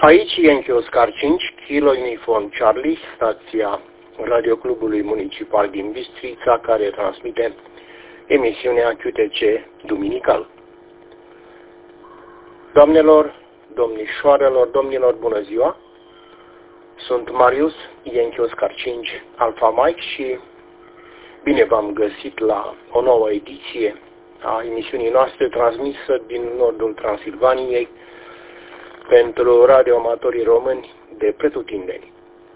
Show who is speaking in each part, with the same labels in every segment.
Speaker 1: Aici Yankee Oscar 5, Kilo Uniform Charlie, stația Radioclubului Municipal din Bistrița, care transmite emisiunea QTC Duminical. Doamnelor, domnișoarelor, domnilor, bună ziua! Sunt Marius, Yankee Oscar 5, Alpha Mike și bine v-am găsit la o nouă ediție a emisiunii noastre transmisă din nordul Transilvaniei pentru radioamatorii români de pretutindeni.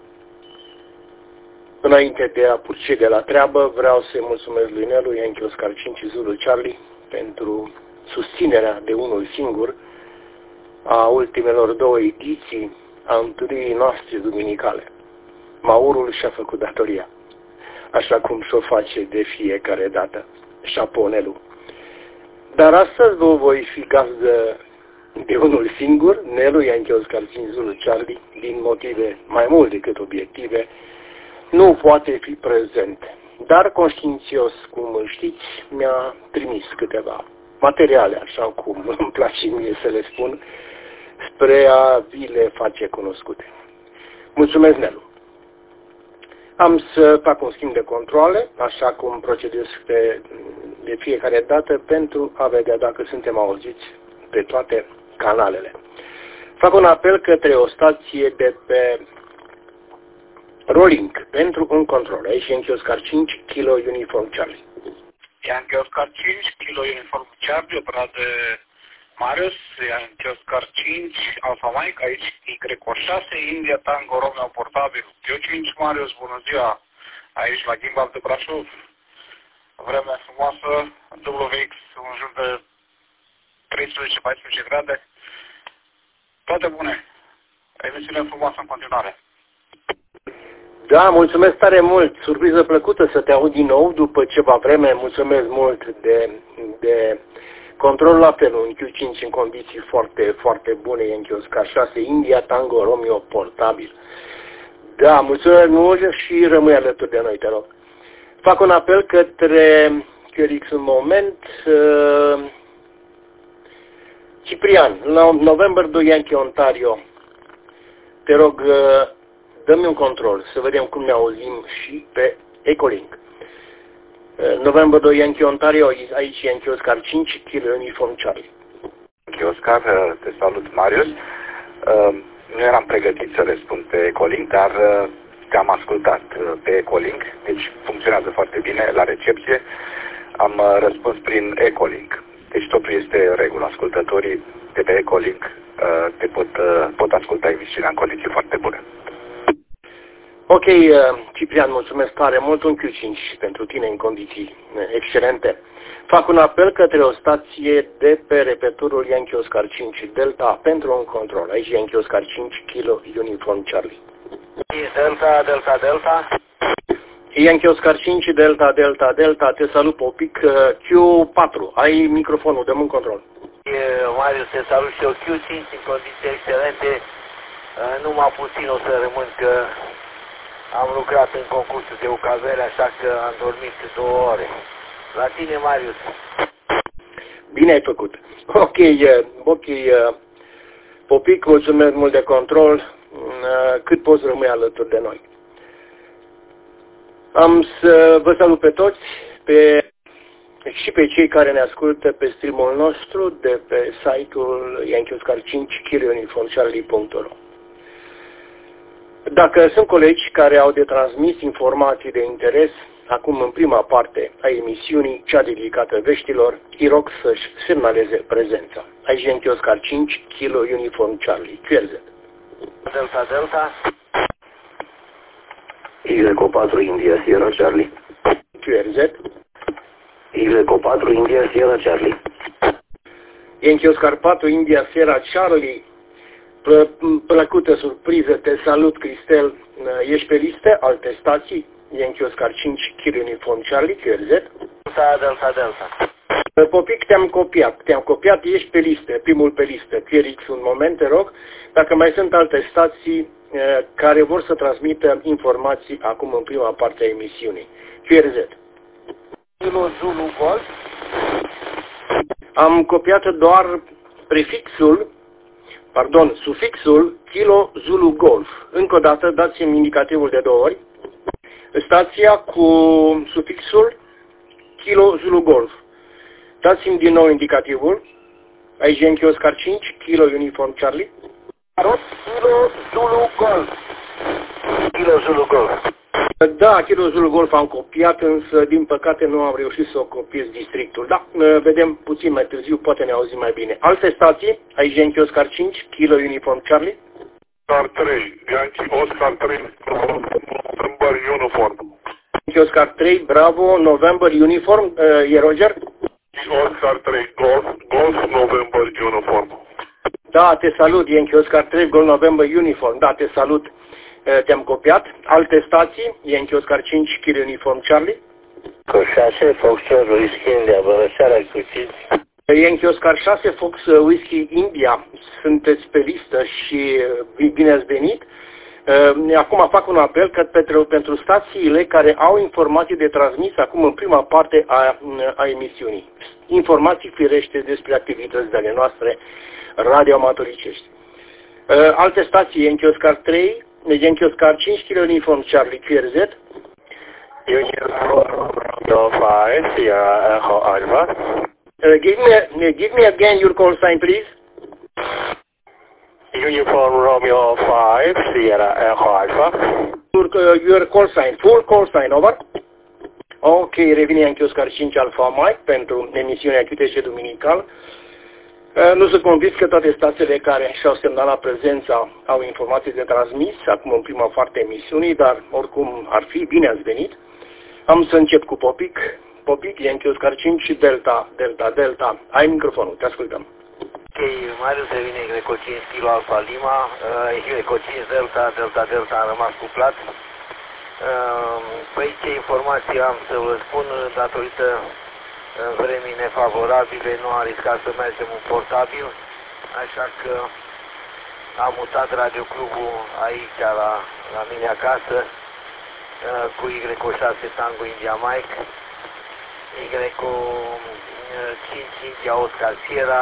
Speaker 1: Înainte de a procede la treabă, vreau să-i mulțumesc lui Nelu, Yankee Oscar 5 Zulu Charlie, pentru susținerea de unul singur a ultimelor două ediții a întâlnirii noastre duminicale. Maurul și-a făcut datoria, așa cum și-o face de fiecare dată, șaponelul. Dar astăzi vă voi fi gazdă de unul singur, Nelu, Yankee Oscar 5 Zulu Charlie, din motive mai mult decât obiective, nu poate fi prezent. Dar conștiințios, cum îl știți, mi-a trimis câteva materiale, așa cum îmi place mie să le spun, spre a vi le face cunoscute. Mulțumesc, Nelu. Am să fac un schimb de controle, așa cum procedez de fiecare dată, pentru a vedea dacă suntem auziți pe toate canalele. Fac un apel către o stație de pe Rolling pentru un control. Aici Yankee Oscar 5, Kilo Uniform Charlie.
Speaker 2: Yankee Oscar 5, Kilo Uniform Charlie, operat de Marius, Yankee Oscar 5, Alpha Mike, aici Y6, India Tango Romeo portabil. Q5 Marius, bună ziua, aici la Gimbal de Brașov. Vremea frumoasă, WX, în jur de 13-14 grade. Toate bune. Emisiune frumoasă în continuare.
Speaker 1: Da, mulțumesc tare mult. Surpriză plăcută să te aud din nou după ceva vreme. Mulțumesc mult de controlul apelului în Q5 în condiții foarte, foarte bune. Yankee Oscar 6, India Tango Romeo portabil. Da, mulțumesc mult și rămâi alături de noi, te rog. Fac un apel către QRX un moment. Ciprian, la November 2 Yankee Ontario, te rog, dă-mi un control, să vedem cum ne auzim și pe Ecolink. November 2 Yankee Ontario, aici Yankee Oscar 5, Kilo Uniform Charlie.
Speaker 3: Yankee Oscar, te salut, Marius. Nu eram pregătit să răspund pe Ecolink, dar te-am ascultat pe Ecolink, deci funcționează foarte bine la recepție. Am răspuns prin Ecolink. Deci totul este în regulă. Ascultătorii de pe Ecolink te pot asculta emisiunea în condiții foarte bune.
Speaker 1: Ok, Ciprian, mulțumesc tare mult, un Q5 pentru tine în condiții excelente. Fac un apel către o stație de pe repeturul Yankee Oscar 5 Delta pentru un control. Aici Yankee Oscar 5 Kilo Uniform Charlie.
Speaker 2: Delta, Delta, Delta.
Speaker 1: Yankee Oscar 5 Delta, Delta, Delta, te salut, Popic. Q4, ai microfonul, dăm un control.
Speaker 2: Marius, te salut și eu, Q5 în condiții excelente. Numai puțin o să rămân că am lucrat în concursul de ucavere, așa că am dormit 2 ore. La tine, Marius.
Speaker 1: Bine ai făcut. Ok, Popic, mulțumesc mult de control. Cât poți rămâi alături de noi. Am să vă salut pe toți, și pe cei care ne ascultă pe streamul nostru de pe site-ul Yankee Oscar 5 KiloUniformCharlie.ro. Dacă sunt colegi care au de transmis informații de interes, acum în prima parte a emisiunii, cea dedicată veștilor, îi rog să-și semnaleze prezența. Aici Yankee Oscar 5 Kilo Uniform Charlie, QRZ.
Speaker 2: Delta, Delta.
Speaker 4: Ileco 4 India Sierra Charlie.
Speaker 1: QRZ.
Speaker 4: Ileco 4 India Sierra Charlie.
Speaker 1: Yankee Oscar 4 India Sierra Charlie. Plăcută surpriză, te salut, Cristel. Ești pe listă? Alte stații? Yankee Oscar 5 Kilo Uniform Charlie, QRZ.
Speaker 2: Delta, Delta, Delta.
Speaker 1: Popic, te-am copiat, ești pe listă, primul pe listă. QRX, un moment, te rog. Dacă mai sunt alte stații care vor să transmită informații acum în prima parte a emisiunii. QRZ.
Speaker 2: Zulu Golf.
Speaker 1: Am copiat doar prefixul sufixul Kilo Zulu Golf. Încă o dată dați-mi indicativul de 2 ori. Stația cu sufixul Kilo Zulu Golf. Dați-mi din nou indicativul. Aici Yankee Oscar 5, Kilo Uniform Charlie.
Speaker 4: Kilo Zulu Golf. Kilo Zulu Golf.
Speaker 1: Da, Kilo Zulu Golf am copiat, însă din păcate nu am reușit să o copiez districtul. Da, vedem puțin mai târziu, poate ne auzim mai bine. Alte stații, aici Yankee Oscar 5, Kilo Uniform Charlie.
Speaker 5: Oscar 3, Yankee Oscar 3, November Uniform.
Speaker 1: Yankee Oscar 3, Bravo, November Uniform, e Roger?
Speaker 5: Oscar 3, Golf November Uniform.
Speaker 1: Da, te salut, Yankee Oscar 3, Golf November Uniform. Da, te salut, te-am copiat. Alte stații, Yankee Oscar 5, Kilo Uniform Charlie.
Speaker 4: Cu 6, Foxtrot, Whisky India, Bărășara cu 5.
Speaker 1: Yankee Oscar 6, Fox Whisky India. Sunteți pe listă și bine ați venit. Acum fac un apel pentru stațiile care au informații de transmis acum în prima parte a emisiunii. Informații firește despre activitățile ale noastre radioamatoricești. Alte stații, Yankee Oscar 3, Yankee Oscar 5, Kilo Uniform Charlie QRZ.
Speaker 4: Uniform 5, Sierra Echo Alpha.
Speaker 1: Give me again your call sign, please.
Speaker 4: Uniform Romeo 5, Sierra Echo Alpha.
Speaker 1: Your call sign, full call sign, over. Ok, revine Yankee Oscar 5 Alpha Mike pentru emisiunea QTC Duminical. Nu sunt convins că toate stațiile care și-au semnalat prezența au informații de transmis, acum în prima parte a emisiunii, dar oricum ar fi, bine ați venit. Am să încep cu Popic, Yankee Oscar 5 și Delta. Ai microfonul, te ascultăm.
Speaker 4: Ok, Marius revine Greco 5 Kilo Alfa Lima, Greco 5 Delta am rămas cuplat. Păi ce informații am să vă spun, datorită vremii nefavorabile, nu am riscat să mergem un portabil, așa că am mutat radioclubul aici la mine acasă cu Y6 Tango India Mike, Y5 India Oscar Sierra,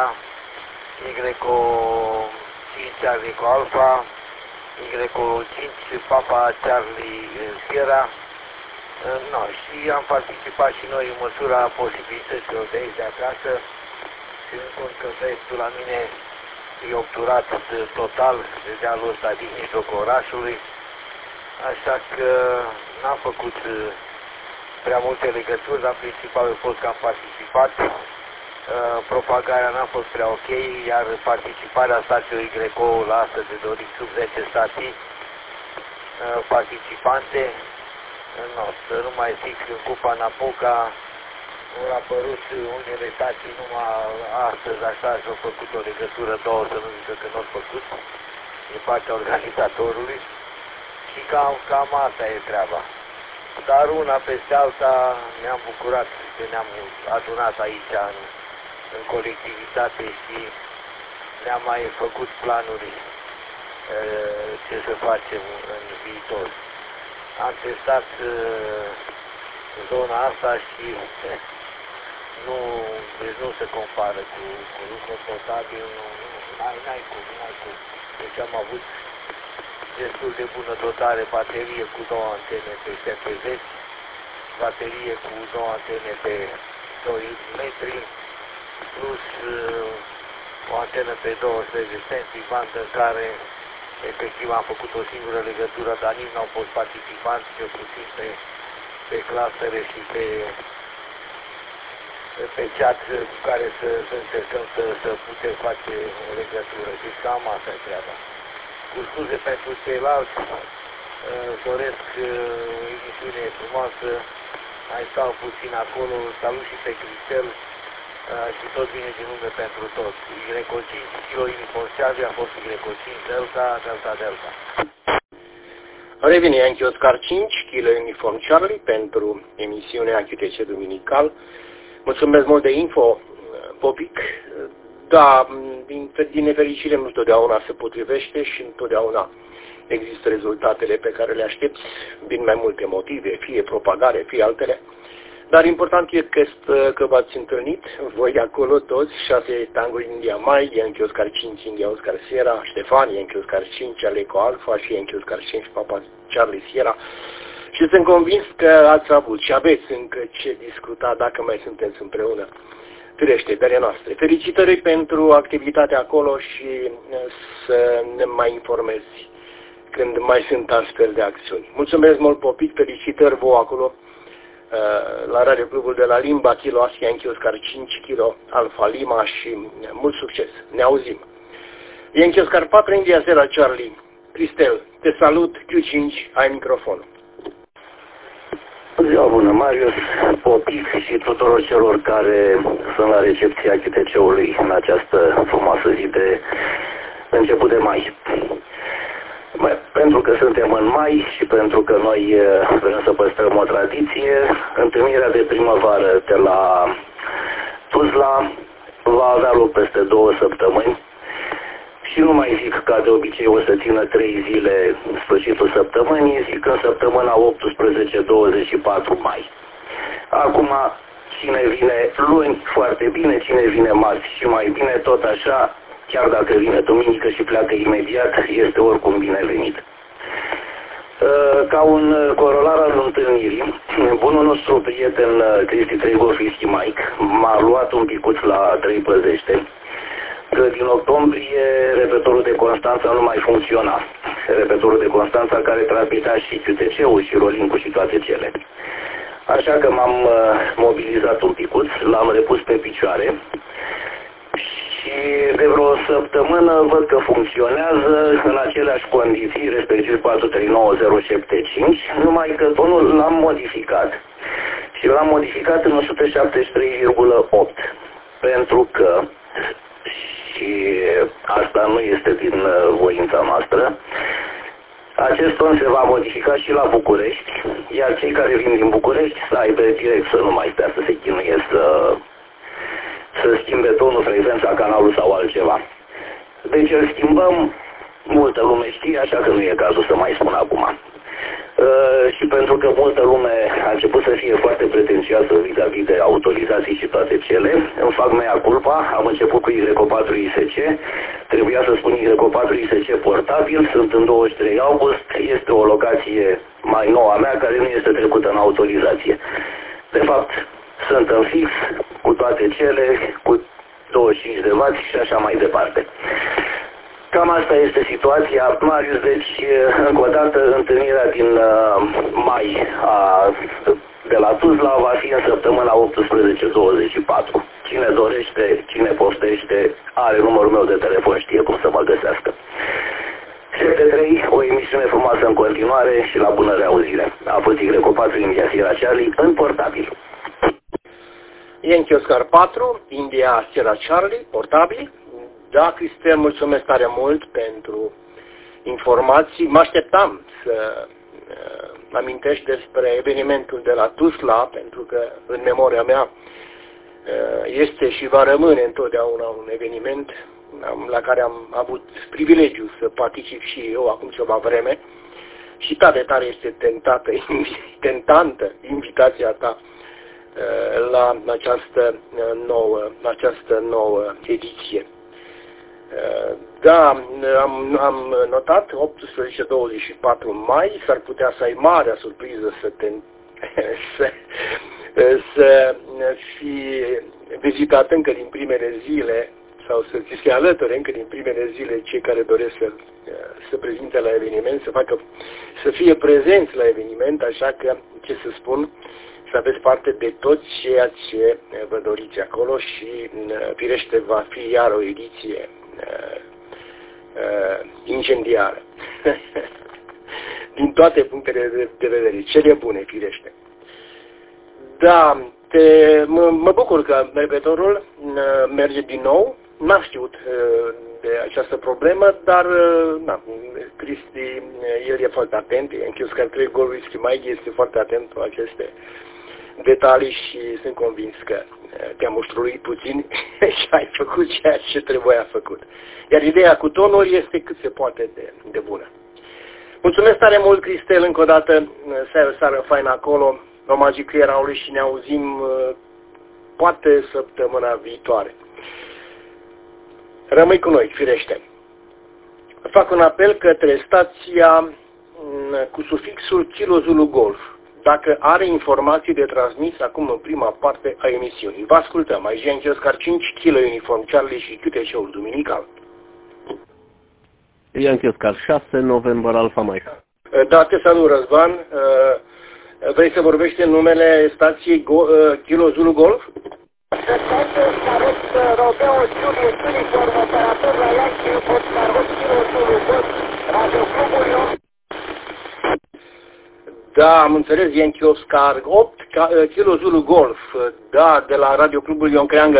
Speaker 4: Y5 Charlie cu Alpha, Y5 Papa Charlie Sierra. No, și am participat și noi în măsura posibilităților de aici de acasă, ținând cont că vestul la mine e obturat total de dealul ăsta din mijlocul orașului, așa că n-am făcut prea multe legături, dar principalul a fost că am participat. Propagarea n-a fost prea ok, iar participarea stației Greco la astăzi de dorit sub 10 stații participante. Să nu mai zic, în Cupa Napoca au apărut unele stații numai astăzi, așa, și-au făcut o legătură, două, să nu zică că nu au făcut, din partea organizatorului, și cam asta e treaba. Dar una peste alta ne-am bucurat că ne-am adunat aici în colectivitate și ne-am mai făcut planuri ce să facem în viitor. Am testat zona asta și nu se compară cu lucrul portabil, n-ai cum. Deci am avut destul de bună dotare, baterie cu 2 antene pe 70, baterie cu 2 antene pe 2 metri, plus o antenă pe 20 de centi, bandă în care efectiv am făcut o singură legătură, dar nici nu au fost participanți, cel puțin pe clastere și pe chat cu care să încercăm să putem face o legătură. Deci cam asta e treaba. Cu scuze pentru ceilalți, doresc emisiune frumoasă, mai stau puțin acolo, salut și pe Cristel și tot bine din lume pentru toți. Y5 Kilo Uniform Charlie a fost Y5 Delta.
Speaker 1: Revine Yankee Oscar 5, Kilo Uniform Charlie pentru emisiunea QTC Duminical. Mulțumesc mult de info, Popic. Da, din nefericire nu întotdeauna se potrivește și întotdeauna există rezultatele pe care le aștepți din mai multe motive, fie propagare, fie altele. Dar important e că v-ați întâlnit, voi acolo toți, 6 tanguri India Mai, Yankee Oscar 5, India Oscar Sierra, Ștefan, Yankee Oscar 5, Aleco Alfa și Yankee Oscar 5, Papa Charlie Sierra. Și sunt convins că ați avut și aveți încă ce discuta dacă mai sunteți împreună. Firește, de ale noastre. Felicitări pentru activitatea acolo și să ne mai informezi când mai sunt astfel de acțiuni. Mulțumesc mult, Popic, felicitări vouă acolo la Radio Clubul de la Limba, Kilo Asia, Yankee Oscar 5, Kilo Alfa Lima și mult succes. Ne auzim. Yankee Oscar 4, India Sierra Charlie. Cristel, te salut, Q5, ai microfonul.
Speaker 6: Ziua bună, Marius, Popic și tuturor celor care sunt la recepția CTC-ului în această frumoasă zi de început de mai. Pentru că suntem în mai și pentru că noi vrem să păstrăm o tradiție, întâlnirea de primăvară de la Tuzla va avea loc peste 2 săptămâni. Și nu mai zic ca de obicei o să țină 3 zile sfârșitul săptămânii, zic în săptămâna 18-24 mai. Acum, cine vine luni, foarte bine, cine vine marți și mai bine, tot așa, chiar dacă vine duminică și pleacă imediat, este oricum binevenit. Ca un corolar al întâlnirii, bunul nostru prieten Cristi Treigofiski Mike m-a luat un picuț la 3 păzește. Că din octombrie repetorul de Constanța nu mai funcționa. Repetorul de Constanța care transmitea și QTC-ul și Rolink-ul și toate cele. Așa că m-am mobilizat un picuț, l-am repus pe picioare și de vreo săptămână văd că funcționează în aceleași condiții, respectiv 439075, numai că tonul l-am modificat. Și l-am modificat în 173,8. Pentru că și asta nu este din voința noastră, acest ton se va modifica și la București, iar cei care vin din București să aibă direct, să nu mai stea să se chinuie să schimbe tonul, frecvența, canalul sau altceva. Deci îl schimbăm, multă lume știe, așa că nu e cazul să mai spun acum. Și pentru că multă lume a început să fie foarte pretențioasă vis-a-vis de autorizații și toate cele, îmi fac mea culpa, am început cu Y4 ISC, trebuia să spun Y4 ISC portabil, sunt în 23 august, este o locație mai nouă a mea care nu este trecută în autorizație. De fapt, sunt în fix cu toate cele, cu 25 de W și așa mai departe. Cam asta este situația, Marius, deci încă o dată întâlnirea din mai de la Tuzla va fi în săptămâna 18-24. Cine dorește, cine poftește, are numărul meu de telefon, știe cum să mă găsească. 7-3, o emisiune frumoasă în continuare și la bună reauzire. A fost Y4 India Sierra Charlie în portabil.
Speaker 1: Yankee Oscar 4, India Sierra Charlie, portabil. Da, Cristel, mulțumesc tare mult pentru informații. Mă așteptam să amintești despre evenimentul de la Tuzla, pentru că în memoria mea este și va rămâne întotdeauna un eveniment la care am avut privilegiul să particip și eu acum ceva vreme. Și tare este tentantă invitația ta la această nouă ediție. Da, am notat 18-24 mai, s-ar putea să ai marea surpriză să fii vizitat încă din primele zile sau să ți se alăture încă din primele zile cei care doresc să prezinte la eveniment, să fie prezenți la eveniment, așa că, ce să spun, să aveți parte de tot ceea ce vă doriți acolo și, firește, va fi iar o ediție incendiară. Din toate punctele de vedere, cele bune, firește. Da, mă bucur că repetorul merge din nou. N-am știut de această problemă, dar Cristi, el e foarte atent, închis că trei goluri mai este foarte atent la aceste detalii și sunt convins că te-am ușurit puțin și ai făcut ceea ce trebuia făcut. Iar ideea cu tonul este cât se poate de bună. Mulțumesc tare mult, Cristel, încă o dată, seară faină acolo Nomagii Clearaului și ne auzim poate săptămâna viitoare. Rămâi cu noi, firește. Fac un apel către stația cu sufixul Kilo Zulu Golf, dacă are informații de transmis acum în prima parte a emisiunii. Vă ascultăm. Aici Yankee Oscar 5, Kilo Uniform Charlie și QTC-ul duminical.
Speaker 7: Yankee Oscar 6, November Alpha Mike.
Speaker 1: Da, te salut, Răzvan. Vrei să vorbești în numele stației Kilo Zulu Golf? Da, am înțeles, Yankee Oscar 8, Kilo Zulu Golf, da, de la Radio Clubul Ion Creangă.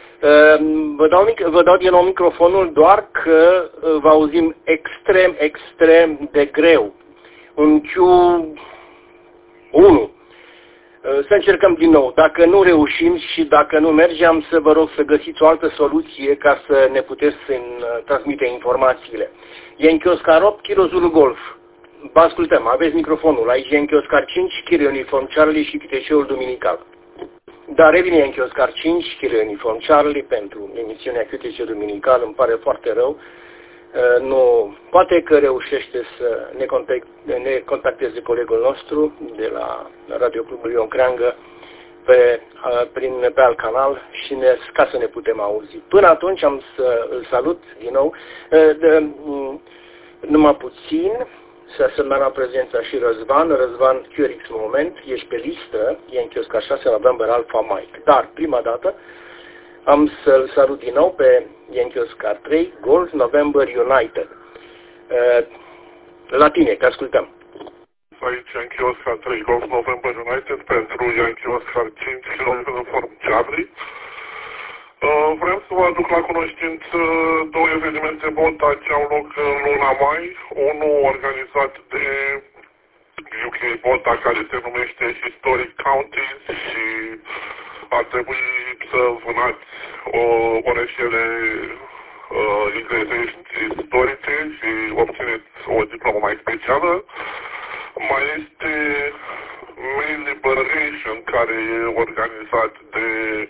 Speaker 1: Vă dau din nou microfonul, doar că vă auzim extrem, extrem de greu. Un Q1. Să încercăm din nou. Dacă nu reușim și dacă nu merge, am să vă rog să găsiți o altă soluție ca să ne puteți transmite informațiile. Yankee Oscar 8, Kilo Zulu Golf. Vă ascultăm, aveți microfonul. Aici Yankee Oscar 5, Kilo Uniform Charlie și QTC-ul duminical. Dar revine Yankee Oscar 5, Kilo Uniform Charlie pentru emisiunea QTC duminical. Îmi pare foarte rău. Nu, poate că reușește să ne contacteze colegul nostru de la Radio Clubul Ion Creangă pe alt canal și ca să ne putem auzi. Până atunci am să îl salut din nou. Numai puțin să semnala prezența și Răzvan QRX moment, ești pe listă, Yankee Oscar 6 November Alpha Mike. Dar prima dată am să-l salut din nou pe Yankee Oscar 3 Golf November United. La tine, te ascultăm.
Speaker 5: Aici Yankee Oscar 3 Golf November United pentru Yankee Oscar 5 Uniform Charlie. Vreau să vă aduc la cunoștință două evenimente BOTA ce au loc în luna mai. Unul organizat de UK BOTA care se numește Historic Counties și ar trebui să vânați orășele inglezești istorice și obțineți o diplomă mai specială. Mai este Mail Liberation care e organizat de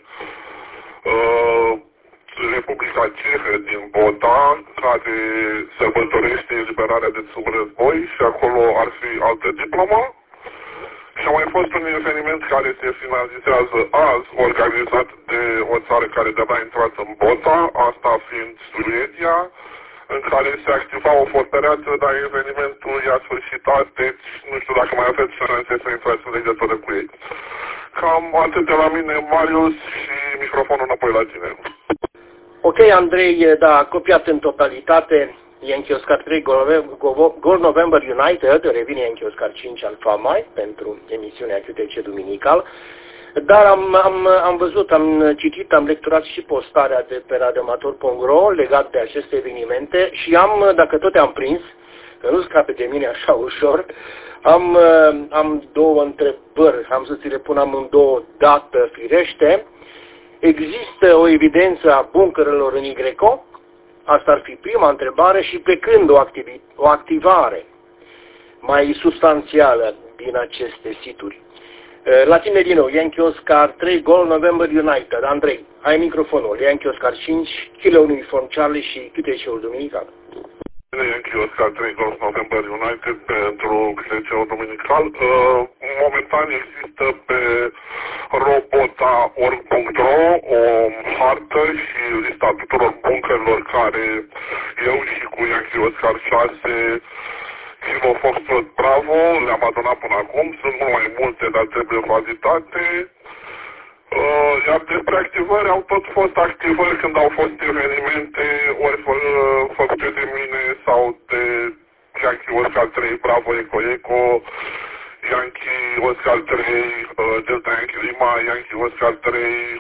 Speaker 5: Republica Cehă din Bota, care sărbătorește eliberarea de sub război și acolo ar fi altă diplomă. Și a mai fost un eveniment care se finalizează azi, organizat de o țară care de-abia a intrat în Bota, asta fiind Suedia, în care se activa o fortăreață, dar evenimentul i-a sfârșitat, deci nu știu dacă mai aveți șanse să intrați în legătură cu ei. Cam atât de la mine, Marius, și microfonul înapoi la tine.
Speaker 1: Ok, Andrei, da, copiat în totalitate, Yankee Oscar 3 Gold November United, revine Yankee Oscar 5 Alpha Mike pentru emisiunea QTC duminical. Dar am văzut, am citit, am lecturat și postarea de pe radioamator.ro legat de aceste evenimente și dacă tot am prins, că nu scape de mine așa ușor, am două întrebări, am să ți le pun amândouă dată firește. Există o evidență a buncărelor în YCO? Asta ar fi prima întrebare și pe când o activare mai substanțială din aceste situri? La tine din nou, Yankee Oscar 3 Gold November United. Andrei, ai microfonul. Yankee Oscar 5, Kilo Uniform Charlie și QTC-ul duminical.
Speaker 5: Yankee Oscar 3 Golf November United pentru QTC-ul duminical. Momentan există pe robota.org.ro o hartă și lista tuturor bunkerelor care eu și cu Yankee Oscar 6 Kilo Foxtrot Bravo le-am adunat până acum. Sunt mult mai multe, dar trebuie validitate. Iar despre activări, au tot fost activări când au fost evenimente ori făcute de mine sau de Yankee Oscar 3 Bravo Eco Eco, Yankee Oscar 3 Delta Yankee Lima, Yankee Oscar 3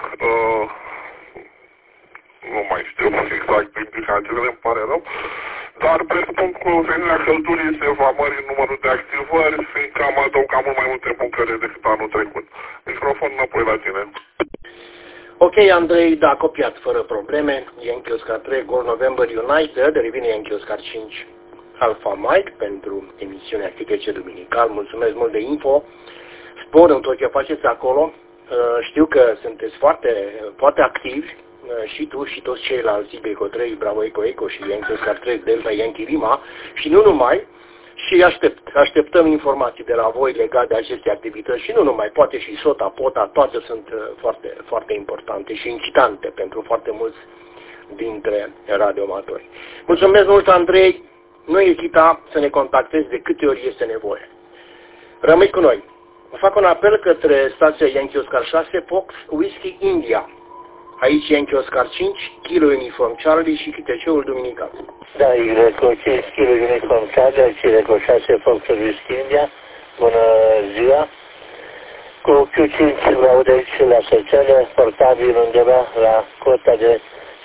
Speaker 5: nu mai știu exact implicațiile, îmi pare rău. Dar presupun că cu venirea căldurii se va mări numărul de activări, fiindcă am adăugat mult mai multe buncăre decât anul trecut. Microfon înapoi la tine.
Speaker 1: Ok, Andrei, da, copiat, fără probleme. Yankee Oscar 3 Gold November United, revine Yankee Oscar 5 Alpha Mike pentru emisiunea QTC duminical. Mulțumesc mult de info. spor în tot ce faceți acolo. Știu că sunteți foarte activi, și tu și toți ceilalți, Ibeco 3, Bravo Eco Eco și Yankee Oscar 3, Delta Yankee Lima, și nu numai, și așteptăm informații de la voi legate de aceste activități și nu numai, poate și SOTA, POTA, toate sunt foarte, foarte importante și incitante pentru foarte mulți dintre radioamatori. Mulțumesc mult, Andrei, nu ezita să ne contactezi de câte ori este nevoie. Rămâi cu noi. Fac un apel către stația Yankee Oscar 6, Fox Whiskey India. Aici Yankee Oscar 5, Kilo Uniform Charlie și QTC-ul duminical.
Speaker 4: Da, Iveco 5, Kilo Uniform Charlie, aici Iveco 6, Fox Whiskey India. Bună ziua! Cu Q5 mă aud aici la Săcele, portabil undeva la cota de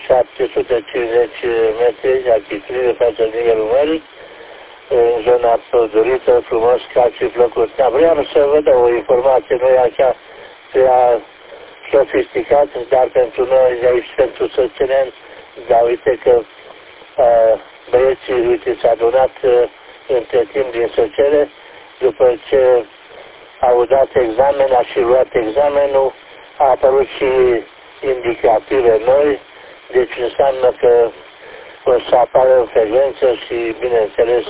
Speaker 4: 750 metri, altitudine față de nivelul mării, în zona pădurită, frumos, cald și plăcut. Dar vreau să vă dau o informație, nu e așa prea sofisticat, dar pentru noi de aici, pentru Sățeneni, dar uite că băieții, uite, s-a adunat între timp din Săcele, după ce au dat examen, a și luat examenul, a apărut și indicative noi, deci înseamnă că o să apară în frecvență și, bineînțeles,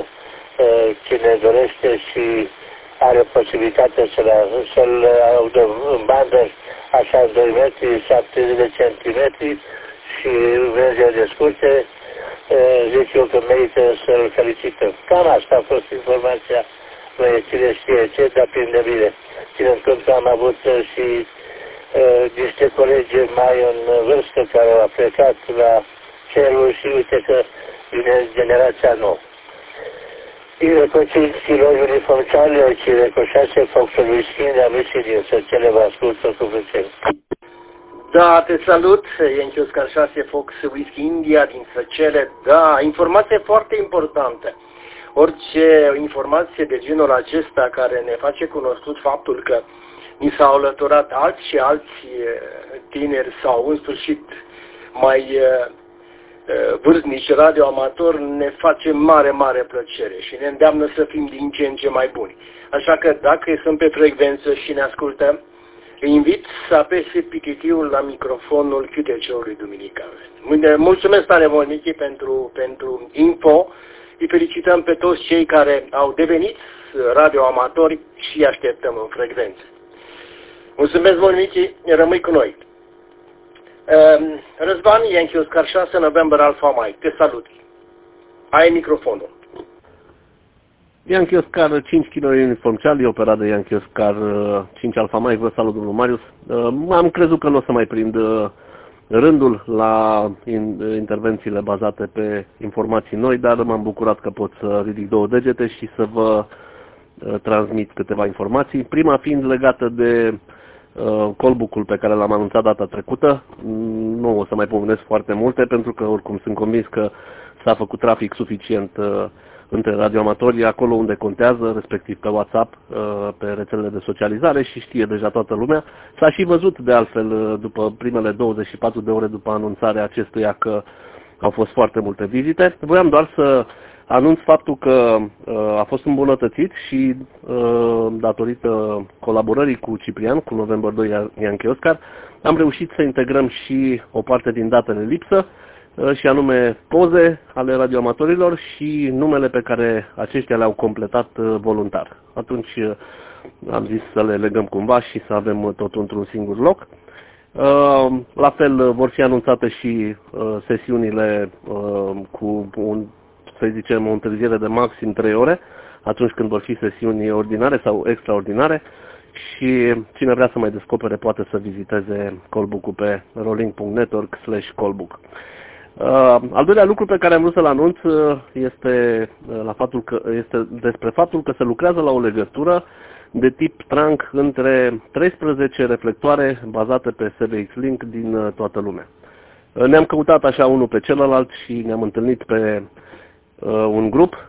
Speaker 4: cine dorește și are posibilitatea să-l audă în bandă, așa 2 metri, 70 de centimetri și venzile de scurte, zic eu că merită să-l felicităm. Cam asta a fost informația, cine știe ce, dar plin de bine. Ținând cont că am avut și niște colegi mai în vârstă care au plecat la cerul și uite că vine generația nouă. Iveco 5 Kilo Uniform Charlie, Iveco 6 Fox Whiskey, am ieșit din Săcele, vă ascultă cu plăcere.
Speaker 1: Da, te salut, Yankee Oscar 6 Fox Whiskey India din Săcele. Da, informație foarte importantă. Orice informație de genul acesta care ne face cunoscut faptul că ni s-au alăturat alți și alți tineri sau în sfârșit mai vârstnici radioamatori, ne face mare, mare plăcere și ne îndeamnă să fim din ce în ce mai buni. Așa că dacă sunt pe frecvență și ne ascultăm, îi invit să apese pititiul la microfonul QTC-ului duminical. Mulțumesc tare mult, Michi, pentru info. Îi felicităm pe toți cei care au devenit radioamatori și îi așteptăm în frecvență. Mulțumesc mult, Michi, rămâi cu noi. Răzvan, Yankee Oscar 6, November Alpha Mike, te salut. Ai microfonul.
Speaker 7: Yankee Oscar 5 Kilo Uniform Charlie, operat de Yankee Oscar 5 Alpha Mike, vă salut, domnul Marius. Am crezut că nu o să mai prind rândul la intervențiile bazate pe informații noi, dar m-am bucurat că pot să ridic 2 degete și să vă transmit câteva informații. Prima fiind legată de callbook-ul pe care l-am anunțat data trecută. Nu o să mai pomenesc foarte multe, pentru că oricum sunt convins că s-a făcut trafic suficient între radioamatori acolo unde contează, respectiv pe WhatsApp, pe rețelele de socializare, și știe deja toată lumea. S-a și văzut de altfel după primele 24 de ore după anunțarea acestuia că au fost foarte multe vizite. Voiam doar să anunț faptul că a fost îmbunătățit și datorită colaborării cu Ciprian, cu November 2 Yankee Oscar, am reușit să integrăm și o parte din datele lipsă, și anume poze ale radioamatorilor și numele pe care aceștia le-au completat voluntar. Atunci am zis să le legăm cumva și să avem totul într-un singur loc. La fel vor fi anunțate și sesiunile cu să zicem, o întârziere de maxim 3 ore, atunci când vor fi sesiuni ordinare sau extraordinare, și cine vrea să mai descopere poate să viziteze callbook-ul pe rolling.network/callbook. Al doilea lucru pe care am vrut să-l anunț este despre faptul că se lucrează la o legătură de tip trunk între 13 reflectoare bazate pe SBX Link din toată lumea. Ne-am căutat așa unul pe celălalt și ne-am întâlnit pe un grup,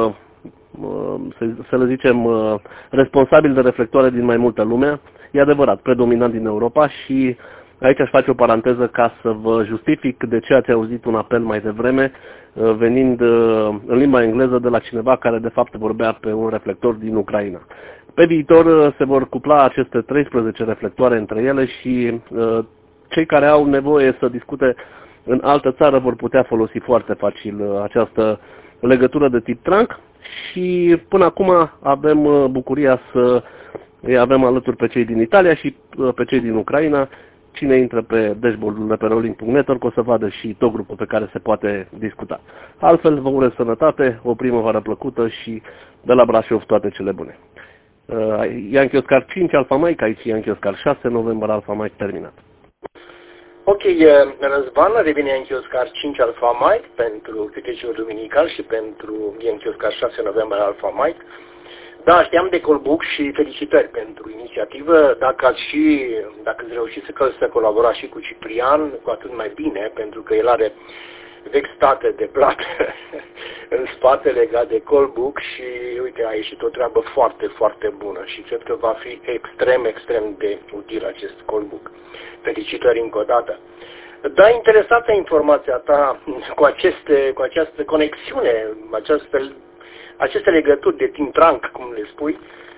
Speaker 7: să le zicem, responsabil de reflectoare din mai multă lume, e adevărat, predominant din Europa, și Aici aș face o paranteză ca să vă justific de ce ați auzit un apel mai devreme venind în limba engleză de la cineva care de fapt vorbea pe un reflector din Ucraina. Pe viitor se vor cupla aceste 13 reflectoare între ele și cei care au nevoie să discute în altă țară vor putea folosi foarte facil această legătură de tip trunk și până acum avem bucuria să îi avem alături pe cei din Italia și pe cei din Ucraina. Cine intră pe dashboard-ul de pe rolling.network o să vadă și tot grupul pe care se poate discuta. Altfel, vă urez sănătate, o primăvară plăcută și de la Brașov toate cele bune. Yankee Oscar 5, Alpha Mike, aici Yankee Oscar 6, November Alpha Mike, terminat.
Speaker 1: Ok, Răzvan, revine Yankee Oscar 5 Alpha Mike pentru câteciul duminical și pentru Yankee Oscar 6 November Alpha Mike. Da, știam de Colbook și felicitări pentru inițiativă. Dacă ați reușit să colaborați și cu Ciprian, cu atât mai bine, pentru că el are vechi state de plată în spate legat de Colbook și uite, a ieșit o treabă foarte, foarte bună și cred că va fi extrem, extrem de util acest Colbook. Felicitări încă o dată. Da, interesată informația ta cu această conexiune, aceste legături de timp trunk, cum le spui,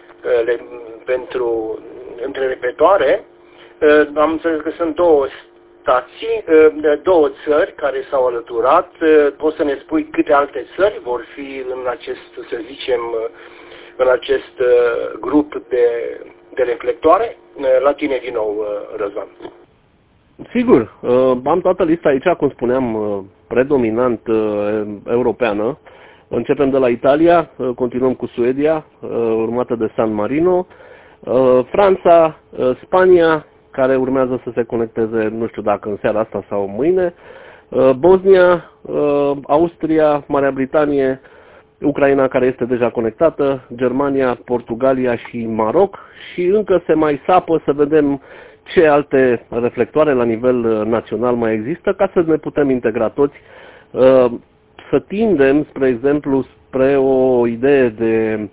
Speaker 1: între repetoare. Am înțeles că sunt două stații, două țări care s-au alăturat. Poți să ne spui câte alte țări vor fi în acest, să zicem, în acest grup de reflectoare? La tine din nou, Răzvan.
Speaker 7: Sigur, am toată lista aici, cum spuneam, predominant europeană. Începem de la Italia, continuăm cu Suedia, urmată de San Marino, Franța, Spania, care urmează să se conecteze, nu știu dacă în seara asta sau mâine, Bosnia, Austria, Marea Britanie, Ucraina, care este deja conectată, Germania, Portugalia și Maroc și încă se mai sapă să vedem ce alte reflectoare la nivel național mai există ca să ne putem integra toți. Să tindem, spre exemplu, spre o idee de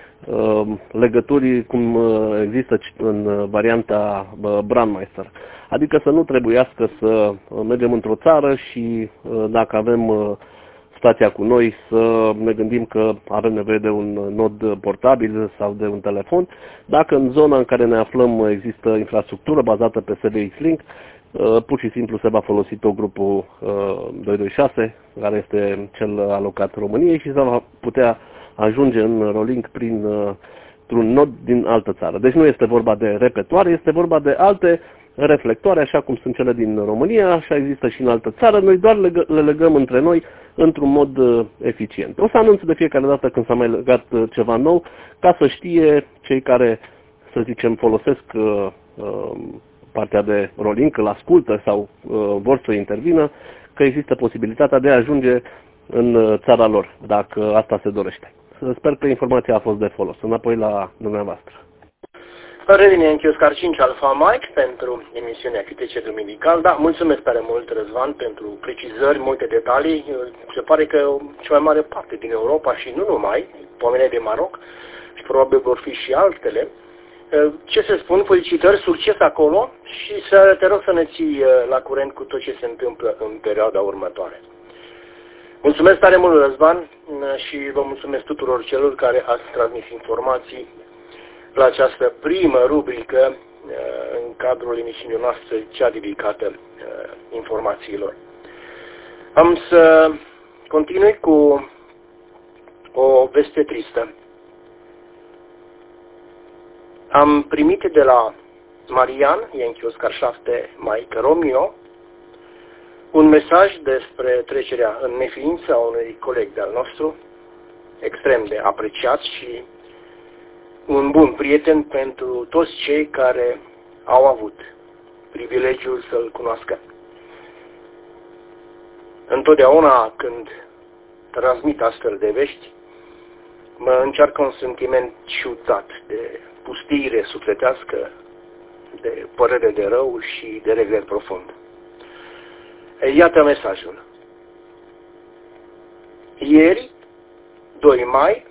Speaker 7: legături cum există în varianta Brandmeister. Adică să nu trebuiască să mergem într-o țară și dacă avem stația cu noi să ne gândim că avem nevoie de un nod portabil sau de un telefon. Dacă în zona în care ne aflăm există infrastructură bazată pe SBX-Link, pur și simplu se va folosi tot grupul 226, care este cel alocat României și se va putea ajunge în rolling printr-un nod din altă țară. Deci nu este vorba de repetoare, este vorba de alte reflectoare, așa cum sunt cele din România, așa există și în altă țară. Noi doar le legăm între noi într-un mod eficient. O să anunț de fiecare dată când s-a mai legat ceva nou, ca să știe cei care, să zicem, folosesc partea de rolling, că l-ascultă sau vor să intervină, că există posibilitatea de a ajunge în țara lor, dacă asta se dorește. Sper că informația a fost de folos. Înapoi la dumneavoastră.
Speaker 1: Revine în Oscar 5 Alpha Mike pentru emisiunea QTC Duminical. Da, mulțumesc tare mult, Răzvan, pentru precizări, multe detalii. Se pare că cea mai mare parte din Europa și nu numai, pomenea de Maroc și probabil vor fi și altele. Ce să spun, felicitări, succes acolo și te rog să ne ții la curent cu tot ce se întâmplă în perioada următoare. Mulțumesc tare mult, Răzvan, și vă mulțumesc tuturor celor care ați transmis informații la această primă rubrică în cadrul emisiunii noastre, cea dedicată informațiilor. Am să continui cu o veste tristă. Am primit de la Marian, Yankee Oscar 7 Mike Romeo, un mesaj despre trecerea în neființă a unui coleg de-al nostru, extrem de apreciat și un bun prieten pentru toți cei care au avut privilegiul să-l cunoască. Întotdeauna când transmit astfel de vești, mă încearcă un sentiment ciudat de pustiire sufletească, de părere de rău și de regret profund. Iată mesajul. Ieri, 2 mai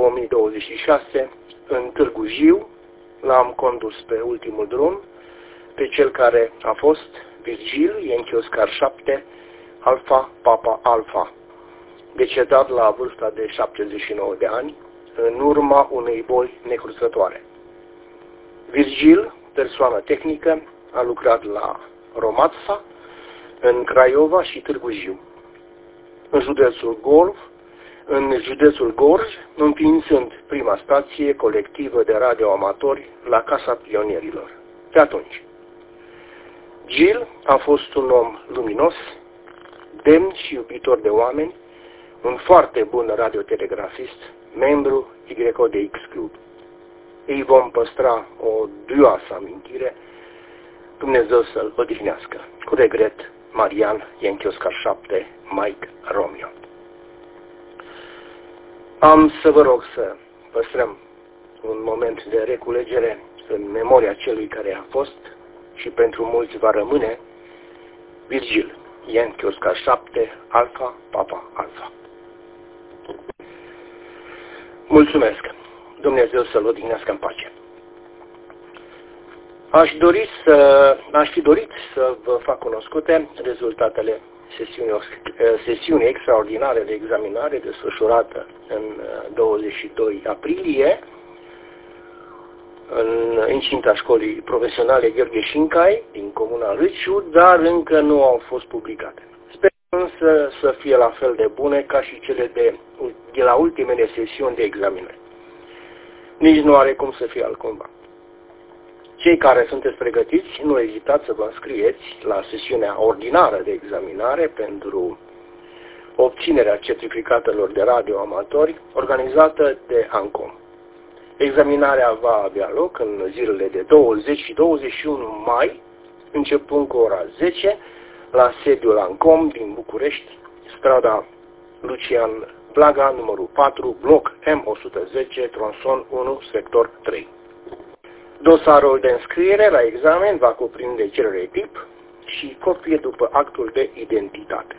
Speaker 1: 2026, în Târgu Jiu, l-am condus pe ultimul drum, pe cel care a fost Virgil Yankee Oscar 7 Alpha Papa Alpha, decedat la vârsta de 79 de ani, în urma unei boli necruzătoare. Virgil, persoană tehnică, a lucrat la Romatsa, în Craiova și Târgu Jiu, în județul Gorj, înființând prima stație colectivă de radioamatori la Casa Pionierilor. De atunci, Gil a fost un om luminos, demn și iubitor de oameni, un foarte bun radiotelegrafist, membru YDX Club. Îi vom păstra o duioasă amintire, Dumnezeu să-l odihnească. Cu regret, Marian Yankee Oscar 7 Mike Romeo. Am să vă rog să păstrăm un moment de reculegere în memoria celui care a fost și pentru mulți va rămâne Virgil Yankee Oscar 7 Alpha Papa Alpha. Mulțumesc! Dumnezeu să-l odihnească în pace. Aș fi dorit să vă fac cunoscute rezultatele sesiunii extraordinare de examinare desfășurată în 22 aprilie în incinta școlii profesionale Gheorghe Șincai din comuna Râciu, dar încă nu au fost publicate. Sper însă să fie la fel de bune ca și cele de la ultimele sesiuni de examinare. Nici nu are cum să fie altcumva. Cei care sunteți pregătiți, nu ezitați să vă înscrieți la sesiunea ordinară de examinare pentru obținerea certificatelor de radioamatori organizată de ANCOM. Examinarea va avea loc în zilele de 20 și 21 mai, începând cu ora 10, la sediul ANCOM din București, strada Lucian Blaga, numărul 4, bloc M110, tronson 1, sector 3. Dosarul de înscriere la examen va cuprinde cerere tip și copie după actul de identitate.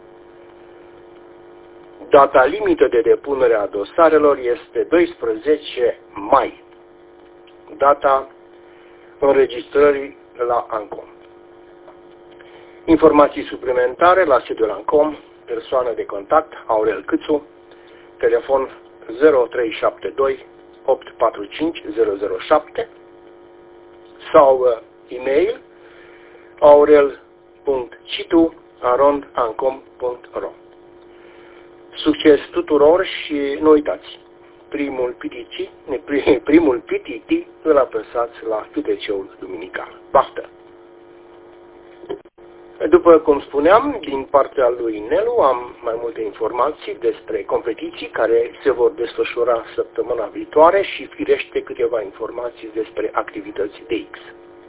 Speaker 1: Data limită de depunere a dosarelor este 12 mai, data înregistrării la ANCOM. Informații suplimentare la sediul ANCOM, persoană de contact Aurel Câțu, telefon 0372 845 007 sau e-mail aurel.citu@ancom.ro. Succes tuturor și nu uitați, primul PTT îl apăsați la QTC-ul duminical. Baftă! După cum spuneam, din partea lui Nelu am mai multe informații despre competiții care se vor desfășura săptămâna viitoare și firește câteva informații despre activități DX.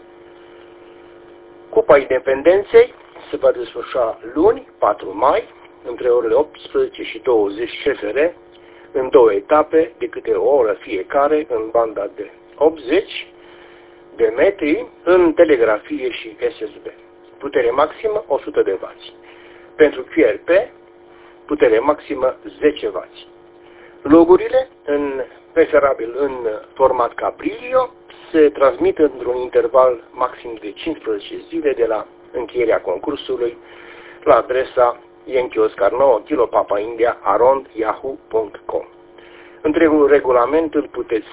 Speaker 1: Cupa Independenței se va desfășura luni, 4 mai, între orele 18 și 20 CFR, în 2 etape de câte o oră fiecare, în banda de 80 de metri, în telegrafie și SSB. Putere maximă 100 de W. Pentru QRP, putere maximă 10 W. Logurile, preferabil în format Caprilio, se transmit într-un interval maxim de 15 zile de la încheierea concursului la adresa Yankee Oscar 9 Kilo Papa India @yahoo.com. Întregul regulament îl puteți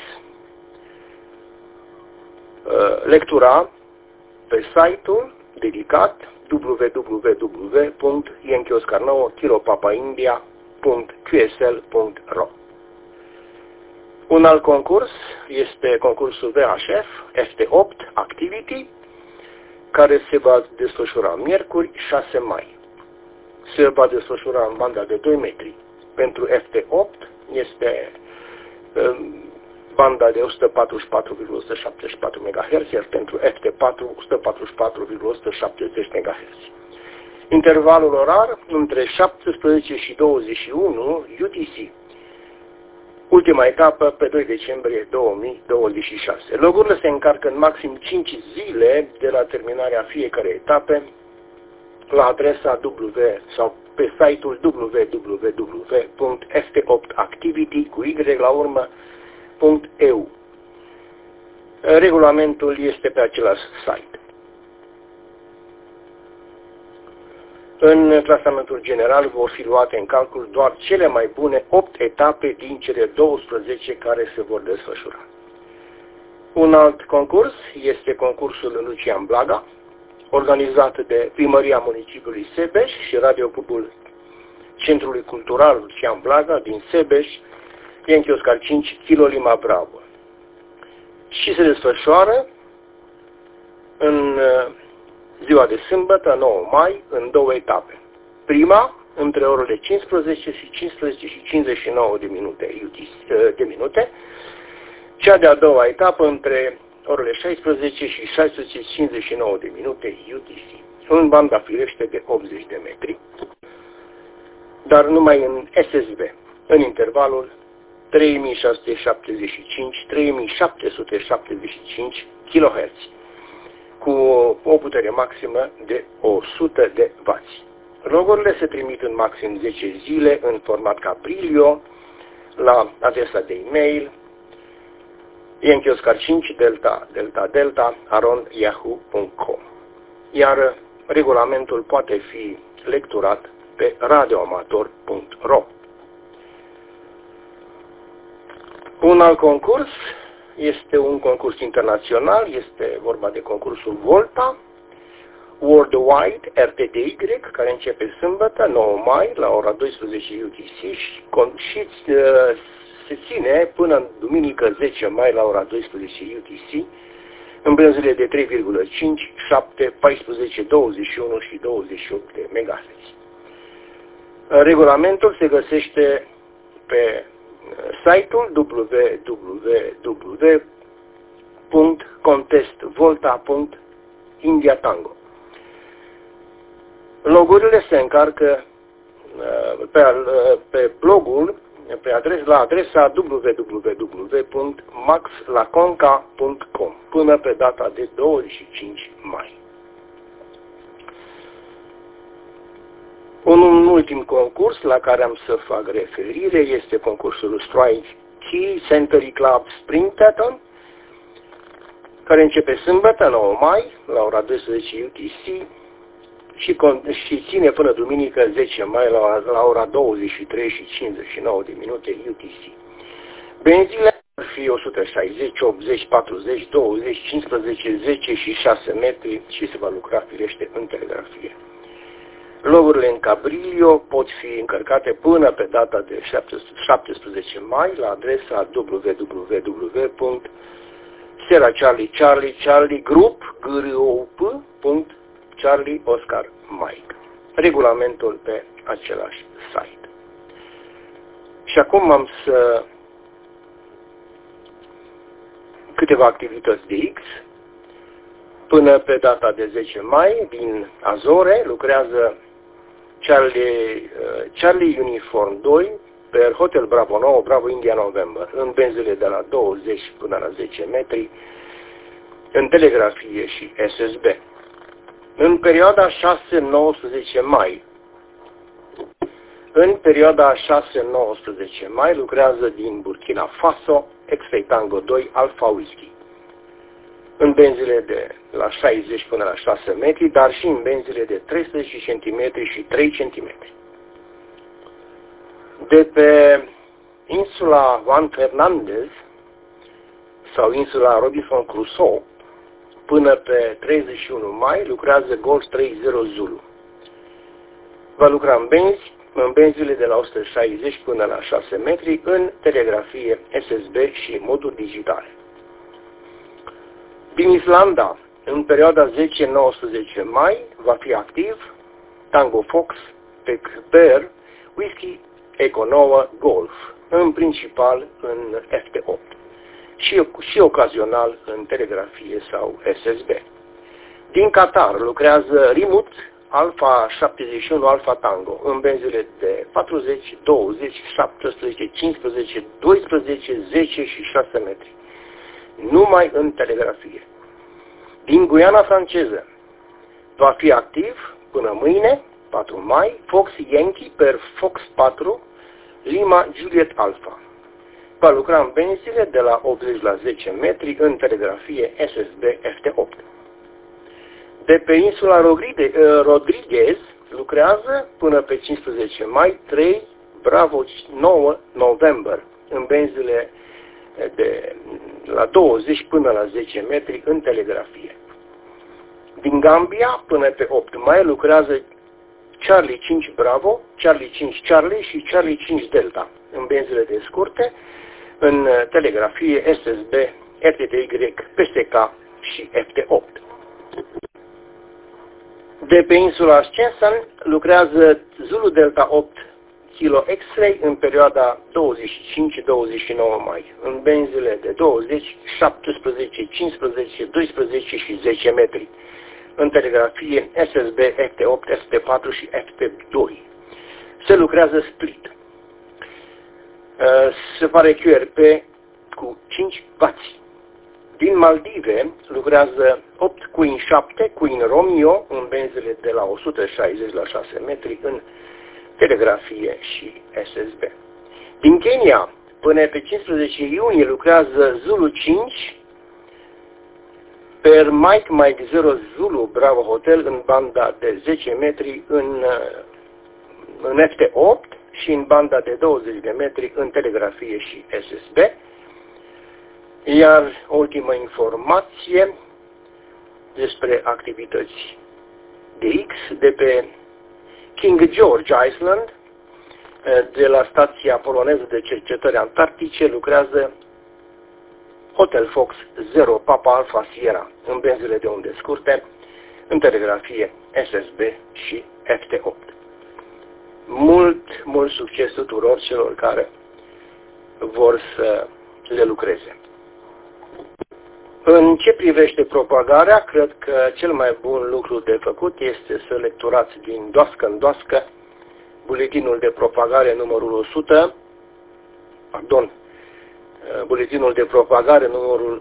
Speaker 1: lectura pe site-ul dedicat www.yankeeoscar9kilopapaindia.qsl.ro. Un alt concurs este concursul VHF FT8 Activity, care se va desfășura miercuri 6 mai. Se va desfășura în banda de 2 metri. Pentru FT8 este banda de 144,174 MHz, iar pentru FT4 144,170 MHz. Intervalul orar între 17 și 21 UTC. Ultima etapă pe 2 decembrie 2026. Logurile se încarcă în maxim 5 zile de la terminarea fiecarei etape la adresa sau pe site-ul www.ft8activity cu Y la urmă .eu. Regulamentul este pe același site. În clasamentul general vor fi luate în calcul doar cele mai bune 8 etape din cele 12 care se vor desfășura. Un alt concurs este concursul Lucian Blaga, organizat de Primăria Municipiului Sebeș și Radioclubul Centrului Cultural Lucian Blaga din Sebeș, Ianchi Oscar 5, kilo Lima Bravo. Și se desfășoară în ziua de sâmbătă, 9 mai, în 2 etape. Prima, între orele 15 și 15 și 59 de minute, cea de-a doua etapă între orele 16 și 16:59 de minute UTC, în banda firește de 80 de metri, dar numai în SSB, în intervalul 3675-3775 kHz, cu o putere maximă de 100 de W. Logurile se trimit în maxim 10 zile în format Caprilio la adresa de e-mail yankioscar5 delta@yahoo.com, iar regulamentul poate fi lecturat pe radioamator.ro. Un alt concurs este un concurs internațional, este vorba de concursul Volta Worldwide RTDY, care începe sâmbătă, 9 mai, la ora 12 UTC și se ține până în duminică 10 mai la ora 12 UTC, în benzile de 3,5, 7, 14, 21 și 28 de MHz. Regulamentul se găsește pe site-ul www.contestvolta.indiatango. Logurile se încarcă pe blogul, la adresa www.maxlaconca.com până pe data de 25 mai. Un ultim concurs la care am să fac referire este concursul Strike Key Century Club Springtathon, care începe sâmbătă, 9 mai, la ora 12 UTC și ține până duminică 10 mai la ora 23 și 59 de minute UTC. Benzile vor fi 160, 80, 40, 20, 15, 10 și 6 metri și se va lucra firește în telegrafie. Logurile în Cabrilio pot fi încărcate până pe data de 17 mai la adresa www.seracharlie.charlie Oscar Mike. Regulamentul pe același site. Și acum am să câteva activități de X. Până pe data de 10 mai, din Azore, lucrează Charlie Uniform 2 per Hotel Bravo 9, Bravo India November, în benzile de la 20 până la 10 metri, în telegrafie și SSB. În perioada 6-19 mai, lucrează din Burkina Faso X-Ray Tango 2 Alpha Whisky, în benzile de la 60 până la 6 metri, dar și în benzile de 13 cm și 3 cm. De pe insula Juan Fernandez sau insula Robinson Crusoe până pe 31 mai lucrează Golf 30 Zulu. Va lucra în benzile de la 160 până la 6 metri în telegrafie SSB și moduri digitale. Din Islanda, în perioada 10-19 mai, va fi activ Tango Fox per Whisky Eco 9 Golf, în principal în FT8 și ocazional în telegrafie sau SSB. Din Qatar lucrează Rimut Alpha 71 Alpha Tango, în benzile de 40, 20, 17, 15, 12, 10 și 6 metri. Numai în telegrafie. Din Guiana franceză va fi activ până mâine, 4 mai, Fox Yankee per Fox 4 Lima Juliet Alpha. Va lucra în benzile de la 80 la 10 metri în telegrafie SSB FT8. De pe insula Rodriguez lucrează până pe 15 mai, 3 Bravo 9 November în benzile de la 20 până la 10 metri în telegrafie. Din Gambia până pe 8 mai lucrează Charlie 5 Bravo, Charlie 5 Charlie și Charlie 5 Delta în benzile de scurte în telegrafie SSB, RTTY, PSK și FT8. De pe insula Ascension lucrează Zulu Delta 8 Kilo X-Ray în perioada 25-29 mai, în benzile de 20, 17, 15, 12 și 10 metri, în telegrafie SSB, FT8, FT4 și FT2. Se lucrează split. Se pare QRP cu 5 bați. Din Maldive lucrează 8 Queen 7, Queen Romeo, în benzile de la 160 la 6 metri, în telegrafie și SSB. Din Kenya, până pe 15 iunie, lucrează Zulu 5, per Mike 0 Zulu Bravo Hotel, în banda de 10 metri, în FT8 și în banda de 20 de metri, în telegrafie și SSB. Iar ultima informație despre activități de X de pe King George Island, de la stația poloneză de cercetări antarctice, lucrează Hotel Fox 0 Papa Alpha Sierra în benzile de unde scurte, în telegrafie SSB și FT8. Mult succes tuturor celor care vor să le lucreze. În ce privește propagarea, cred că cel mai bun lucru de făcut este să lecturați din doască în doască buletinul de propagare numărul 100, buletinul de propagare numărul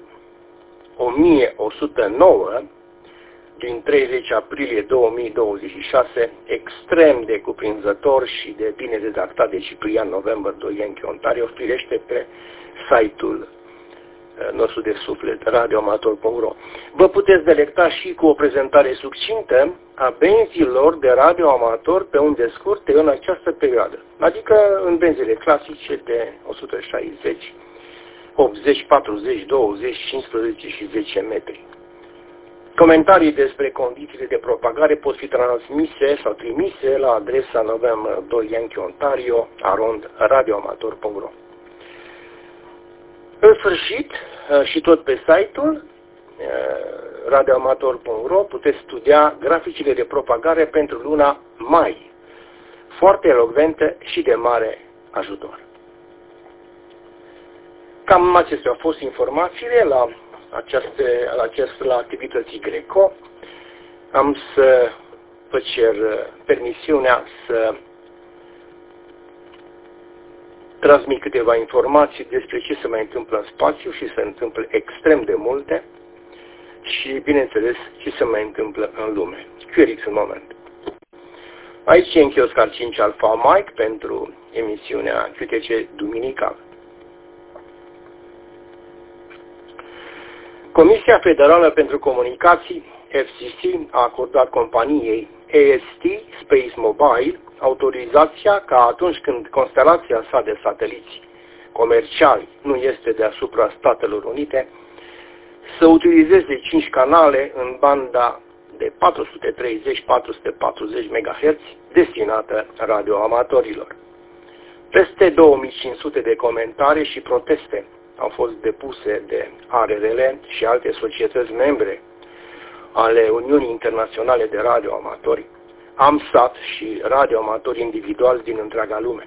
Speaker 1: 1109 din 30 aprilie 2026, extrem de cuprinzător și de bine redactat de Ciprian November 2 Yankee Ontario, firește pe site-ul nostru de suflet, radioamator.ro. Vă puteți delecta și cu o prezentare succintă a benzilor de radioamator pe unde scurte în această perioadă, adică în benzile clasice de 160, 80, 40, 20, 15 și 10 metri. Comentarii despre condițiile de propagare pot fi transmise sau trimise la adresa November 2 Yankee Ontario @radioamator.ro. În sfârșit, și tot pe site-ul radioamator.ro puteți studia graficile de propagare pentru luna mai, foarte elocvente și de mare ajutor. Cam acestea au fost informațiile la activității Greco. Am să vă cer permisiunea să transmit câteva informații despre ce se mai întâmplă în spațiu și se întâmplă extrem de multe și, bineînțeles, ce se mai întâmplă în lume. QRX în moment. Aici e în Oscar 5 Alpha Mike pentru emisiunea QTC Duminical. Comisia Federală pentru Comunicații, FCC, a acordat companiei AST Space Mobile autorizația ca atunci când constelația sa de sateliți comerciali nu este deasupra Statelor Unite, să utilizeze 5 canale în banda de 430-440 MHz destinată radioamatorilor. Peste 2500 de comentarii și proteste au fost depuse de ARRL și alte societăți membre ale Uniunii Internaționale de Radioamatori, AMSAT și radioamatori individuali din întreaga lume.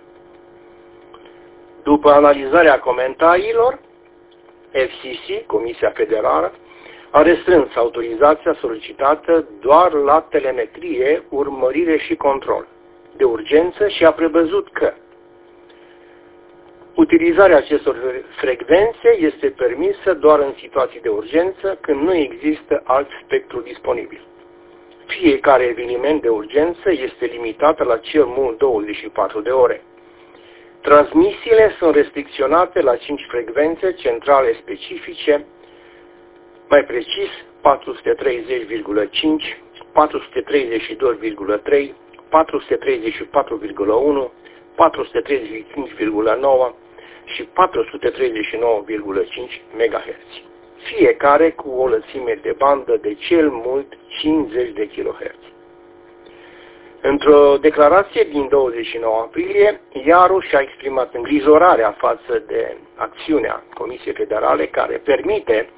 Speaker 1: După analizarea comentariilor, FCC, Comisia Federală, a restrâns autorizația solicitată doar la telemetrie, urmărire și control de urgență și a prevăzut că utilizarea acestor frecvențe este permisă doar în situații de urgență, când nu există alt spectru disponibil. Fiecare eveniment de urgență este limitat la cel mult 24 de ore. Transmisiile sunt restricționate la 5 frecvențe centrale specifice, mai precis 430,5, 432,3, 434,1, 435,9 și 439,5 MHz, fiecare cu o lățime de bandă de cel mult 50 de kHz. Într-o declarație din 29 aprilie, Iaru și-a exprimat îngrijorarea față de acțiunea Comisiei Federale care permite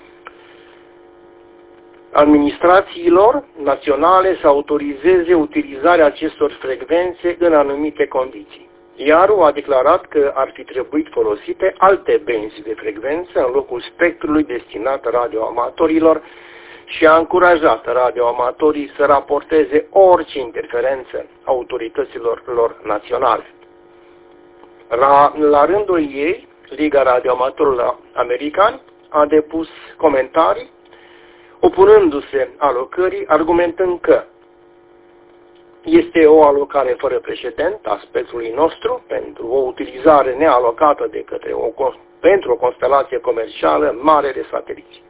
Speaker 1: administrațiilor naționale să autorizeze utilizarea acestor frecvențe în anumite condiții. Iaru a declarat că ar fi trebuit folosite alte benzi de frecvență în locul spectrului destinat radioamatorilor și a încurajat radioamatorii să raporteze orice interferență autorităților lor naționale. La rândul ei, Liga Radioamatorilor Americani a depus comentarii opunându-se alocării, argumentând că este o alocare fără precedent a spectrului nostru pentru o utilizare nealocată de către pentru o constelație comercială mare de sateliți.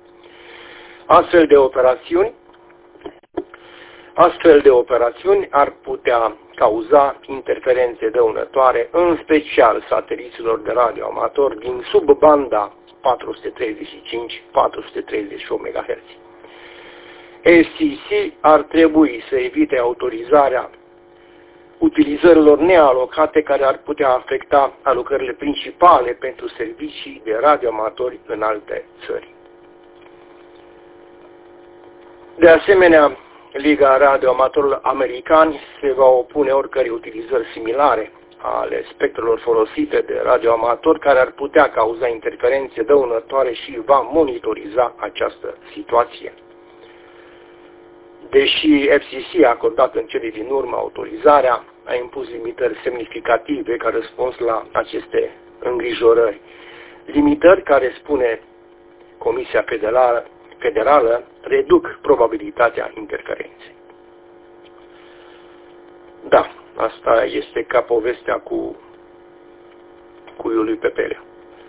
Speaker 1: Astfel de operațiuni ar putea cauza interferențe dăunătoare, în special sateliților de radioamatori din subbanda 435-438 MHz. FCC ar trebui să evite autorizarea utilizărilor nealocate care ar putea afecta alocările principale pentru servicii de radioamatori în alte țări. De asemenea, Liga Radioamatorilor Americani se va opune oricărei utilizări similare ale spectrelor folosite de radioamatori care ar putea cauza interferențe dăunătoare și va monitoriza această situație. Deși FCC a acordat în cele din urmă autorizarea, a impus limitări semnificative ca răspuns la aceste îngrijorări. Limitări care, spune Comisia Federală, reduc probabilitatea interferenței. Da, asta este ca povestea cu cuiului pe pelea.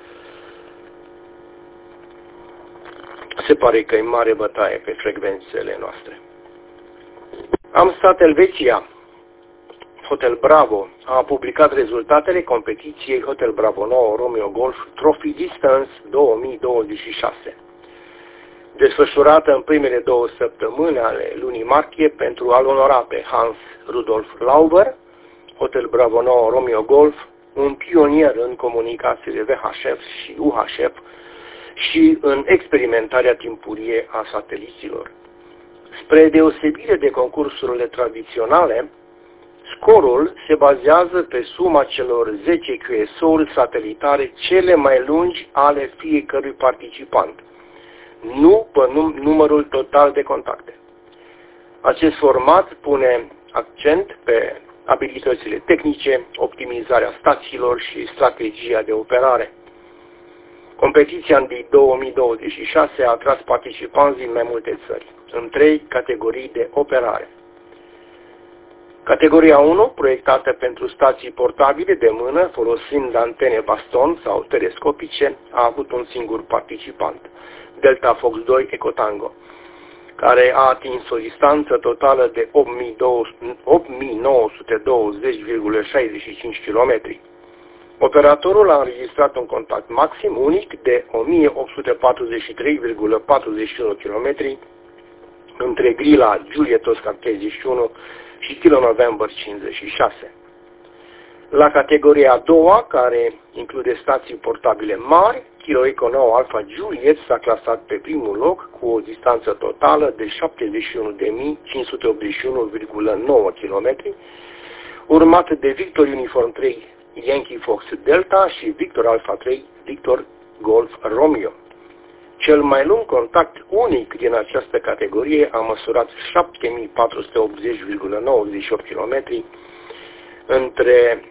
Speaker 1: Se pare că e mare bătaie pe frecvențele noastre. Amstat Elveția, Hotel Bravo, a publicat rezultatele competiției Hotel Bravo 9 Romeo Golf Trophy Distance 2026. Desfășurată în primele 2 săptămâni ale lunii martie pentru a-l onora pe Hans Rudolf Lauber, Hotel Bravo 9 Romeo Golf, un pionier în comunicațiile VHF și UHF și în experimentarea timpurie a sateliților. Spre deosebire de concursurile tradiționale, scorul se bazează pe suma celor 10 QSO-uri satelitare cele mai lungi ale fiecărui participant, nu pe numărul total de contacte. Acest format pune accent pe abilitățile tehnice, optimizarea stațiilor și strategia de operare. Competiția din 2026 a atras participanți din mai multe țări, în 3 categorii de operare. Categoria 1, proiectată pentru stații portabile de mână, folosind antene baston sau telescopice, a avut un singur participant, Delta Fox 2 Ecotango, care a atins o distanță totală de 8.920,65 km. Operatorul a înregistrat un contact maxim unic de 1.843,41 km între grila Juliet Oscar 31 și Kilo November 56. La categoria a doua, care include stații portabile mari, Kilo Eco 9 Alpha Juliet s-a clasat pe primul loc cu o distanță totală de 71.581,9 km, urmat de Victor Uniform 3 Yankee Fox Delta și Victor Alpha 3 Victor Golf Romeo. Cel mai lung contact unic din această categorie a măsurat 7.480,98 km între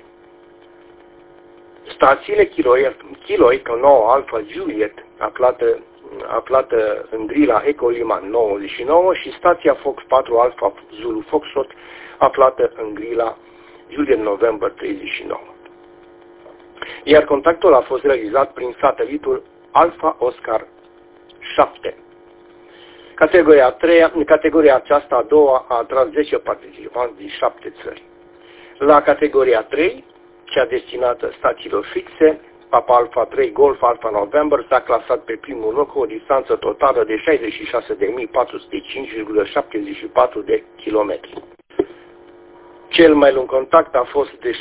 Speaker 1: stațiile Kilo Eco 9 Alpha Juliet, aflată în grila Eco Lima 99, și stația Fox 4 Alpha Zulu Foxtrot, aflată în grila Juliet November 39. Iar contactul a fost realizat prin satelitul Alpha Oscar 7. Categoria aceasta a doua a atras 10 participanți din 7 țări. La categoria 3, cea destinată stațiilor fixe, Papa Alpha 3 Golf Alpha November s-a clasat pe primul loc cu o distanță totală de 66.405,74 de kilometri. Cel mai lung contact a fost de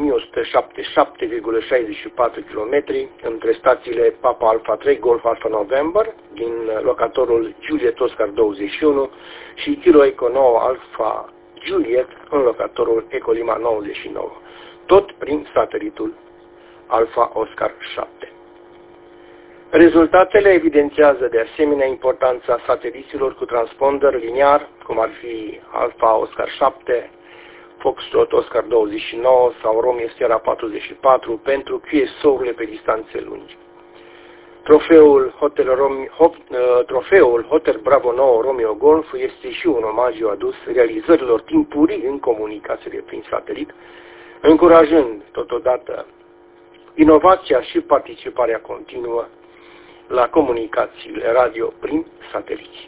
Speaker 1: 7.177,64 km între stațiile Papa Alpha 3 Golf Alpha November din locatorul Juliet Oscar 21 și Kilo Eco 9 Alpha Juliet în locatorul Eco Lima 99, tot prin satelitul Alpha Oscar 7. Rezultatele evidențiază de asemenea importanța sateliților cu transponder liniar, cum ar fi Alpha Oscar 7, Foxtrot Oscar 29 sau Romeo Sierra 44 pentru QSO-urile pe distanțe lungi. Trofeul Hotel Bravo 9 Romeo Golf este și un omagiu adus realizărilor timpurii în comunicațiile prin satelit, încurajând totodată inovația și participarea continuă la comunicațiile radio prin sateliți.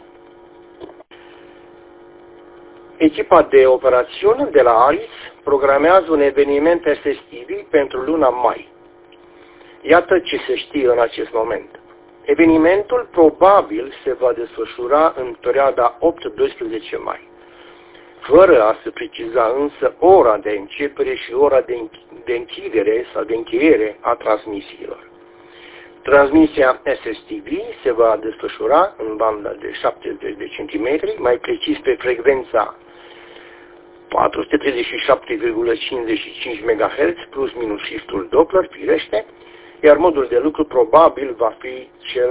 Speaker 1: Echipa de operațiuni de la ARIS programează un eveniment SSTV pentru luna mai. Iată ce se știe în acest moment. Evenimentul probabil se va desfășura în perioada 8-12 mai, fără a se preciza însă ora de începere și ora de închidere sau de încheiere a transmisiilor. Transmisia SSTV se va desfășura în banda de 70 de centimetri, mai precis pe frecvența 437,55 MHz plus minus shiftul Doppler, firește, iar modul de lucru probabil va fi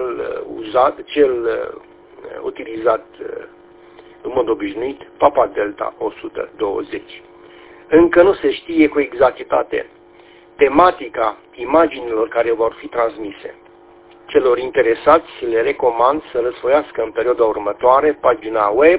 Speaker 1: cel utilizat în mod obișnuit, Papa Delta 120. Încă nu se știe cu exactitate tematica imaginilor care vor fi transmise. Celor interesați le recomand să răsfoiască în perioada următoare pagina web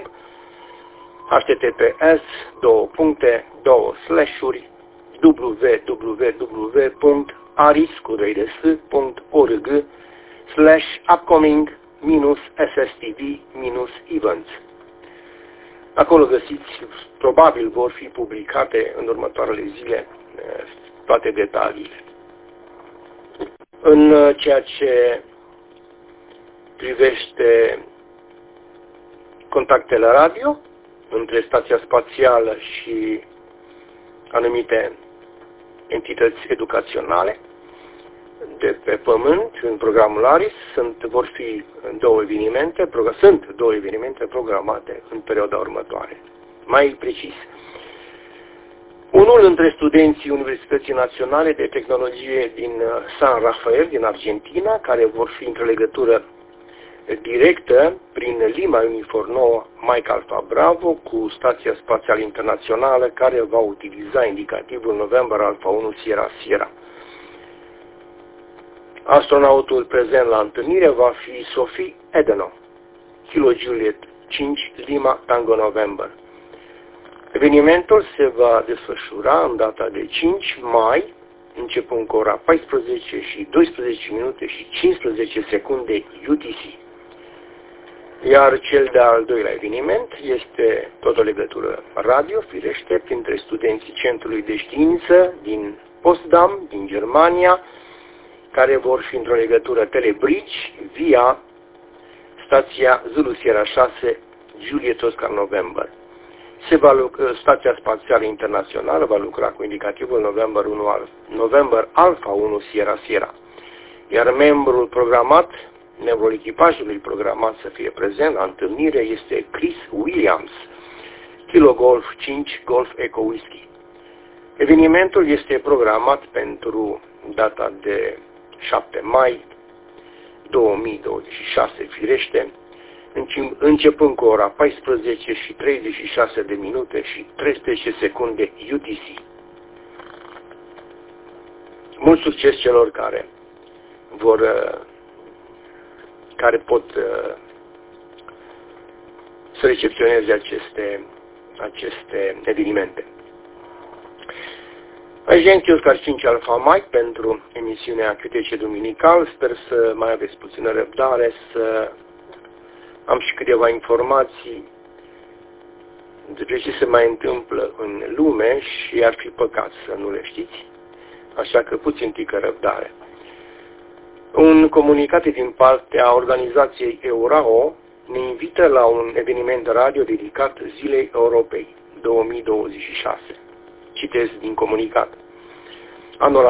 Speaker 1: www.aris.org/upcoming-SSTV-events. Acolo găsiți, probabil vor fi publicate în următoarele zile toate detaliile. În ceea ce privește contactele radio între stația spațială și anumite entități educaționale de pe Pământ, în programul ARIS, sunt două evenimente programate în perioada următoare. Mai precis, unul dintre studenții Universității Naționale de Tehnologie din San Rafael, din Argentina, care vor fi într-o legătură directă prin Lima Unifor 9 Mike Alpha Bravo cu Stația Spațială Internațională, care va utiliza indicativul November Alpha 1 Sierra Sierra. Astronautul prezent la întâlnire va fi Sophie Edeno, Kilo Juliet 5 Lima Tango November. Evenimentul se va desfășura în data de 5 mai, începând cu ora 14 și 12 minute și 15 secunde UTC. Iar cel de-al doilea eveniment este tot o legătură radio, firește, printre studenții Centrului de Știință din Potsdam, din Germania, care vor fi într-o legătură telebridge via stația Zulu Sierra 6 Juliet Oscar November. Stația Spațială Internațională va lucra cu indicativul November Alpha 1 Sierra Sierra, iar membrul echipajului programat să fie prezent la întâlnire este Chris Williams, Kilo Golf 5 Golf Eco Whiskey. Evenimentul este programat pentru data de 7 mai 2026, firește, începând cu ora 14 și 36 de minute și 13 secunde UTC. Mult succes celor care pot să recepționeze aceste evenimente. Aici Oscar 5 Alpha Mike pentru emisiunea QTC Duminical. Sper să mai aveți puțină răbdare, să am și câteva informații despre ce se mai întâmplă în lume și ar fi păcat să nu le știți, așa că puțin tică răbdare. Un comunicat din partea organizației EURAO ne invită la un eveniment radio dedicat Zilei Europei 2026. Citez din comunicat. Anul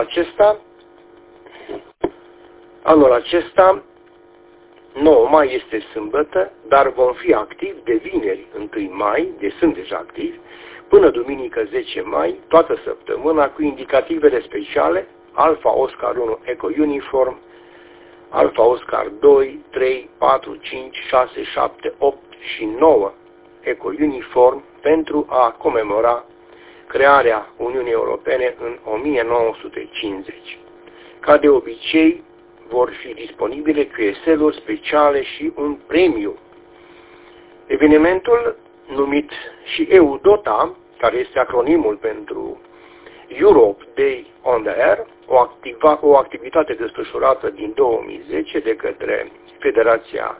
Speaker 1: acesta, 9 mai este sâmbătă, dar vom fi activi de vineri 1 mai, de sunt deja activi, până duminică 10 mai, toată săptămâna, cu indicativele speciale Alpha Oscar 1 Eco Uniform, Alpha Oscar 2, 3, 4, 5, 6, 7, 8 și 9 Eco Uniform pentru a comemora crearea Uniunii Europene în 1950. Ca de obicei, vor fi disponibile QSL-uri speciale și un premiu. Evenimentul, numit și EUDOTA, care este acronimul pentru Europe Day on the Air, o activitate desfășurată din 2010 de către Federația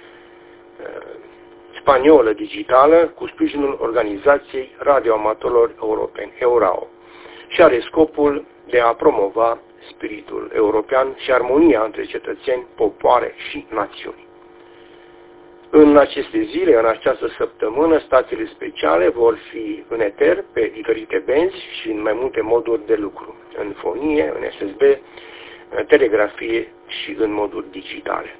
Speaker 1: Spaniolă Digitală cu sprijinul Organizației Radioamatorilor Europeni, EURAO, și are scopul de a promova spiritul european și armonia între cetățeni, popoare și națiuni. În aceste zile, în această săptămână, stațiile speciale vor fi în eter pe diferite benzi și în mai multe moduri de lucru, în fonie, în SSB, în telegrafie și în moduri digitale.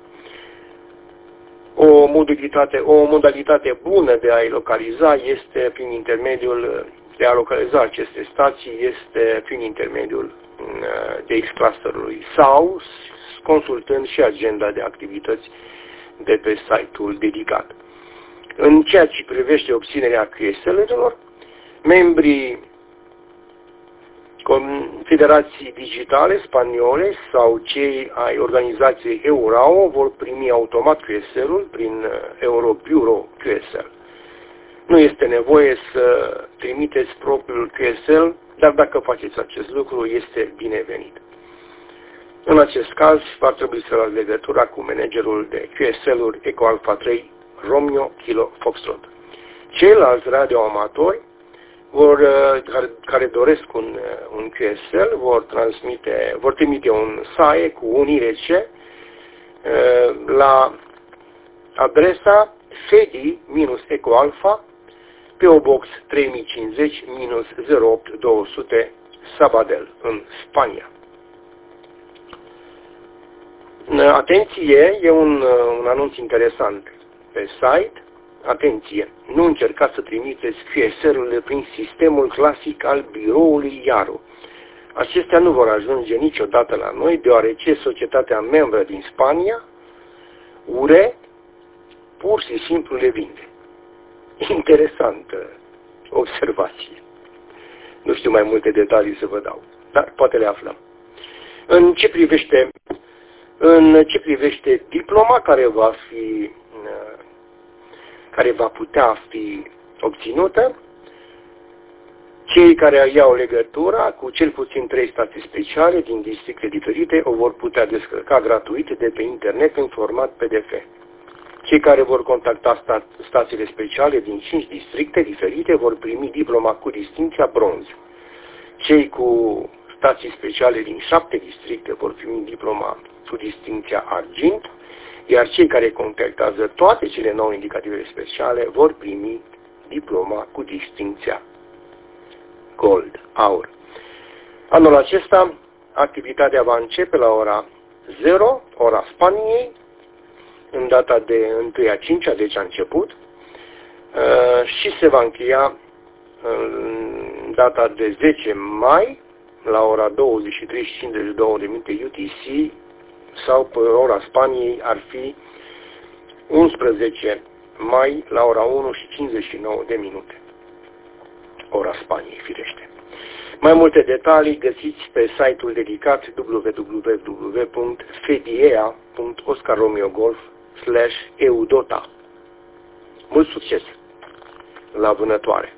Speaker 1: O modalitate bună de a-i localiza este prin intermediul de a localiza aceste stații este prin intermediul DX-clusterului sau consultând și agenda de activități de pe site-ul dedicat. În ceea ce privește obținerea QSL-urilor, membrii Federații Digitale Spaniole sau cei ai organizației EURAO vor primi automat QSL-ul prin Eurobureau QSL. Nu este nevoie să trimiteți propriul QSL, dar dacă faceți acest lucru, este binevenit. În acest caz, va trebui să luați legătura cu managerul de QSL-uri Eco Alpha 3 Romeo Kilo Foxtrot. Ceilalți radioamatori care doresc un QSL vor trimite un SAE cu un IRC la adresa FEDI-Eco Alpha PO Box 3050-08200 Sabadell, în Spania. Atenție, e un anunț interesant pe site. Atenție, nu încercați să trimiteți QSL-urile prin sistemul clasic al biroului IARU. Acestea nu vor ajunge niciodată la noi, deoarece societatea membră din Spania, URE, pur și simplu le vinde. Interesantă observație. Nu știu mai multe detalii să vă dau, dar poate le aflăm. În ce privește diploma care va putea fi obținută, cei care iau legătura cu cel puțin 3 stații speciale din districte diferite o vor putea descărca gratuit de pe internet în format PDF. Cei care vor contacta stațiile speciale din 5 districte diferite vor primi diploma cu distinția bronz. Cei cu stații speciale din 7 districte vor primi diploma cu distinția argint, iar cei care contactează toate cele 9 indicative speciale vor primi diploma cu distinția gold, aur. Anul acesta, activitatea va începe la ora 0, ora Spaniei, în data de 1/5, deci a început, și se va încheia în data de 10 mai, la ora 23:52 UTC, sau pe ora Spaniei ar fi 11 mai, la ora 1:59 ora Spaniei, firește. Mai multe detalii găsiți pe site-ul dedicat www.fedea.oscarromeogolf/eudota. Mult succes! La vânătoare!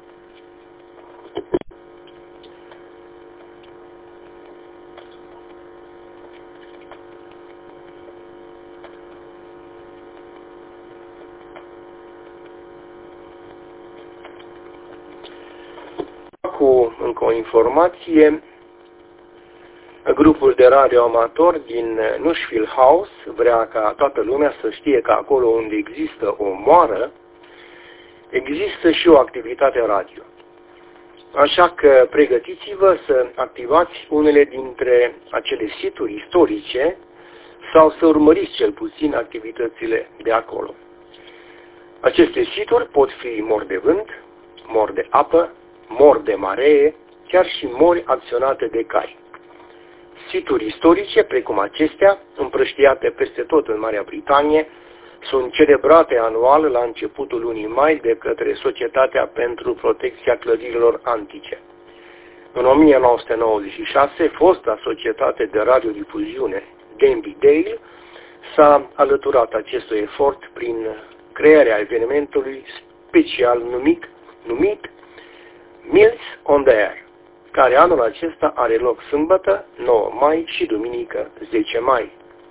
Speaker 1: încă o informație. Grupul de radioamatori din Nashville House vrea ca toată lumea să știe că acolo unde există o moară, există și o activitate radio. Așa că pregătiți-vă să activați unele dintre acele situri istorice sau să urmăriți cel puțin activitățile de acolo. Aceste situri pot fi mori de vânt, mori de apă, mori de maree, chiar și mori acționate de cai. Situri istorice, precum acestea, împrăștiate peste tot în Marea Britanie, sunt celebrate anual la începutul lunii mai de către Societatea pentru Protecția Clădirilor Antice. În 1996, fosta Societate de Radiodifuziune Denby Dale s-a alăturat acestui efort prin crearea evenimentului special numit Meals on the Air, care anul acesta are loc sâmbătă, 9 mai și duminică, 10 mai.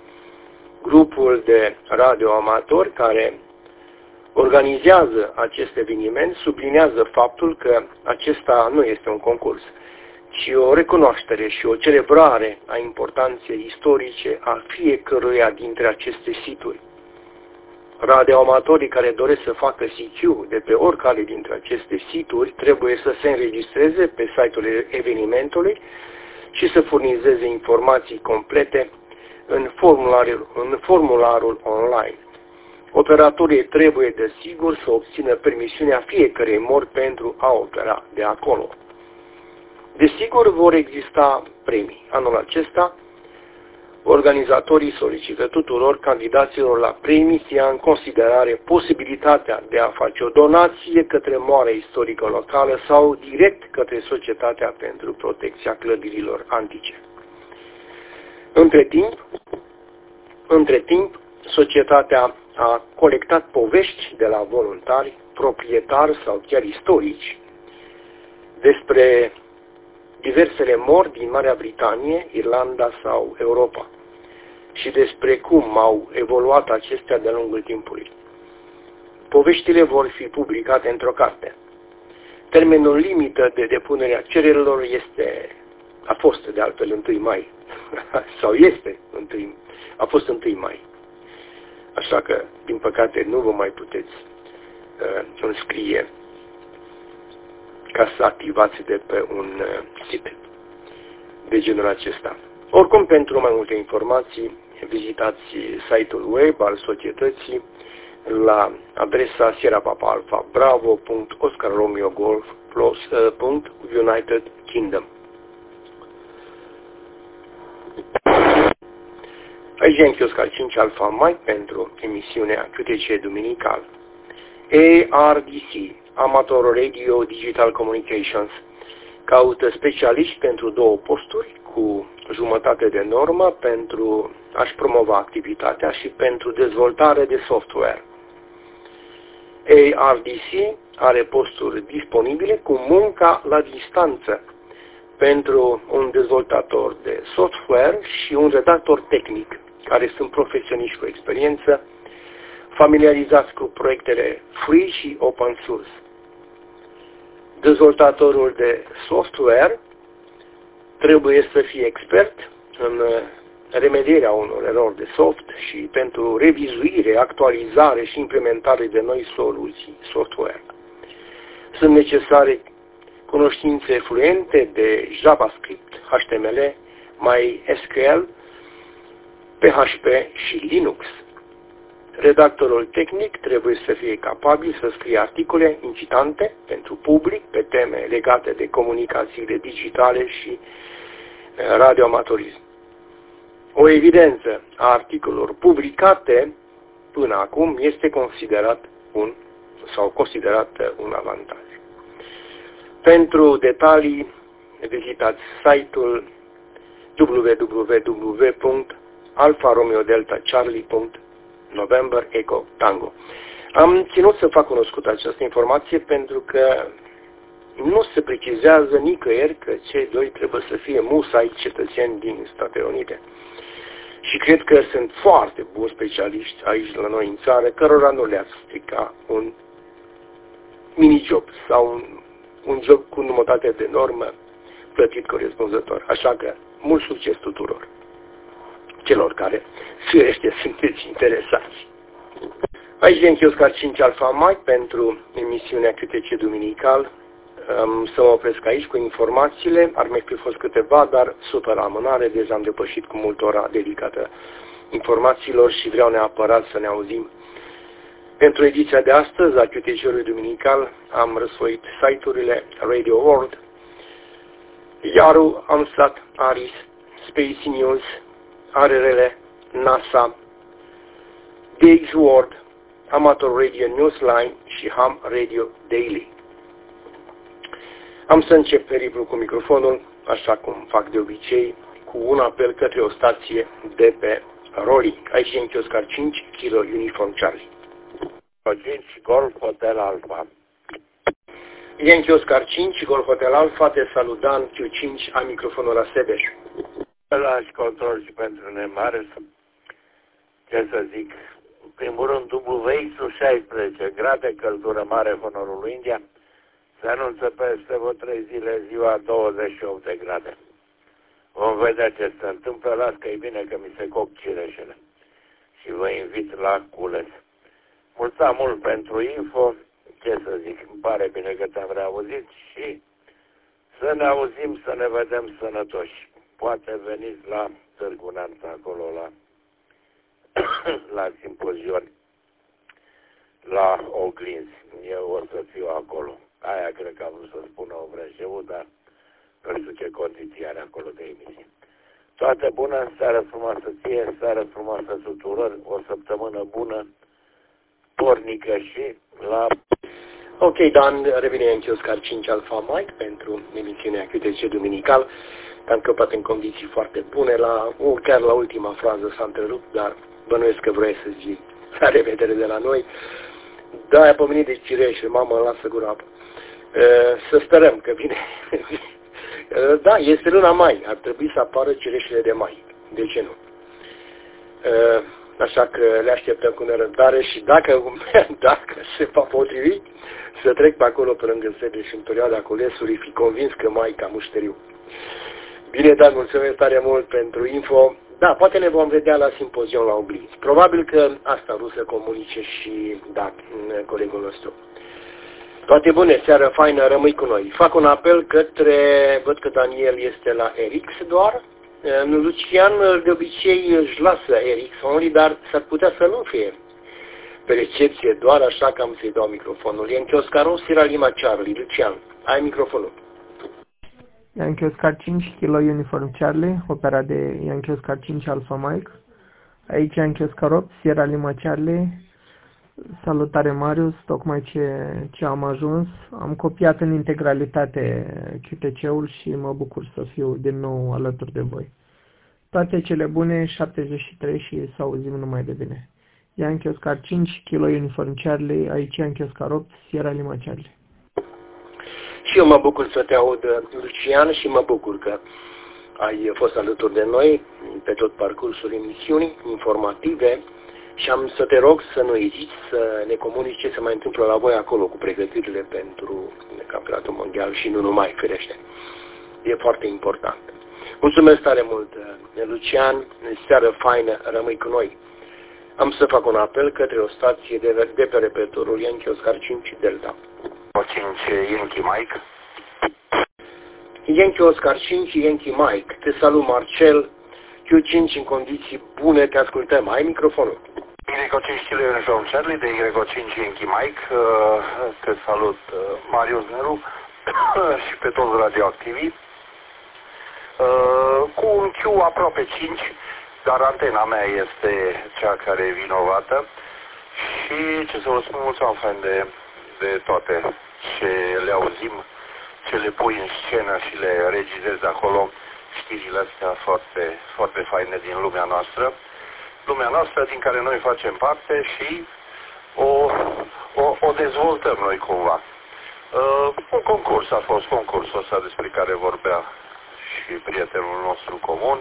Speaker 1: Grupul de radioamatori care organizează acest eveniment sublinează faptul că acesta nu este un concurs, ci o recunoaștere și o celebrare a importanței istorice a fiecăruia dintre aceste situri. Radioamatorii care doresc să facă CQ de pe oricare dintre aceste situri trebuie să se înregistreze pe site-ul evenimentului și să furnizeze informații complete în formularul online. Operatorii trebuie, desigur, să obțină permisiunea fiecărei mori pentru a opera de acolo. Desigur, vor exista premii. Anul acesta, organizatorii solicită tuturor candidaților la premii să ia în considerare posibilitatea de a face o donație către moara istorică locală sau direct către Societatea pentru Protecția Clădirilor Antice. Între timp, societatea a colectat povești de la voluntari, proprietari sau chiar istorici despre diversele mori din Marea Britanie, Irlanda sau Europa și despre cum au evoluat acestea de-a lungul timpului. Poveștile vor fi publicate într-o carte. Termenul limită de depunere a cererilor a fost de altfel 1 mai, sau a fost 1 mai. Așa că, din păcate, nu vă mai puteți înscrie ca să activați de pe un sit de genul acesta. Oricum, pentru mai multe informații, vizitați site-ul web al societății la adresa Sierra Papa Alpha Bravo.OscarRomeoGolf.United Kingdom. Aici Yankee Oscar 5 Alpha Mike pentru emisiunea QTC Duminical. ARDC, Amateur Radio Digital Communications, caută specialiști pentru 2 posturi cu jumătate de normă pentru a-și promova activitatea și pentru dezvoltare de software. ARDC are posturi disponibile cu munca la distanță pentru un dezvoltator de software și un redactor tehnic, care sunt profesioniști cu experiență, familiarizați cu proiectele free și open source. Dezvoltatorul de software trebuie să fie expert în remedierea unor erori de soft și pentru revizuire, actualizare și implementare de noi soluții software. Sunt necesare cunoștințe fluente de JavaScript, HTML, MySQL, PHP și Linux. Redactorul tehnic trebuie să fie capabil să scrie articole incitante pentru public pe teme legate de comunicațiile digitale și radioamatorism. O evidență a articolelor publicate până acum este considerat un avantaj. Pentru detalii, vizitați site-ul www.alfa-romeo-delta-charlie.November Echo Tango. Am ținut să fac cunoscută această informație pentru că nu se precizează nicăieri că cei doi trebuie să fie musai cetățeni din Statele Unite. Și cred că sunt foarte buni specialiști aici la noi în țară, cărora nu le-ar strica un mini-job sau un job cu jumătate de normă plătit corespunzător. Așa că, mult succes tuturor celor care, firește, sunteți interesați. Aici Yankee Oscar 5 Alpha Mike pentru emisiunea QTC Duminical. Să mă opresc aici cu informațiile. Ar mai fi fost câteva, dar super amânare, deja am depășit cu mult ora dedicată informațiilor și vreau neapărat să ne auzim. Pentru ediția de astăzi a QTC-ului Duminical am răsfoit site-urile Radio World, Yahoo, Amsat, Aris, Space News, ARRL, NASA, DX World, Amateur Radio Newsline și Ham Radio Daily. Am să încep periplul cu microfonul, așa cum fac de obicei, cu un apel către o stație de pe Rolling. Aici Yankee Oscar 5, Kilo Uniform Charlie.
Speaker 4: 5, Golf Hotel Alpha.
Speaker 1: Yankee Oscar 5, Golf Hotel Alpha, te salut Dan, Q5, am microfonul la Sebeș.
Speaker 4: Lași control și pentru Nemares. Ce să zic? În primul rând, WX 16 grade, căldură mare în Norul India. Se anunță peste vreo 3 zile ziua 28 de grade. Vom vedea ce se întâmplă. Las că e bine că mi se coc cireșele. Și vă invit la cules. Mulțumesc mult pentru info. Ce să zic, îmi pare bine că te-am reauzit și să ne auzim, să ne vedem sănătoși. Poate veniți la Târgu Neamț, acolo la simpozion, la Oglinzi. Eu o să fiu acolo. Aia cred că am vrut să spună o Vrăjeu, dar nu știu ce condiții are acolo de emisie. Toate bună, seară frumoasă ție, seară frumoasă tuturor, o săptămână bună, pornică și la...
Speaker 1: Ok, Dan, revine Yankee Oscar 5 Alpha Mike pentru emisiunea QTC Duminical. Am căpat în condiții foarte bune, chiar la ultima frază s-a întrerupt, dar bănuiesc că vrei să zici la revedere de la noi. Da, ai pomenit de cireșe, mama, lasă gura apă. Să sperăm că vine. Da, este luna mai, ar trebui să apară cireșele de mai. De ce nu? Așa că le așteptăm cu nerăbdare și dacă se va potrivi, să trec pe acolo pe lângă sede și în perioada culesului, fi convins că mai ca mușteriu. Bine, Dan, mulțumesc tare mult pentru info. Da, poate ne vom vedea la simpozion la Oglinzi. Probabil că asta vreau să comunice și colegul nostru. Toate bune, seară faină, rămâi cu noi. Fac un apel văd că Daniel este la RX doar. Lucian de obicei își lasă RX only, dar s-ar putea să nu fie pe recepție, doar așa că am să-i dau microfonul. Yankee Oscar Sierra Lima Charlie. Lucian, ai microfonul.
Speaker 8: Yankee Oscar 5, Kilo Uniform Charlie, opera de Yankee Oscar 5 Alpha Mike. Aici Yankee Oscar 8, Sierra Lima Charlie. Salutare Marius, tocmai ce am ajuns. Am copiat în integralitate QTC-ul și mă bucur să fiu din nou alături de voi. Toate cele bune, 73 și să auzim numai de bine. Yankee Oscar 5, Kilo Uniform Charlie, aici Yankee Oscar 8, Sierra Lima Charlie.
Speaker 1: Și eu mă bucur să te aud, Lucian, și mă bucur că ai fost alături de noi pe tot parcursul emisiunii informative și am să te rog să nu eziți să ne comunici ce se mai întâmplă la voi acolo cu pregătirile pentru campionatul mondial și nu numai, firește. E foarte important. Mulțumesc tare mult, Lucian, seară faină, rămâi cu noi. Am să fac un apel către o stație de pe repetorul Yankee Oscar 5 Delta.
Speaker 3: 5 Yankee Mike.
Speaker 1: Yankee Oscar 5, Yankee Mike. Te salut, Marcel. Q5 în condiții bune, te ascultăm. Ai microfonul.
Speaker 3: Y5 Kilo Uniform Charlie de Y5 Yankee Mike. Te salut, Marius Neru și pe toți radioactivii. Cu un Q aproape 5, dar antena mea este cea care e vinovată. Și ce să vă spun, mulțumesc fan de toate ce le auzim, ce le pui în scenă și le regizezi acolo, știrile astea foarte, foarte faine din lumea noastră. Lumea noastră din care noi facem parte și o dezvoltăm noi cumva. Un concurs a fost concursul ăsta despre care vorbea și prietenul nostru comun.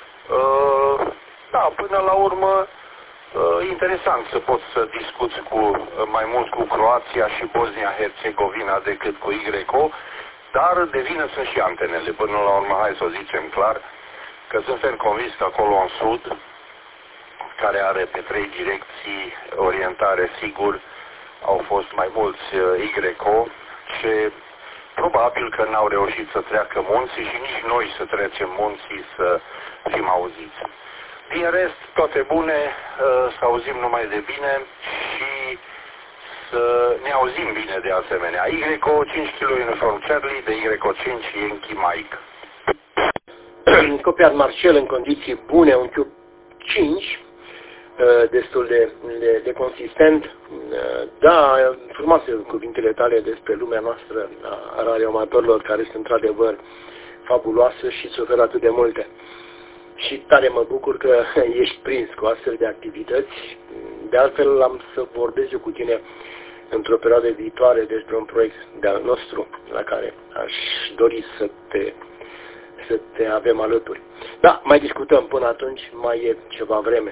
Speaker 3: Da, până la urmă, interesant să poți să discuți mai mult cu Croația și Bosnia-Herzegovina decât cu YO, Dar de vină sunt și antenele. Până la urmă, hai să o zicem clar, că suntem convins că acolo în sud, care are pe 3 direcții orientare sigur, au fost mai mulți YO și probabil că n-au reușit să treacă munții și nici noi să trecem munții să fim auziți. Din rest, toate bune, să auzim numai de bine și să ne auzim bine de asemenea. YO 5 kg Uniform Charlie, de YO 5 Yankee Mike.
Speaker 1: Copiat Marcel în condiții bune, un Q 5, destul de consistent. Da, frumoase cuvintele tale despre lumea noastră a radioamatorilor, care sunt într-adevăr fabuloasă și suferă atât de multe. Și tare mă bucur că ești prins cu astfel de activități. De altfel am să vorbesc eu cu tine într-o perioadă viitoare despre un proiect de-al nostru la care aș dori să te avem alături. Da, mai discutăm până atunci, mai e ceva vreme.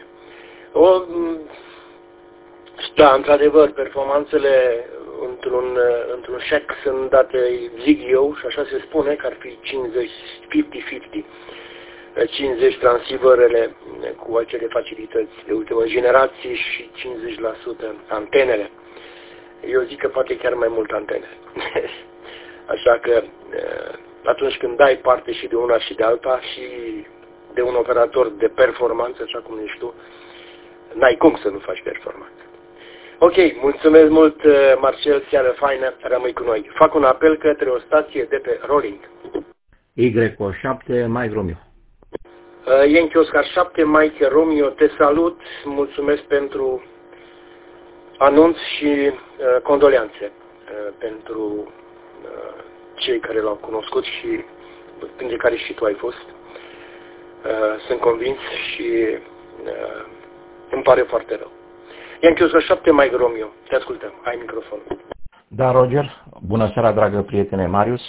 Speaker 1: Da, într-adevăr, performanțele într-un șec sunt date, zic eu, și așa se spune, că ar fi 50-50. 50 transceiverele cu acele facilități de ultimă generație și 50% antenele. Eu zic că poate chiar mai mult antene. Așa că atunci când dai parte și de una și de alta și de un operator de performanță, așa cum ești tu, n-ai cum să nu faci performanță. Ok, mulțumesc mult, Marcel, seară faină, rămâi cu noi. Fac un apel către o stație de pe Rolling.
Speaker 9: YO7 Mike Romeo.
Speaker 1: Yankee Oscar 7, Mike Romeo, te salut, mulțumesc pentru anunț și condoleanțe pentru cei care l-au cunoscut și printre care și tu ai fost. Sunt convins și îmi pare foarte rău. Yankee Oscar 7, Mike Romeo, te ascultăm, ai microfonul.
Speaker 9: Da, Roger, bună seara, dragă prietene Marius.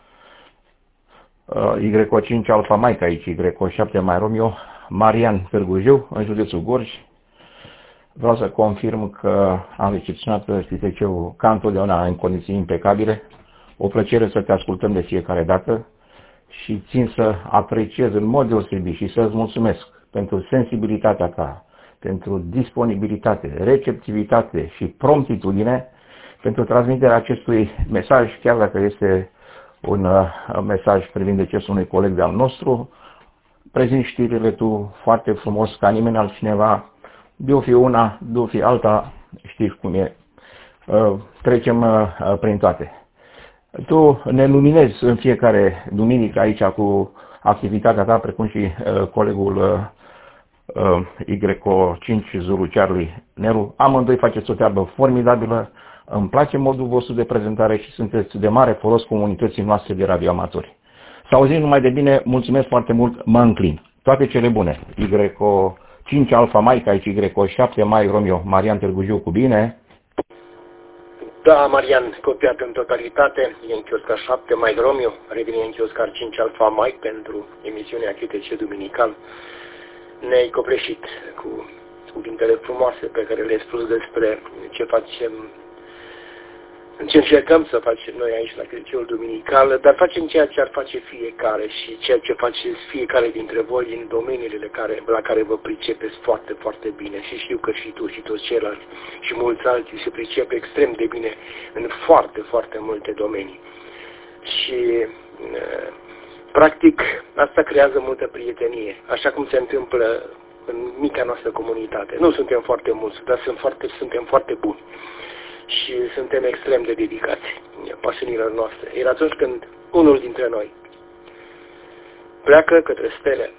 Speaker 9: YO5 Alpha Mike aici, YO7 Mike Romeo, Marian Târgu Jiu, în județul Gorj. Vreau să confirm că am recepționat STC-ul ca întotdeauna în condiții impecabile. O plăcere să te ascultăm de fiecare dată și țin să apreciez în mod deosebit și să-ți mulțumesc pentru sensibilitatea ta, pentru disponibilitate, receptivitate și promptitudine pentru transmiterea acestui mesaj, chiar dacă este un mesaj privind decesul unui coleg de-al nostru. Prezinți știrile tu foarte frumos ca nimeni altcineva, de o fi una, de o fi alta, știi cum e, trecem prin toate. Tu ne luminezi în fiecare duminică aici cu activitatea ta, precum și colegul YO5 Zulu Charlie Neru. Amândoi faceți o treabă formidabilă, îmi place modul vostru de prezentare și sunteți de mare folos comunității noastre de radioamatori. Să auzim numai de bine, mulțumesc foarte mult, mă înclin. Toate cele bune. YO5 Alpha Mike aici, YO7 Mike Romeo, Marian Târgu Jiu, cu bine?
Speaker 1: Da, Marian, copiat în totalitate, Yankee Oscar 7 Mike Romeo, revine Yankee Oscar 5 Alpha Mike pentru emisiunea QTC Duminical. Ne-ai copleșit cu cuvintele frumoase pe care le-ai spus despre ce facem, ce încercăm să facem noi aici la QTC-ul Duminical, dar facem ceea ce ar face fiecare și ceea ce faceți fiecare dintre voi în domeniile la care vă pricepeți foarte, foarte bine. Și știu că și tu și toți ceilalți și mulți alții se pricep extrem de bine în foarte, foarte multe domenii. Și practic asta creează multă prietenie, așa cum se întâmplă în mica noastră comunitate. Nu suntem foarte mulți, dar suntem foarte buni. Și suntem extrem de dedicați pasiunilor noastre. Iar atunci când unul dintre noi pleacă către stele,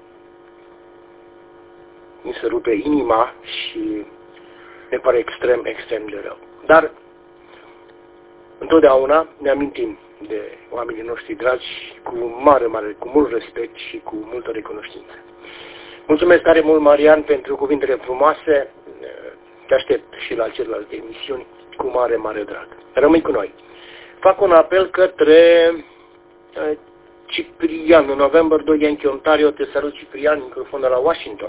Speaker 1: mi se rupe inima și ne pare extrem, extrem de rău. Dar întotdeauna ne amintim de oamenii noștri dragi cu cu mult respect și cu multă recunoștință. Mulțumesc tare mult, Marian, pentru cuvintele frumoase. Te aștept și la celelalte emisiuni cu mare, mare drag. Rămâi cu noi. Fac un apel către Ciprian, în November 2, Yankee Ontario. Te salut, Ciprian, microfon de la Washington.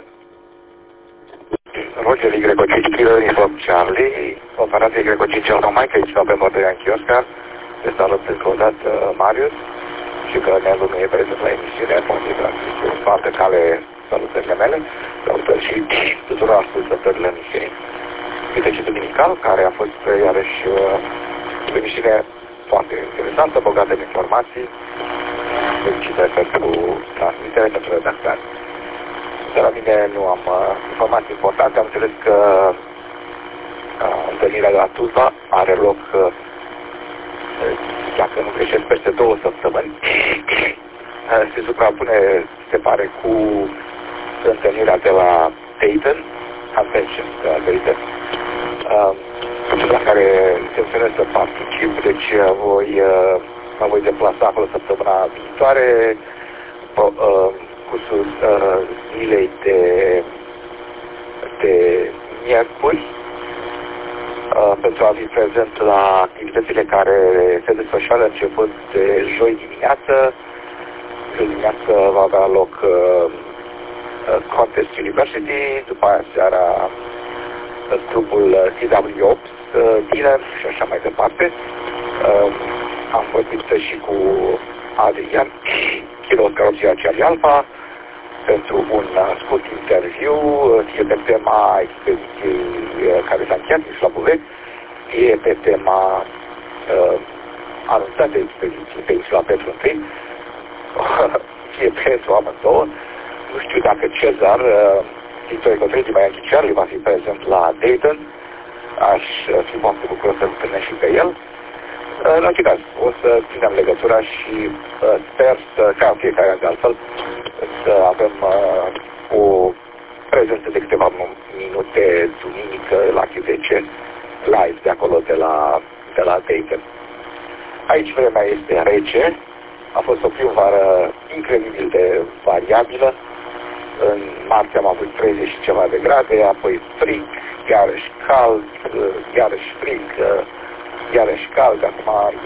Speaker 3: Roger, YO5 Kilo Uniform Charlie, operație YO5 Alpha Mike, aici November 2, Yankee Oscar. te salut încă o dată, Marius, și că Nelu nu e prezent la emisiune, poate că pe altă cale salutările mele, salutări și tuturor ascultătorilor emisiunii. Câtece Duminical, care a fost iarăși o emisiune foarte interesantă, bogată în informații, fericită pentru transmitere, pentru redactare. De la mine nu am informații importante, am înțeles că întâlnirea de la Tuzla are loc, dacă nu greșesc, peste 2 săptămâni. Se suprapune, se pare, cu întâlnirea de la Dayton, Convention de la Dayton, la care intenționez să particip, deci mă voi deplasa acolo săptămâna viitoare, cursul zilei de miercuri, pentru a fi prezent la activitățile care se desfășoară începând de joi dimineață. Joi dimineață va avea loc Contest University, după aia seara grupul CW8, Dinner și așa mai departe. Am vorbit și cu Adrian, Chilos Carozia Charlie Alfa, pentru un scurt interviu, fie pe tema expediției care s-a încheiat în Șlabule, fie pe tema anunțată expediției pe insula Petru I, fie pentru amândouă. Nu știu dacă Cezar, viitorul cotrei din Yankee Charlie, va fi prezent la Dayton. Aș fi foarte bucuros să-l întâlnesc și pe el. În orice caz, o să ținem legătura și sper să, ca fiecare an de altfel, să avem o prezență de câteva minute duminică la QTC live de acolo de la Dayton. Aici vremea este rece, a fost o primăvară incredibil de variabilă. În martie am avut 30 și ceva de grade, apoi frig, iarăși cald, iarăși frig, iarăși cald, acum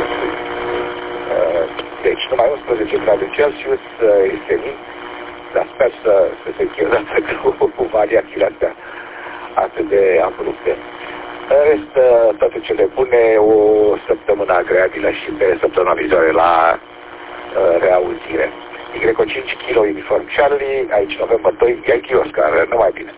Speaker 3: deci numai 11 grade Celsius este nin, dar sper să se fie odată cu variațiile astea atât de abrupte. În rest, toate cele bune, o săptămână agreabilă și pe săptămâna viitoare la reauzire. Y5 Kilo Uniform Charlie, aici November 2, Yankee Oscar, numai bine.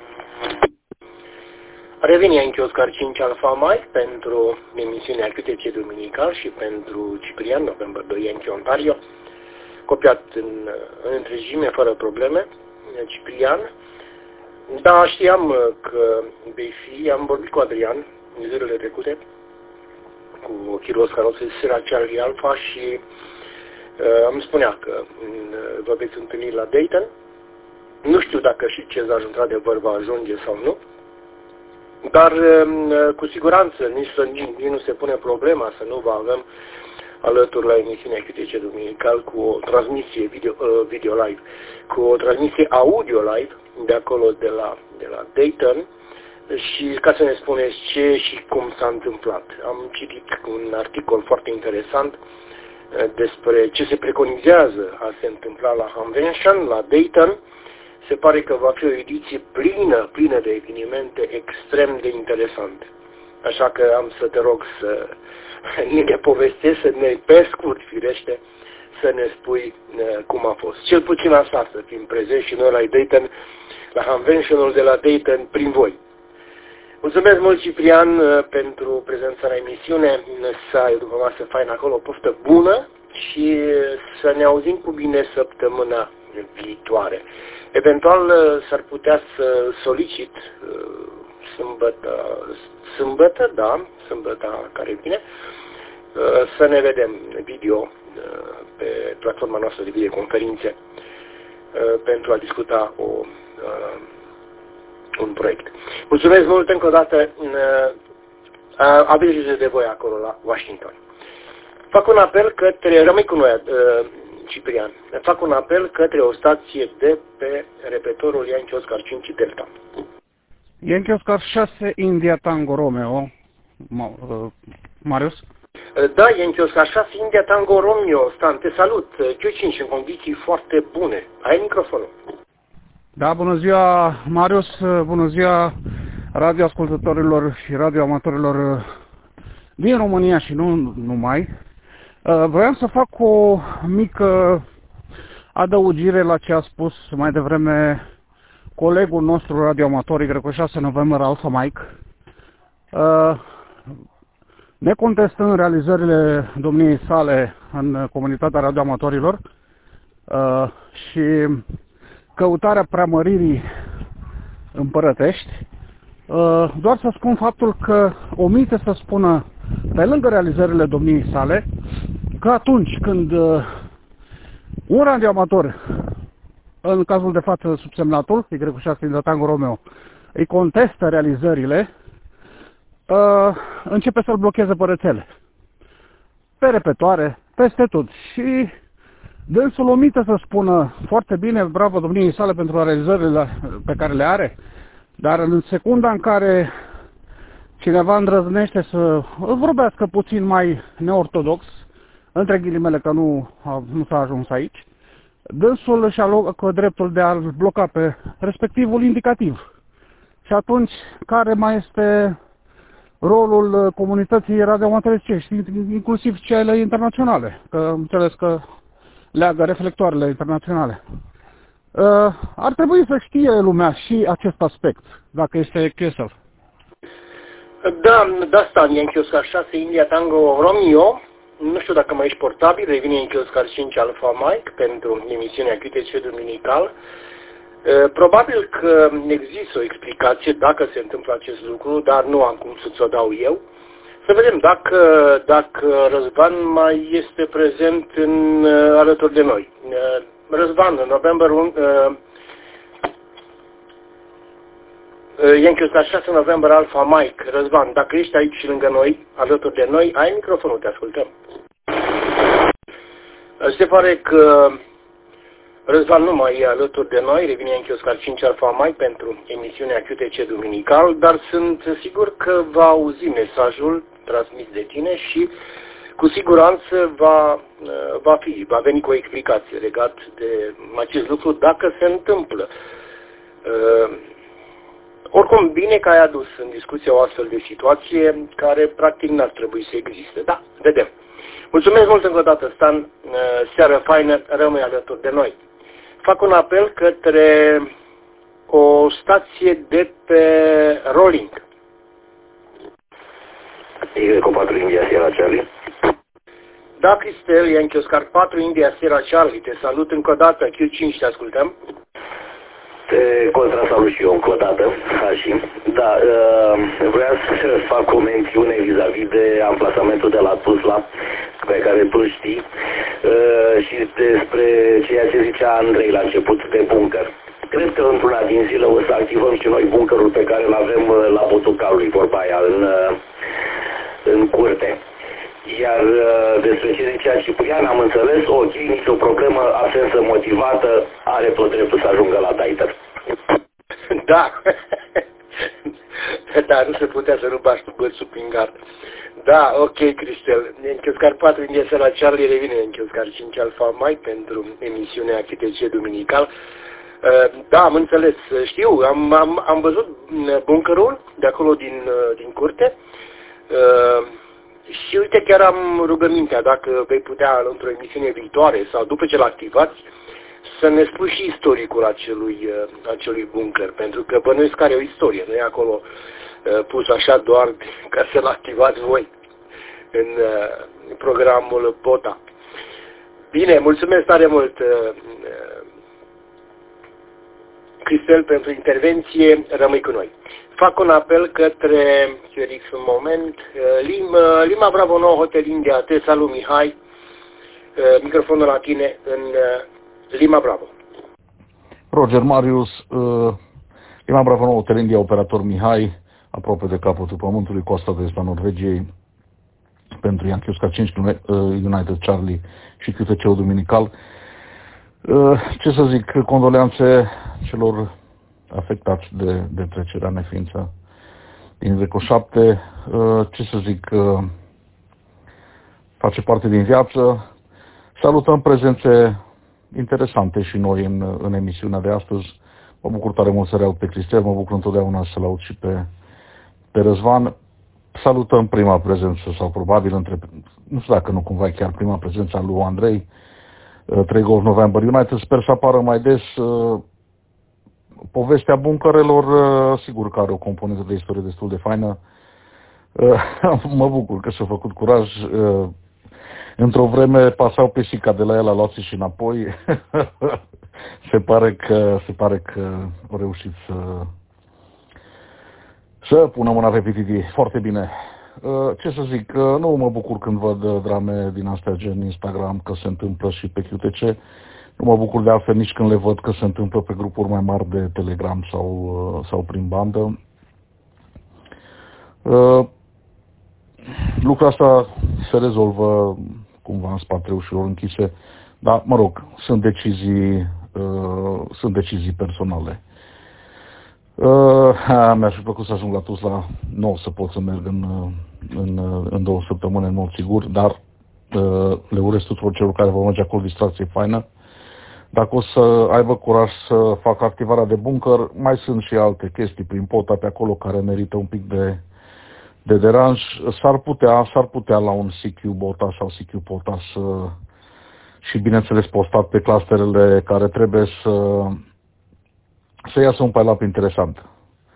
Speaker 1: Revine Yankee Oscar 5 Alpha Mike pentru emisiunea QTC Duminical și pentru Ciprian, November 2, Yankee Ontario, copiat în întregime, fără probleme, Ciprian. Da, știam că vei fi, am vorbit cu Adrian în zilele trecute, cu Chiros Carosei Sera Charlie Alpha și îmi spunea că vă veți întâlni la Dayton. Nu știu dacă și Cezar într-adevăr va ajunge sau nu, dar cu siguranță nici nu se pune problema să nu vă avem alături la emisiunea QTC Duminical cu o transmisie video live, cu o transmisie audio live de acolo de la Dayton și ca să ne spuneți ce și cum s-a întâmplat. Am citit un articol foarte interesant despre ce se preconizează a se întâmpla la Convention, la Dayton. Se pare că va fi o ediție plină de evenimente extrem de interesante. Așa că am să te rog să ne povestești, să ne, pe scurt, firește, să ne spui cum a fost. Cel puțin asta, să fim prezenți și noi la Dayton, la Conventionul de la Dayton, prin voi. Mulțumesc mult, Ciprian, pentru prezența la emisiune, să ai după masă faină acolo, poftă bună și să ne auzim cu bine săptămâna viitoare. Eventual s-ar putea să solicit sâmbătă care vine, să ne vedem video pe platforma noastră de videoconferințe pentru a discuta un proiect. Mulțumesc mult încă o dată, aveți grijă de voi acolo la Washington. Fac un apel către, rămâi cu noi, Ciprian, fac un apel către o stație de pe repetorul Yankee Oscar 5 Delta.
Speaker 10: Yankee Oscar 6 India Tango Romeo, Marius?
Speaker 1: Da, Yankee Oscar 6 India Tango Romeo, Stan, te salut, Q5 în condiții foarte bune. Ai microfonul.
Speaker 10: Da, bună ziua, Marius, bună ziua radioascultătorilor și radioamatorilor din România și nu numai. Vreau să fac o mică adăugire la ce a spus mai devreme colegul nostru radioamator Y6 November Alpha Mike, necontestând realizările domniei sale în comunitatea radioamatorilor și căutarea preamăririi împărătești, doar să spun faptul că omite să spună, pe lângă realizările domniei sale, că atunci când un radioamator, în cazul de față subsemnatul, Y6 India Tango Romeo, îi contestă realizările, începe să-l blocheze pe rețele, pe repetoare, peste tot. Și dânsul omite să spună foarte bine, bravo domniei sale pentru realizările pe care le are, dar în secunda în care cineva îndrăznește să vorbească puțin mai neortodox, între ghilimele că nu s-a ajuns aici, dânsul își alocă dreptul de a-l bloca pe respectivul indicativ. Și atunci, care mai este rolul comunității radioamatoricești, inclusiv cele internaționale, că înțeles că leagă reflectoarele internaționale. Ar trebui să știe lumea și acest aspect, dacă este Kessel.
Speaker 1: Da, Stan, Yankee Oscar 6 India Tango Romeo. Nu știu dacă mai ești portabil, revine Yankee Oscar 5 Alpha Mike pentru emisiunea QTC Duminical. Probabil că există o explicație dacă se întâmplă acest lucru, dar nu am cum să ți-o dau eu. Să vedem dacă Răzvan mai este prezent alături de noi. Răzvan, în November Yankee Oscar 6 November Alpha Mike. Răzvan, dacă ești aici și lângă noi, alături de noi, ai microfonul, te ascultăm. Se pare că Răzvan nu mai e alături de noi, revine Yankee Oscar 5 Alpha Mike pentru emisiunea QTC Duminical, dar sunt sigur că va auzi mesajul transmis de tine și cu siguranță va veni cu o explicație legat de acest lucru dacă se întâmplă. Oricum, bine că ai adus în discuție o astfel de situație care practic n-ar trebui să existe. Da, vedem. Mulțumesc mult încă o dată, Stan. Seară faină, rămâi alături de noi. Fac un apel către o stație de pe Rolling.
Speaker 6: Y4 India Sierra Charlie.
Speaker 1: Da, Cristel, Yankee Oscar 4 India Sierra Charlie. Te salut încă o dată. Q5, te ascultăm.
Speaker 6: Te contrasalut și eu încă o dată, Hashi. Da, vreau să fac o mențiune vis-a-vis de amplasamentul de la Tuzla, pe care tu știi, și despre ceea ce zicea Andrei la început de bunker. Cred că într-una din zile o să activăm și noi bunkerul pe care îl avem la botul calului, vorba aia, în curte. Iar despre ce zicea Ciprian, am înțeles, ok, nicio problemă, absență motivată, are tot dreptul să ajungă la Taiter.
Speaker 1: Da, dar nu se putea să nu bași bățul prin gard. Da, ok, Cristel. Yankee Oscar 4 India Sierra Charlie revine Yankee Oscar 5 Alpha Mike pentru emisiunea QTC Duminical. Da, am înțeles, știu, am văzut bunkerul de acolo din curte. Și uite, chiar am rugămintea, dacă vei putea într-o emisiune viitoare sau după ce l-activați, să ne spui și istoricul acelui bunker, pentru că bănuiesc că are o istorie, nu e acolo pus așa doar ca să-l activați voi în programul BOTA. Bine, mulțumesc tare mult, Cristel, pentru intervenție, rămâi cu noi. Fac un apel către, Felix, un moment, Lima Bravo 9 Hotel India, te salut, Mihai, microfonul la tine în Lima Bravo.
Speaker 11: Roger Marius, Lima Bravo 9 Hotel India, operator Mihai, aproape de capătul pământului, coasta de est a Norvegiei, pentru Yankee Oscar 5 United Charlie și QTC-ul Duminical. Ce să zic, condoleanțe celor afectați de trecerea neființă din Reco 7. Ce să zic, face parte din viață. Salutăm prezențe interesante și noi în emisiunea de astăzi. Mă bucur tare mult să reaud pe Cristel, mă bucur întotdeauna să-l aud și pe Răzvan. salutăm prima prezență sau probabil nu știu dacă nu cumva chiar prima prezență a lui Andrei, 3 Golf November United. Sper să apară mai des. Povestea bunkerelor, sigur că are o componentă de istorie destul de faină. Mă bucur că s-a făcut curaj. Într-o vreme pasau pe sica de la el, a luat și înapoi. se pare că au reușit să pună mâna pe PTT. Foarte bine. Ce să zic, nu mă bucur când văd drame din astea gen Instagram că se întâmplă și pe QTC. Nu mă bucur de altfel nici când le văd că se întâmplă pe grupuri mai mari de Telegram sau prin bandă. Lucrul asta se rezolvă cumva în spatele ușilor închise, dar mă rog, sunt decizii personale. Mi-aș fi plăcut să ajung la Tuzla, nu o să pot să merg în 2 săptămâni în mod sigur, dar le urez tuturor celor care vor merge acolo distracție faină. Dacă o să aibă curaj să facă activarea de bunker, mai sunt și alte chestii prin Pota pe acolo care merită un pic de deranj. S-ar putea la un CQ Bota sau CQ Pota și bineînțeles postat pe clusterele care trebuie să iasă un pile-up interesant.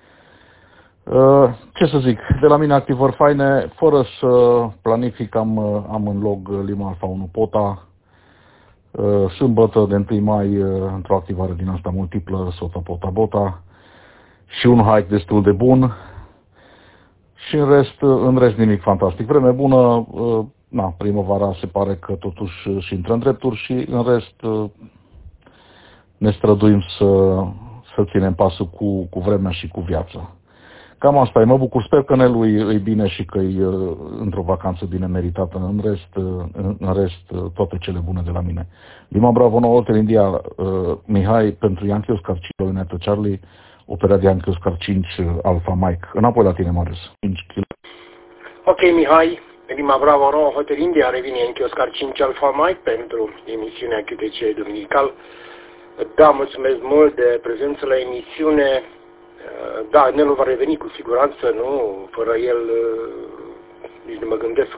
Speaker 11: Ce să zic, de la mine activări faine, fără să planific, am în log Lima Alpha 1 Pota, sâmbătă de 1 mai într-o activare din asta multiplă, Sota Pota Bota și un hike destul de bun și în rest nimic fantastic. Vreme bună, primăvara se pare că totuși și intră în drepturi și în rest ne străduim să ținem pasul cu vremea și cu viața. Cam asta e, mă bucur, sper că Nelu e bine și că e într-o vacanță bine meritată. În rest, toate cele bune de la mine. Lima Bravo 9 Hotel India, Mihai pentru Yankee Oscar 5 United Charlie, opera de Yankee Oscar 5 Alpha Mike. Înapoi la tine, Marius. 5 kg.
Speaker 1: Ok, Mihai, Lima Bravo 9 Hotel India, revine Yankee Oscar 5 Alpha Mike pentru emisiunea QTC Dominical. Da, mulțumesc mult de prezență la emisiune. Da, Nelu va reveni cu siguranță, nu? Fără el nici nu mă gândesc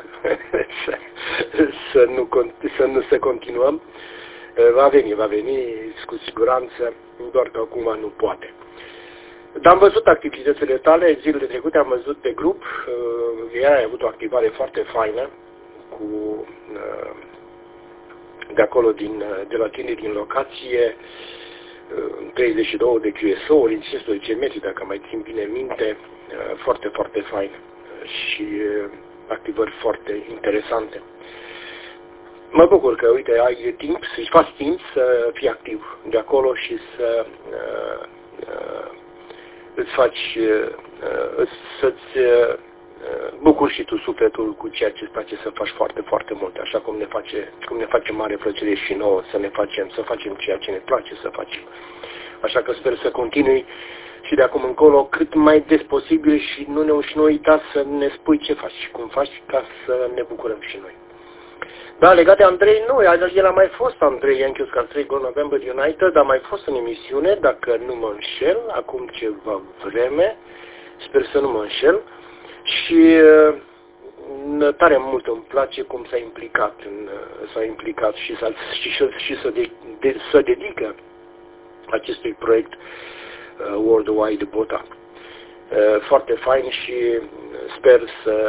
Speaker 1: să nu se continuăm. Va veni cu siguranță, doar că acum nu poate. Dar am văzut activitățile tale, zilele trecute am văzut pe grup, ai avut o activare foarte faină cu de acolo de la tine din locație, 32 de QSO-uri în 15 metri, dacă mai țin bine minte, foarte, foarte fain și activări foarte interesante. Mă bucur că, uite, ai timp, să-și faci timp să fii activ de acolo și să-ți bucuri și tu sufletul cu ceea ce îți place să faci foarte, foarte mult, așa cum ne face mare plăcere și nouă să facem ceea ce ne place să facem. Așa că sper să continui și de acum încolo cât mai des posibil și nu uita să ne spui ce faci și cum faci ca să ne bucurăm și noi. Da, legat de Andrei, nu, el a mai fost Andrei Yankee Oscar 3 Golf November United, a mai fost în emisiune, dacă nu mă înșel, acum ceva vreme, sper să nu mă înșel. Și tare mult îmi place cum s-a implicat și să dedică acestui proiect Worldwide Bota. Foarte fain și sper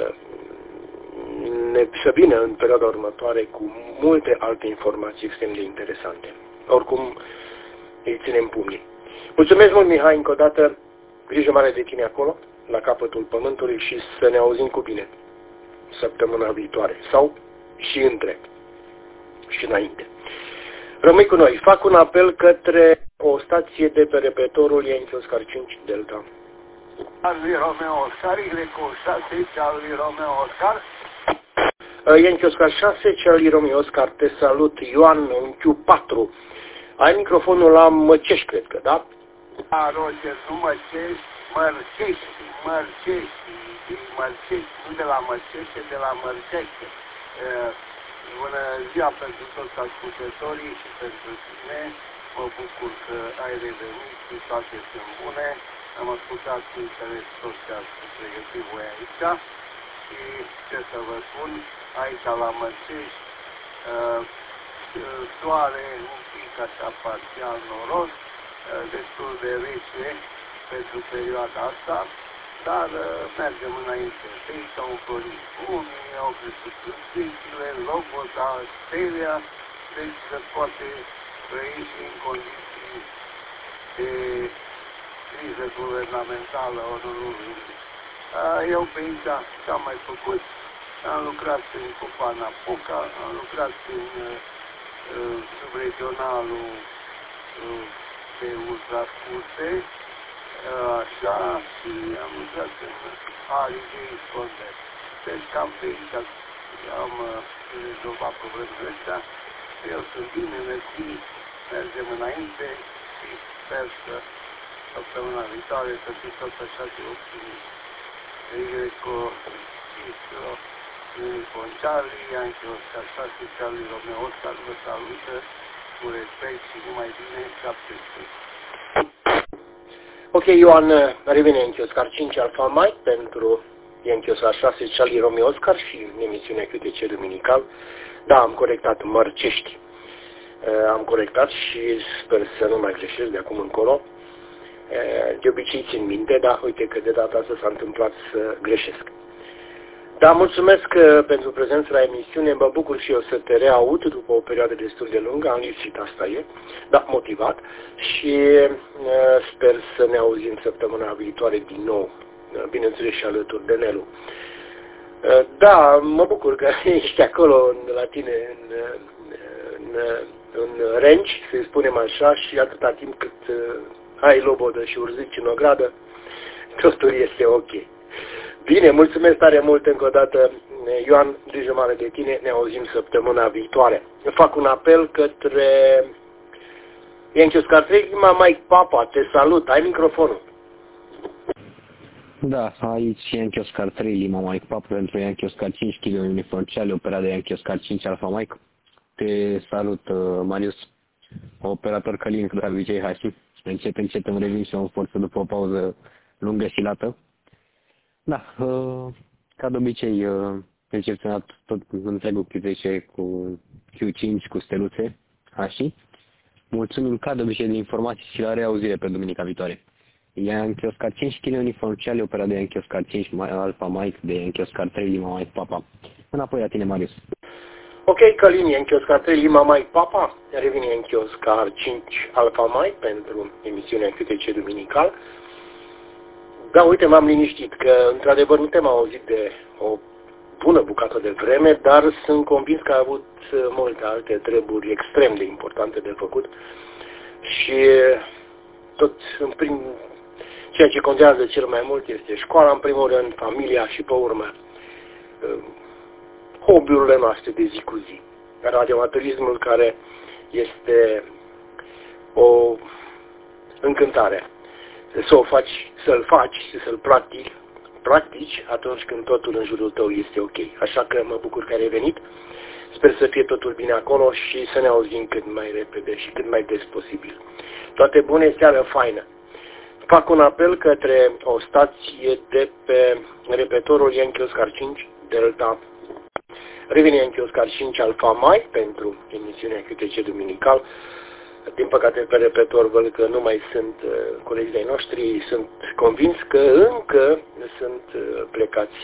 Speaker 1: să vină în perioada următoare cu multe alte informații extrem de interesante. Oricum îi ținem pumnii. Mulțumesc mult, Mihai, încă o dată, grijă mare de tine acolo, la capătul pământului și să ne auzim cu bine săptămâna viitoare sau și înainte. Rămâi cu noi. Fac un apel către o stație de pe repetorul Yankee Oscar 5 Delta.
Speaker 4: Charlie Romeo Oscar, Y6, Charlie Romeo Oscar.
Speaker 1: Yankee Oscar 6, Charlie Romeo Oscar, te salut, Ioan, un Q4. Ai microfonul la Măcești, cred că, da?
Speaker 4: Da, Roger, nu Măcești, Mărcești, nu de la Măcește, de la Mărcește. Bună ziua pentru toți ascultătorii și pentru tine. Mă bucur că ai revenit și toate sunt bune. Am ascultat cu interes tot ce ați pregătit voi aici.
Speaker 12: și ce să vă spun, aici la Mărcești, soare, un pic așa parțial noros, destul de rece pentru perioada asta, dar mergem înainte. Ei s-au înflorit bunii, au crescut cârstiile, logoda, stelia, deci se poate trăi și în condiții de criză guvernamentală oriunde. Eu pe aici ce-am mai făcut? Am lucrat în Cupa Napoca, am lucrat în subregionalul de ultrascurte, așa, și am lucrat în arii de Isconder. Deci cam pe aici am rezolvat problemele astea. Eu sunt bine, mersi, mergem înainte și sper că săptămâna viitoare să fii tot așa de optimist. Greco, Ciclo, Unicorn Charlie, Yankee Oscar 6, Charlie Romeo Oscar, vă salută cu respect și numai bine, 700.
Speaker 1: Ok, Ioan, revine Yankee Oscar 5 Alfa Mike pentru Yankee Oscar 6, Charlie Romeo Oscar și în emisiunea QTC Duminical. Da, am corectat Mărcești. Am corectat și sper să nu mai greșesc de acum încolo. De obicei țin minte, dar uite că de data asta s-a întâmplat să greșesc. Da, mulțumesc pentru prezența la emisiune, mă bucur și eu să te reaud după o perioadă destul de lungă, am lipsit, asta e, da, motivat, și sper să ne auzim săptămâna viitoare din nou, bineînțeles și alături de Nelu. Da, mă bucur că ești acolo la tine în range, să-i spunem așa, și atâta timp cât ai lobodă și urzici în ogradă, totul este ok. Bine, mulțumesc tare mult încă o dată, Ioan, grijă mare de tine, ne auzim săptămâna viitoare. Fac un apel către Yankee Oscar 3, Mike Papa, te salut, ai microfonul.
Speaker 13: Da, aici Yankee Oscar 3, Lima Mike Papa pentru Yankee Oscar 5, Kilo Uniform Charlie, operat de Yankee Oscar 5, Alfa Mike. Te salut, Marius, operator Călin, cu obicei Hasi. Încet îmi revin și am forță după o pauză lungă și lată. Da, ca de obicei, recepționat tot întregul QTC cu Q5, cu steluțe, Hasi. Mulțumim ca de obicei de informații și la reauzire pe duminica viitoare. Yankee Oscar 5, Kilo Uniform Charlie, operat de Yankee Oscar 5, Alfa Mike, de Yankee Oscar 3, Lima Mike Papa. Înapoi la tine, Marius.
Speaker 1: Ok, Călin, Yankee Oscar 3, Lima Mike Papa, revine Yankee Oscar 5 Alfa Mike pentru emisiunea QTC Duminical. Da, uite, m-am liniștit că într-adevăr nu te-am auzit de o bună bucată de vreme, dar sunt convins că ai avut multe alte treburi extrem de importante de făcut și tot ceea ce contează cel mai mult este școala, în primul rând, familia și pe urmă hobby-urile noastre de zi cu zi. Radioamaterismul, care este o încântare. Să-l faci și să-l practici atunci când totul în jurul tău este ok. Așa că mă bucur că ai revenit. Sper să fie totul bine acolo și să ne auzim cât mai repede și cât mai des posibil. Toate bune, seară faină. Fac un apel către o stație de pe repetorul Yankee Oscar 5 Delta. Revine Yankee Oscar 5 Alfa Mike pentru emisiunea QTC Duminical. Din păcate pe repetor văd că nu mai sunt colegii ai noștri, sunt convins că încă sunt plecați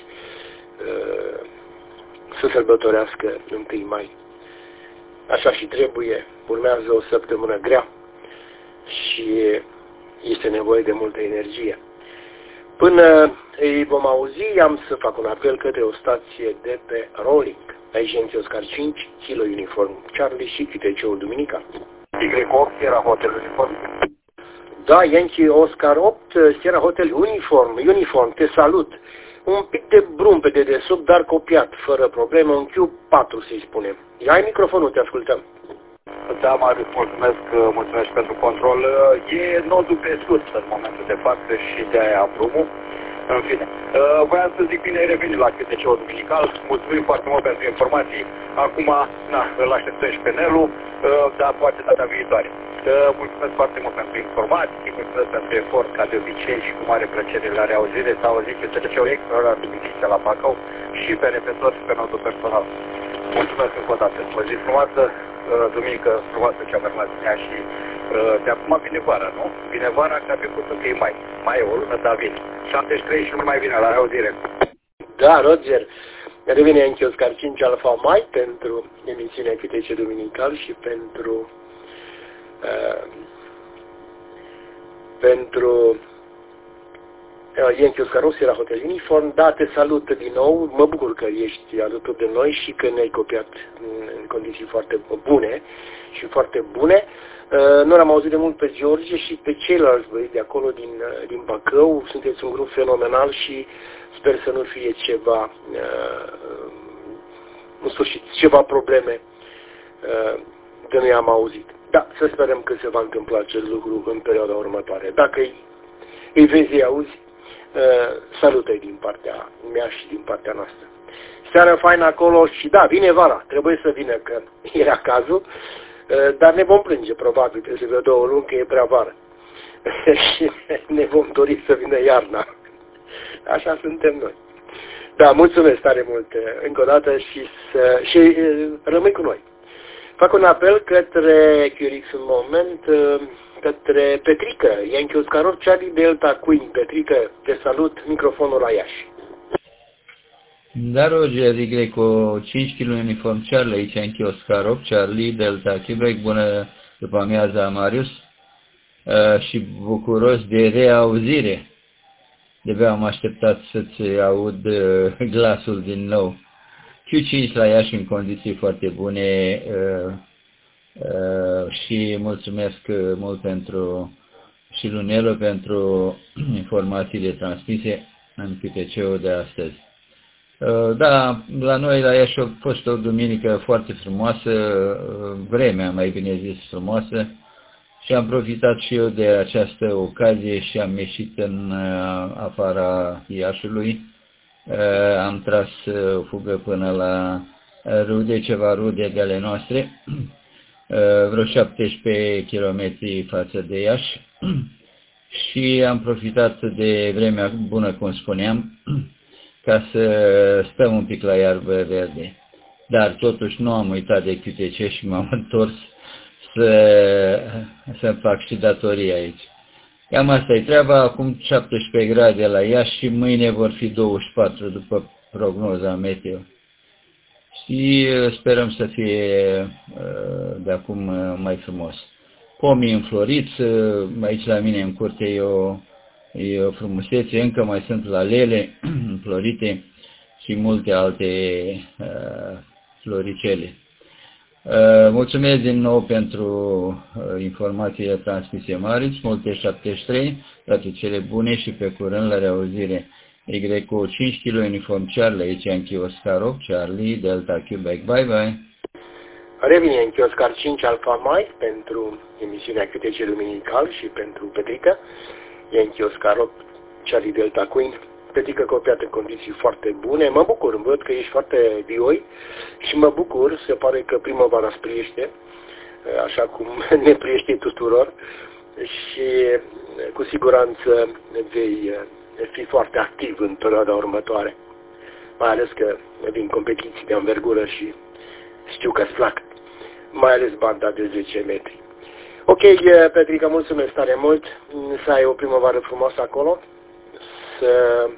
Speaker 1: să sărbătorească 1 mai. Așa și trebuie, urmează o săptămână grea și este nevoie de multă energie. Până îi vom auzi, am să fac un apel către o stație de pe Rolling. Aici Yankee Oscar 5, Kilo Uniform Charlie și QTC-ul Duminical.
Speaker 3: Y8, Sierra Hotel Uniform.
Speaker 1: Da, Yankee Oscar 8, Sierra Hotel Uniform, te salut. Un pic de brum pe dedesubt, dar copiat, fără problemă, un Q4 să-i spunem. Ia microfonul, te ascultăm.
Speaker 3: Da, Marius, mulțumesc pentru control. E nodul pe sus în momentul de față și de-aia brumul. În fine, voiam să zic bine ai revenit la QTC-ul Duminical. Mulțumim foarte mult pentru informații. Acum, îl așteptăm și pe Nelu, dar poate data viitoare. Mulțumesc foarte mult pentru informații, mulțumesc pentru efort, ca de obicei, și cu mare plăcere la reauzire. S-a auzit că trece o extraordinară duminică la Bacău și pe repetitor și pe notul personal. Mulțumesc încă o dată. O zi frumoasă, duminică frumoasă cea mai rămas ea și de acum vine vara, nu? Vine vara, că a trecut că e mai e o lună, dar vine. 73 și nu mai vine la reauzire.
Speaker 1: Da, Roger. Revine Yankee Oscar 5 Alfa Mike pentru emisiunea Câtece Duminical și pentru Yankee Oscar 8 la Hotel Uniform. Da, te salut din nou. Mă bucur că ești alături de noi și că ne-ai copiat în condiții foarte bune și foarte bune. Noi am auzit de mult pe George și pe ceilalți băieți de acolo din Bacău. Sunteți un grup fenomenal și sper să nu fie ceva, în sfârșit, ceva probleme de noi am auzit. Da, să sperăm că se va întâmpla acest lucru în perioada următoare. Dacă îi vezi, auzi, salută-i din partea mea și din partea noastră. Seară faină acolo și da, vine vara, trebuie să vină, că era cazul, dar ne vom plânge, probabil, trebuie să 2 luni, că e prea vară. Și ne vom dori să vină iarna. Așa suntem noi. Da, mulțumesc tare mult încă o dată și rămâi cu noi. Fac un apel către Curix un moment, către Petrică, Yankee Oscar 8 Charlie Delta Queen. Petrică, te salut, microfonul la Iași.
Speaker 14: Da, Roger, Greco, 5 kg uniform Charlie, aici Yankee Oscar 8 Charlie Delta Quebec. Bună după amiaza, Marius, și bucuros de reauzire. De-abia am așteptat să-ți aud glasul din nou. Q5 la Iași în condiții foarte bune și mulțumesc mult și Lunelo pentru informațiile transmise în QTC-ul de astăzi. Da, la noi la Iași a fost o duminică foarte frumoasă, vremea, mai bine zis, frumoasă. Și am profitat și eu de această ocazie și am ieșit în afara Iașului. Am tras fugă până la rude, ceva rude de ale noastre, vreo 17 km față de Iași. Și am profitat de vremea bună, cum spuneam, ca să stăm un pic la iarbă verde. Dar totuși nu am uitat de QTC și m-am întors să fac și datorii aici. Cam asta e treaba. Acum 17 grade la Iași și mâine vor fi 24 după prognoza meteo. Și sperăm să fie de acum mai frumos. Pomii înfloriți, aici la mine în curte e o frumusețe, încă mai sunt lalele înflorite și multe alte floricele. Mulțumesc din nou pentru informațiile transmise, Marius, multe 73, toate cele bune și pe curând la reauzire. Greco 5 kg uniform Charlie, aici Yankee Oscar 8 Charlie Delta Quebec. Bye bye.
Speaker 1: Revine Yankee Oscar 5 Alfa Mike pentru emisiunea QTC Duminical și pentru Petrică. Yankee Oscar 8 Charlie Delta Queen. Petrică copiată în condiții foarte bune. Mă bucur, văd că ești foarte vioi și mă bucur, se pare că primăvara îți priește, așa cum ne priește tuturor și cu siguranță vei fi foarte activ în perioada următoare. Mai ales că vin competiții de învergură și știu că-ți plac, mai ales banda de 10 metri. Ok, Petrică, mulțumesc tare mult, să ai o primăvară frumoasă acolo, să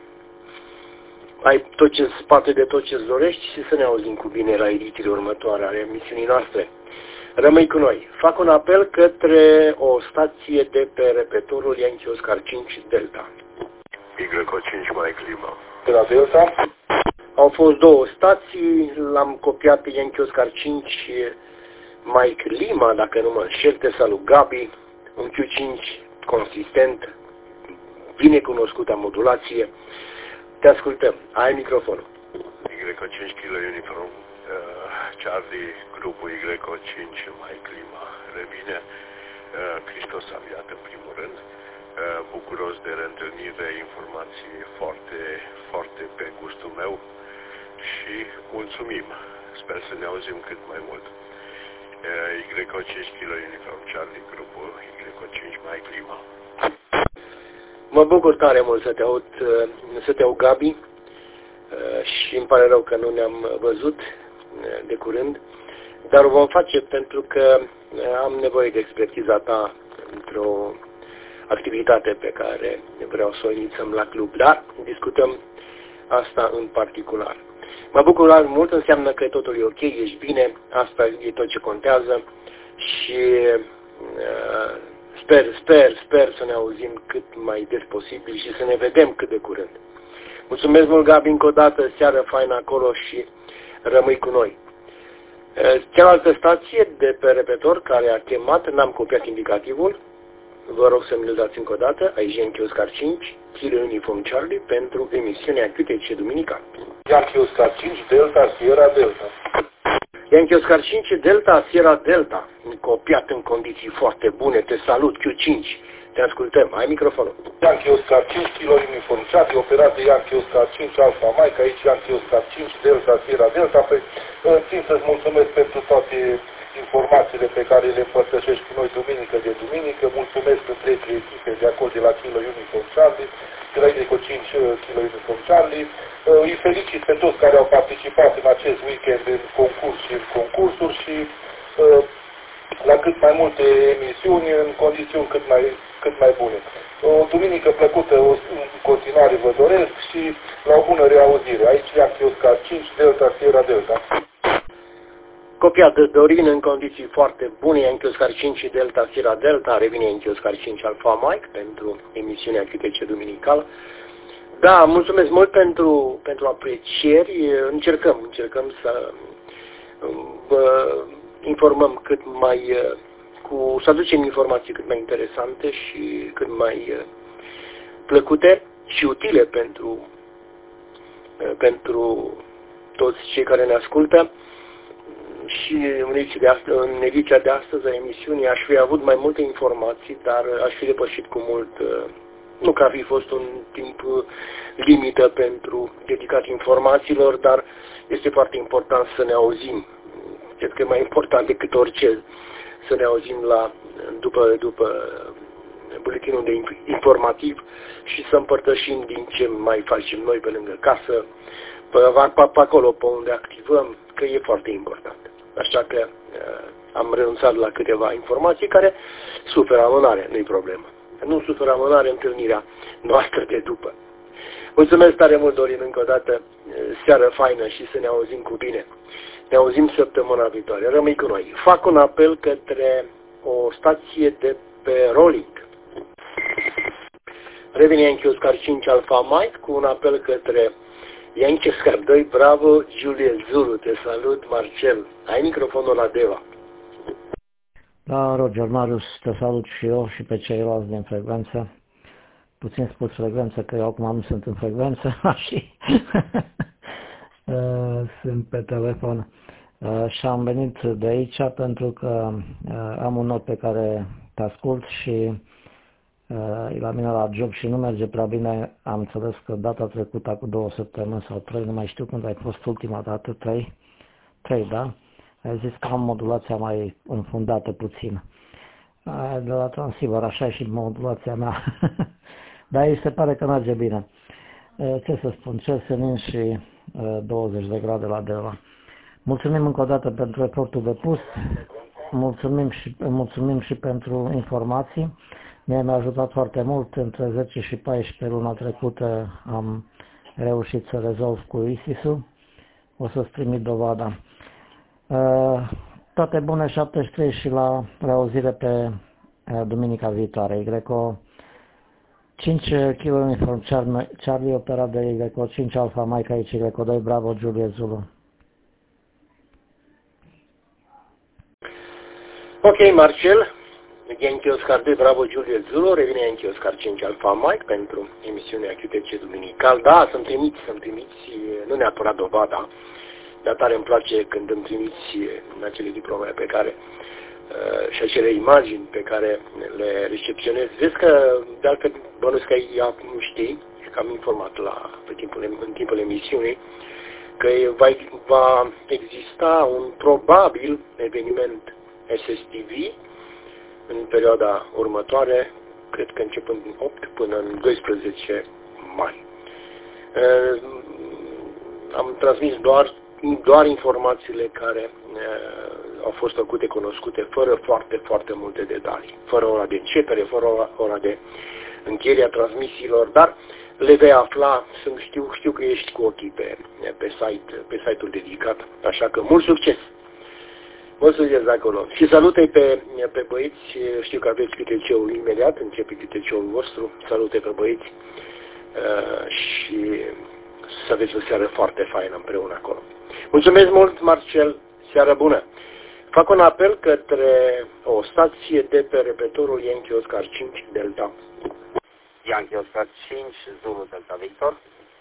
Speaker 1: ai tot ce spate de tot ce-ți dorești și să ne auzim cu bine la editile următoare ale emisiunii noastre. Rămâi cu noi. Fac un apel către o stație de pe repetorul Yankee Oscar 5 Delta.
Speaker 15: Y5 mai clima.
Speaker 1: De la Delta au fost 2 stații, l-am copiat pe Yankee Oscar 5 Mike Lima, dacă nu mă înșel, te salut Gabi, un Q5 consistent, bine cunoscută modulație. Te ascultăm. Ai microfonul.
Speaker 15: Y5 kg uniform Charlie, grupul Y5 mai clima. Revine Hristos a viat în primul rând. Bucuros de reîntâlnire, informații foarte, foarte pe gustul meu și mulțumim. Sper să ne auzim cât mai mult. Greco 5 kg Uniform Charlie, grupul Greco 5 Mike Lima.
Speaker 1: Mă bucur tare mult să te aud, Gabi, și îmi pare rău că nu ne-am văzut de curând, dar o vom face pentru că am nevoie de expertiza ta într-o activitate pe care vreau să o inițiem la club, dar discutăm asta în particular. Mă bucur mult, înseamnă că totul e ok, ești bine, asta e tot ce contează și sper să ne auzim cât mai des posibil și să ne vedem cât de curând. Mulțumesc mult, Gabi, încă o dată, seară faină acolo și rămâi cu noi. Cealaltă stație de pe repetor care a chemat, n-am copiat indicativul, vă rog să mi-l dați încă o dată, aici Yankee Oscar 5, Kilo Uniform Charlie, pentru emisiunea QTC Duminical.
Speaker 11: Yankee Oscar 5, Delta, Sierra Delta.
Speaker 1: Yankee Oscar 5, Delta, Sierra Delta, copiat în condiții foarte bune, te salut, Q5, te ascultăm, ai microfonul.
Speaker 11: Yankee Oscar 5, Kilo Uniform Charlie, operat de Yankee Oscar 5, Alpha Mike, aici Yankee Oscar 5, Delta, Sierra Delta. Țin să-ți mulțumesc pentru toate informațiile pe care le împărtășești cu noi duminică de duminică. Mulțumesc întregii echipe de acolo de la Kilo Uniform Charlie, de la Greco 5 Kilo Uniform Charlie. Îi felicit pe toți care au participat în acest weekend în concurs și în concursuri și la cât mai multe emisiuni în condiții cât mai bune. O duminică plăcută în continuare vă doresc și la o bună reauzire. Aici Yankee Oscar 5, Delta, Sierra Delta.
Speaker 1: Copiat de Dorin în condiții foarte bune, Yankee Oscar 5 Delta, Sierra Delta, revine Yankee Oscar 5 Alpha Mike pentru emisiunea QTC Duminical. Da, mulțumesc mult pentru aprecieri, încercăm să vă informăm cât mai, să aducem informații cât mai interesante și cât mai plăcute și utile pentru toți cei care ne ascultă. Și în ediția de astăzi a emisiunii aș fi avut mai multe informații, dar aș fi depășit cu mult, nu că ar fi fost un timp limită pentru dedicat informațiilor, dar este foarte important să ne auzim. Cred că e mai important decât orice să ne auzim după buletinul de informativ și să împărtășim din ce mai facem noi pe lângă casă, pe acolo pe unde activăm, că e foarte important. Așa că am renunțat la câteva informații care suferă amânare, nu-i problemă. Nu suferă amânare întâlnirea noastră de după. Mulțumesc tare mult, Dorin, încă o dată, seară faină și să ne auzim cu bine. Ne auzim săptămâna viitoare. Rămâi cu noi. Fac un apel către o stație de pe Rolling. Revine Yankee Oscar 5 Alpha Mike cu un apel către Yankee Oscar 2 Bravo Juliet Zulu. Te salut, Marcel. Ai microfonul la Deva.
Speaker 16: Da, Roger Marius, te salut și eu și pe ceilalți din frecvență. Puțin spus frecvență, că eu acum nu sunt în frecvență și sunt pe telefon. Și am venit de aici pentru că am un not pe care te ascult și e la mine la job și nu merge prea bine. Am înțeles că data trecută, cu 2 săptămâni sau 3, nu mai știu când ai fost ultima dată, 3, da? Ai zis că am modulația mai înfundată puțin. De la transceiver, așa e și modulația mea. Dar îi se pare că merge bine. Ce să spun, cel senin și 20 de grade la Deva. Mulțumim încă o dată pentru efortul depus. Mulțumim și pentru informații. Mie mi-a ajutat foarte mult. Între 10 și 14 luna trecută am reușit să rezolv cu ISIS-ul. O să-ți trimit dovada. Toate bune, 73 și la reauzire pe duminica viitoare. Greco 5 kg Uniform Charlie, operat de Greco 5 Alpha Mike, aici Greco 2 Bravo Juliet Zulu.
Speaker 1: Ok, Marcel. Yankee Oscar 2 Bravo Juliet Zulu, revine Yankee Oscar 5 Alpha Mike pentru emisiunea QTC Duminical. Da, să-mi trimiți, nu neapărat dovada, dar tare îmi place când îmi trimiți acele diplome pe care și acele imagini pe care le recepționezi. Vezi că, de altfel, bănuiesc că acum știi, că am informat în timpul emisiunii, că va exista un probabil eveniment SSTV în perioada următoare, cred că începând din 8 până în 12 mai. Am transmis doar informațiile care au fost făcute cunoscute, fără foarte multe detalii, fără ora de începere, fără ora de încheiere a transmisiilor, dar le vei afla, știu că ești cu ochii pe site-ul dedicat, așa că mult succes! Mult succes de acolo! Și salută-i pe băieți, știu că aveți câteceul imediat, începe câteceul vostru, salută-i pe băieți și să aveți o seară foarte faină împreună acolo. Mulțumesc mult, Marcel, seară bună! Fac un apel către o stație de pe repetorul Yankee Oscar 5 Delta.
Speaker 17: Yankee Oscar 5 Zulu Delta Victor.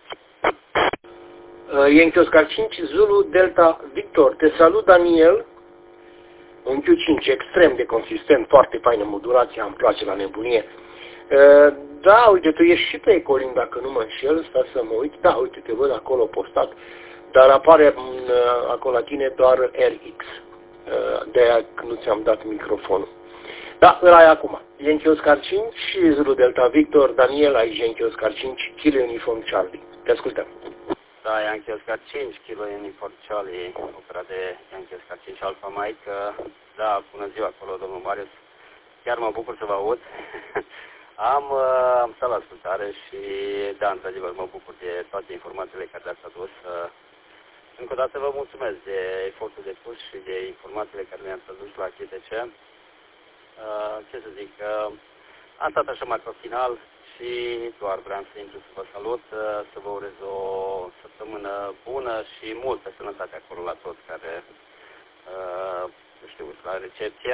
Speaker 1: Yankee Oscar 5 Zulu Delta Victor. Te salut, Daniel. Un Q5 extrem de consistent, foarte faină modulația, îmi place la nebunie. Da, uite, tu ești și pe Ecolink, dacă nu mă înșel, stai să mă uit. Da, uite, te văd acolo postat, dar apare acolo la tine doar RX. De-aia nu ți-am dat microfonul. Da, îl ai acum. Yankee Oscar 5 și Zulu Delta Victor. Daniel, ai Yankee Oscar 5, Kilo Uniform Charlie. Te ascultăm.
Speaker 17: Da, Yankee Oscar 5, Kilo Uniform Charlie, opera de Yankee Oscar 5 Alpha Mike. Da, bună ziua acolo, domnul Marius. Chiar mă bucur să vă aud. Am stat la ascultare și, da, într-adevăr, mă bucur de toate informațiile care le-ați adus. Încă o dată vă mulțumesc de efortul depus și de informațiile care le-ați adus la CTC. Ce să zic, am stat așa mai pe final și doar vreau să intru să vă salut, să vă urez o săptămână bună și multă sănătate acolo la toți care, știu, la recepție.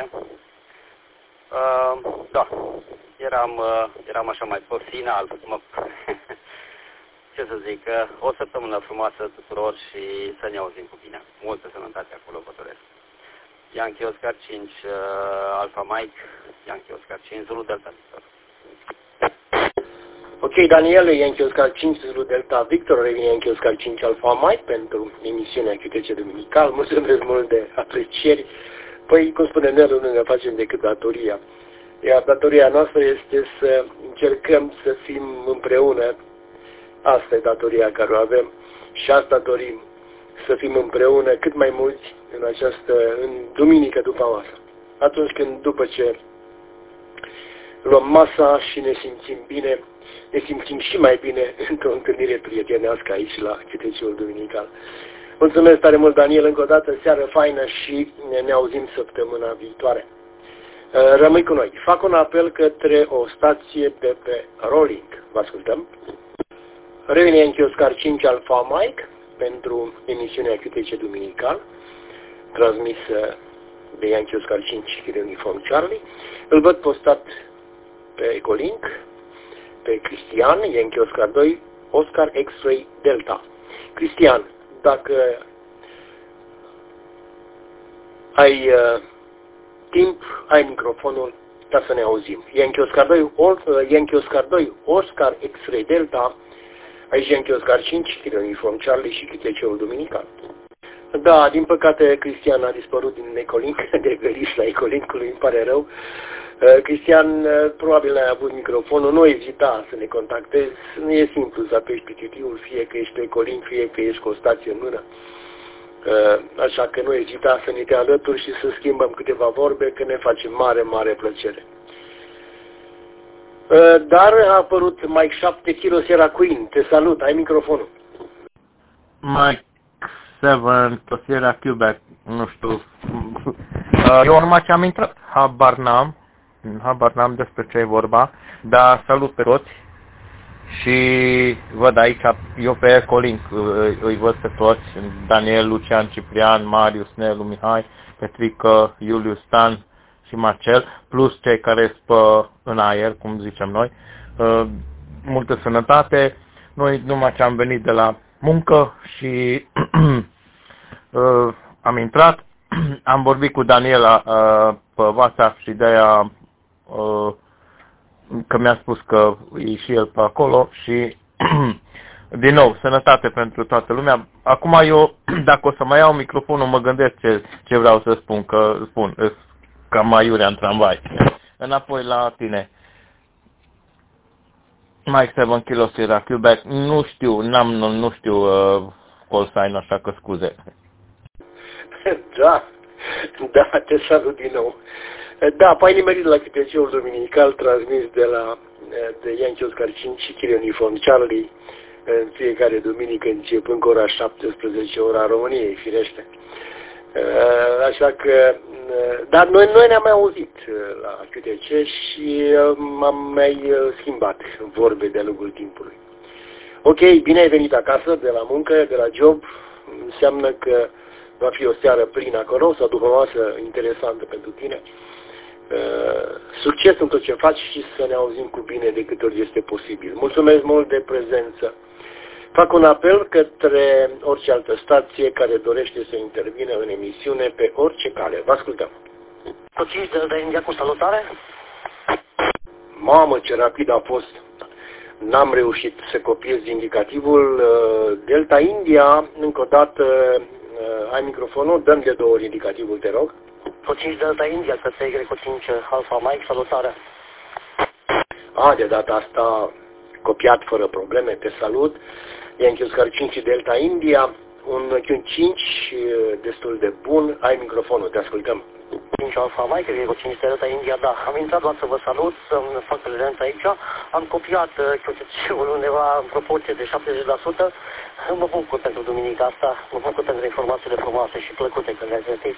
Speaker 17: Da, eram așa mai pe final, ce să zic, o săptămână frumoasă tuturor și să ne auzim cu bine. Multă sănătate acolo vă doresc. Yankee Oscar 5 Alpha Mike, Yankee Oscar 5 Zulu Delta Victor.
Speaker 1: Ok, Daniel, Yankee Oscar 5 Zulu Delta Victor, revine Yankee Oscar 5 Alpha Mike pentru emisiunea QTC Duminical. Mulțumesc mult de aprecieri. Păi, cum spune Nelu, nu ne facem decât datoria. Iar datoria noastră este să încercăm să fim împreună. Asta e datoria care o avem și asta dorim, să fim împreună cât mai mulți în duminică după masă. Atunci când, după ce luăm masa și ne simțim bine, ne simțim și mai bine într-o întâlnire prietenească aici la QTC-ul Duminical. Mulțumesc tare mult, Daniel, încă o dată, seară faină și ne auzim săptămâna viitoare. Rămâi cu noi. Fac un apel către o stație de pe Rolling. Vă ascultăm. Revine Yankee Oscar 5 Alpha Mike pentru emisiunea QTC Duminical, transmisă de Yankee Oscar 5 Kilo Uniform Charlie. Îl văd postat pe Ecolink, pe Cristian, Yankee Oscar 2, Oscar X-Ray Delta. Cristian, dacă ai timp, ai microfonul, ca să ne auzim. Yankee Oscar 2, Oscar X-Ray Delta, aici Yankee Oscar 5, Kilo Uniform Charlie și QTC-ul Duminical. Da, din păcate Cristian a dispărut din Ecolink, de pe lista Ecolinkului, îmi pare rău. Cristian, probabil n-ai avut microfonul, nu ezita să ne contactezi, nu e simplu să apeși pe titiul, fie că ești pe Ecolink, fie că ești cu o stație în mână. Așa că nu ezita să ne te alături și să schimbăm câteva vorbe, că ne face mare plăcere. Dar a apărut Mike 7 kg Sierra Queen, te salut, ai microfonul.
Speaker 18: Mike 7 Sierra Quebec, nu știu. Eu numai ce am intrat, habar n-am despre ce e vorba, dar salut pe toți și văd aici, eu pe Ecolink îi văd pe toți, Daniel, Lucian, Ciprian, Marius, Nelu, Mihai, Petrică, Iulius, Stan și Marcel, plus cei care sunt în aer, cum zicem noi. Multă sănătate, noi numai ce am venit de la muncă și am intrat, am vorbit cu Daniela pe WhatsApp și de-aia că mi-a spus că e și el pe acolo și din nou, sănătate pentru toată lumea. Acum eu, dacă o să mai iau microfonul, mă gândesc ce vreau să spun, că spun, cam aiurea în tramvai. Înapoi la tine. Mike 7 Kilo Sierra Quebec, nu știu call sign, așa că scuze.
Speaker 1: Da, te salut din nou. Da, ai nimerit la QTC-ul dominical transmis de Yankee Oscar 5 și Kilo Uniform Charlie în fiecare duminică începând cu ora 17, ora României, firește. Așa că, dar noi ne-am mai auzit la QTC și m-am mai schimbat vorbe de-a lungul timpului. Ok, bine ai venit acasă, de la muncă, de la job, înseamnă că va fi o seară plină acolo sau după masă interesantă pentru tine. Succes în tot ce faci și să ne auzim cu bine de câte ori este posibil. Mulțumesc mult de prezență. Fac un apel către orice altă stație care dorește să intervină în emisiune pe orice cale. Vă ascultăm.
Speaker 6: Cocinci de India cu salutare?
Speaker 1: Mamă, ce rapid a fost. N-am reușit să copiez indicativul. Delta India, încă o dată, ai microfonul, dăm de 2 ori indicativul, te rog.
Speaker 6: Cocinci Delta India, către Y5 Alpha Mike, salutare.
Speaker 1: De data asta copiat fără probleme, te salut. Yankee Oscar 5 Delta India, un Q5 destul de bun, ai microfonul, te ascultăm.
Speaker 6: 5 Alpha Mike, Y5 Delta India, da. Am intrat doar să vă salut, să-mi fac prezență aici. Am copiat QTC-ul undeva în proporție de 70%. Mă bucur pentru duminica asta, mă bucur pentru informațiile frumoase și plăcute că le-ați găsit.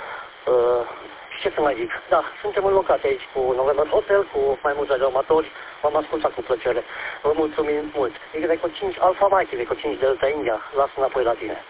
Speaker 6: Ce să mai zic? Da, suntem înlocați aici cu November Hotel, cu mai mulți radioamatori, v-am ascultat cu plăcere. Vă mulțumim mult. Y5 Alpha Mike, Y5 Delta India, las înapoi la tine.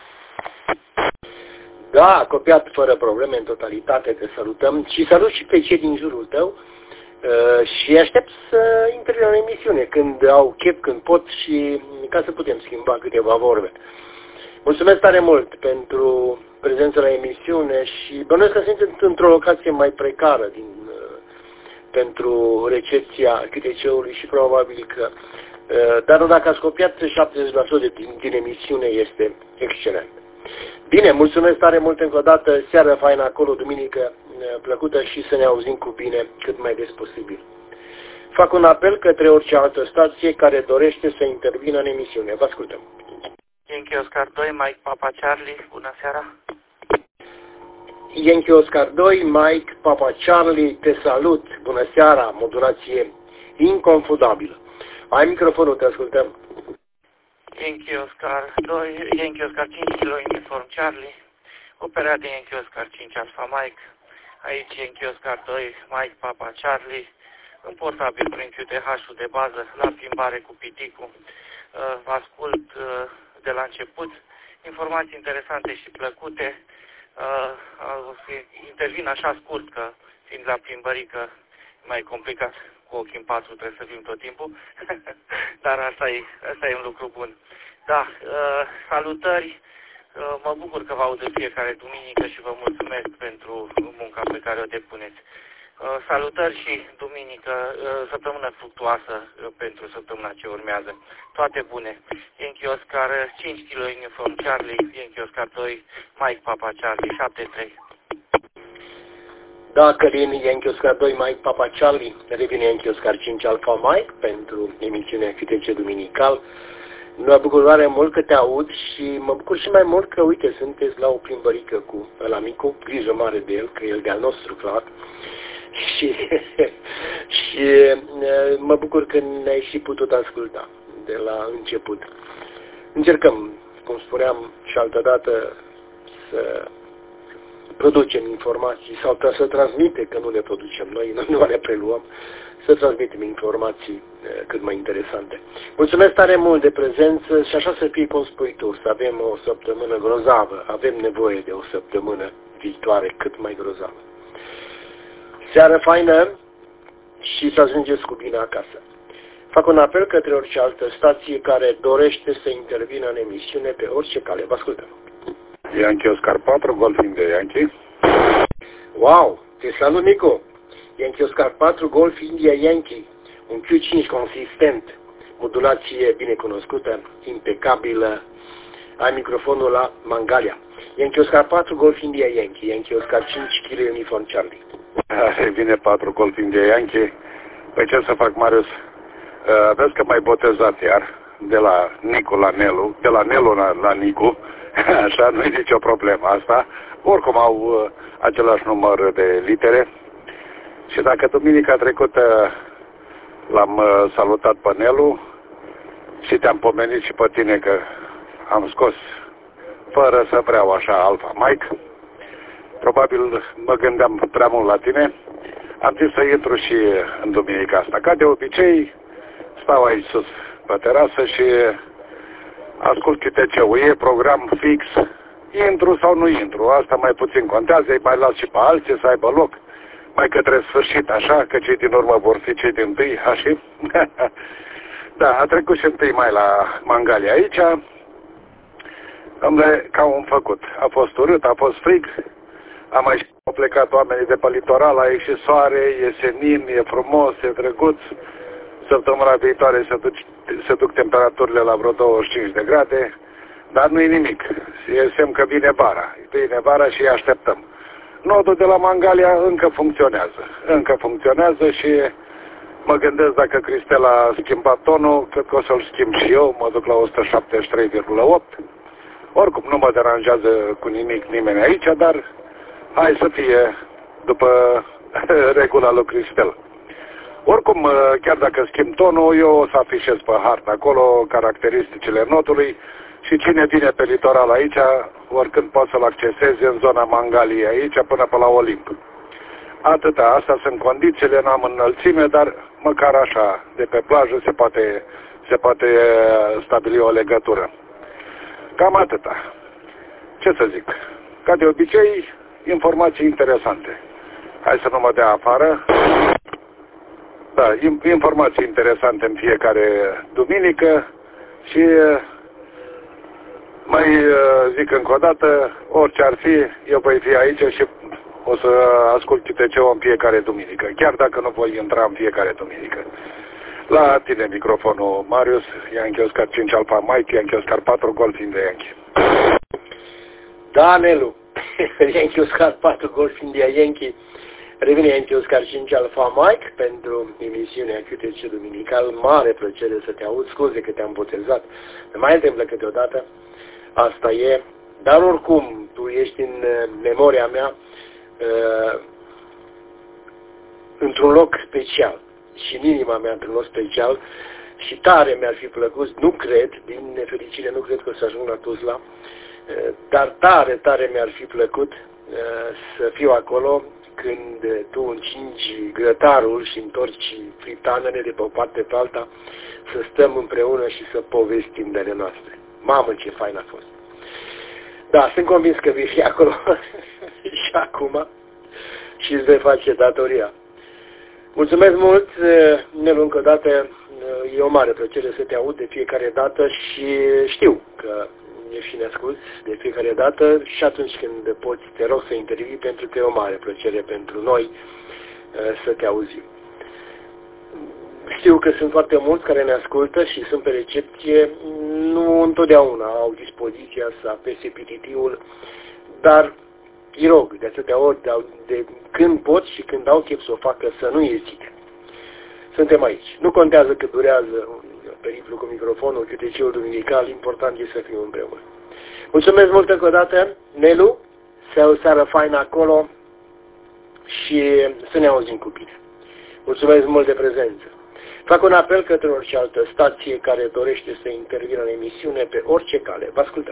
Speaker 1: Da, copiat fără probleme în totalitate, te salutăm și salut și pe cei din jurul tău și aștept să intervină în emisiune când au chef, când pot și ca să putem schimba câteva vorbe. Mulțumesc tare mult pentru prezența la emisiune și bănuiesc că sunteți într-o locație mai precară pentru recepția QTC-ului și probabil că, dar dacă ați copiat 70% din emisiune este excelent. Bine, mulțumesc tare mult încă o dată, seară faină acolo, duminică plăcută și să ne auzim cu bine cât mai des posibil. Fac un apel către orice altă stație care dorește să intervină în emisiune. Vă ascultăm.
Speaker 19: Yankee Oscar 2, Mike Papa Charlie, bună seara.
Speaker 1: Yankee Oscar 2, Mike Papa Charlie, te salut, bună seara, modulație inconfudabilă. Ai microfonul, te ascultăm.
Speaker 19: Yankee Oscar 2, Yankee Oscar 5 Kilo Uniform Charlie, operat de Yankee Oscar 5 Alpha Mike, aici Yankee Oscar 2, Mike Papa Charlie, în portabil prin QTH-ul de bază, la plimbare cu piticul. Vă ascult de la început, informații interesante și plăcute. Intervin așa scurt, că fiind la plimbărică e mai complicat, cu ochii în patru trebuie să fim tot timpul, dar asta e un lucru bun. Da, salutări, mă bucur că vă aud în fiecare duminică și vă mulțumesc pentru munca pe care o depuneți. Salutări și duminică, săptămână fructuoasă pentru săptămâna ce urmează. Toate bune. Yankee Oscar 5 Kilo Uniform Charlie, Yankee Oscar 2, Mike Papa Charlie, 7-3.
Speaker 1: Da, Călin, Yankee Oscar 2, Mike Papa Charlie, revine Yankee Oscar 5 Alpha Mike pentru emisiunea QTC duminical. Mă bucur tare mult că te aud și mă bucur și mai mult că, uite, sunteți la o plimbărică cu ăla micu, grijă mare de el, că el de-al nostru, clar. Și mă bucur că ne-ai și putut asculta de la început. Încercăm, cum spuneam și altădată, să producem informații sau să transmite, că nu le producem noi nu le preluăm, să transmitem informații cât mai interesante. Mulțumesc tare mult de prezență și așa să fie cum spui tu, să avem o săptămână grozavă. Avem nevoie de o săptămână viitoare cât mai grozavă. Seară faină și să ajungeți cu bine acasă. Fac un apel către orice altă stație care dorește să intervină în emisiune pe orice cale. Vă ascultăm.
Speaker 5: Yankee Oscar 4, Golf India Yankee.
Speaker 1: Wow! Te salut, Nico! Yankee Oscar 4, Golf India Yankee. Un Q5 consistent, modulație bine cunoscută, impecabilă. Ai microfonul la Mangalia. Yankee Oscar 4, Golf India Yankee. Yankee Oscar 5, Kilo Uniform Charlie.
Speaker 20: Vine 4 golfing de Yankee. Păi ce să fac, Marius? Vezi că m-ai botezat iar, de la Nicu la Nelu, de la Nelu la Nicu, așa, nu e nicio problemă asta. Oricum au același număr de litere. Și dacă duminica trecută l-am salutat pe Nelu și te-am pomenit și pe tine că am scos, fără să vreau așa, Alpha Mike, probabil mă gândeam prea mult la tine, am zis să intru și în duminica asta. Ca de obicei, stau aici sus pe terasă și ascult QTC-ul. E program fix, intru sau nu intru, asta mai puțin contează, îi mai las și pe alții să aibă loc, mai către sfârșit, așa, că cei din urmă vor fi cei din tâi, așa. Da, a trecut și 1 mai la Mangalia aici, dom'le, ca un făcut. A fost urât, a fost frig, au plecat oamenii de pe litoral, a ieșit soare, e senin, e frumos, e drăguț. Săptămâna viitoare se duc temperaturile la vreo 25 de grade, dar nu e nimic. E semn că vine vara și îi așteptăm. Nodul de la Mangalia încă funcționează și mă gândesc dacă Cristel a schimbat tonul, cred că o să-l schimb și eu, mă duc la 173,8. Oricum nu mă deranjează cu nimic nimeni aici, dar hai să fie după regula lui Cristel. Oricum, chiar dacă schimb tonul, eu o să afișez pe hartă acolo caracteristicile nodului și cine vine pe litoral aici, oricând poate să-l acceseze în zona Mangaliei aici până pe la Olimp. Atâta, astea sunt condițiile, n-am înălțime, dar măcar așa, de pe plajă se poate stabili o legătură. Cam atâta. Ce să zic? Ca de obicei, informații interesante. Hai să nu mă dea afară. Da, informații interesante în fiecare duminică și mai zic încă o dată, orice ar fi, eu voi fi aici și o să ascult QTC-ul în fiecare duminică, chiar dacă nu voi intra în fiecare duminică. La tine microfonul, Marius, Yankee Oscar 5 Alpha Mike, Yankee Oscar 4 Golfing de Yankee.
Speaker 1: Da, Nelu, Yankee Oscar 4 Golfing de Yankee. Revine Yankee Oscar 5 Alpha Mike pentru emisiunea QTC Duminical. Mare plăcere să te aud, scuze că te-am botezat. Mai întâmplă câteodată, asta e. Dar oricum, tu ești în memoria mea într-un loc special. Și în inima mea într-un loc special. Și tare mi-ar fi plăcut, nu cred, din nefericire nu cred că o să ajung la Tuzla, dar tare mi-ar fi plăcut să fiu acolo când tu încingi grătarul și întorci fritanele de pe o parte pe alta, să stăm împreună și să povestim de ale noastre. Mamă, ce fain a fost! Da, sunt convins că vei fi acolo și acum și îți vei face datoria. Mulțumesc mult, Nelu, încă o dată, e o mare plăcere să te aud de fiecare dată și știu că ești și ne asculți de fiecare dată și atunci când poți, te rog să intervii, pentru că e o mare plăcere pentru noi să te auzim. Știu că sunt foarte mulți care ne ascultă și sunt pe recepție, nu întotdeauna au dispoziția să apese pititivul, dar îi rog de atâtea ori, de când pot și când au chef să o facă, să nu ezite. Suntem aici. Nu contează cât durează periplu cu microfonul, QTC-ul duminical, important e să fim împreună. Mulțumesc mult încă o dată, Nelu, să ai o seară faină acolo și să ne auzim cu bine. Mulțumesc mult de prezență. Fac un apel către orice altă stație care dorește să intervină în emisiune pe orice cale. Vă ascultăm.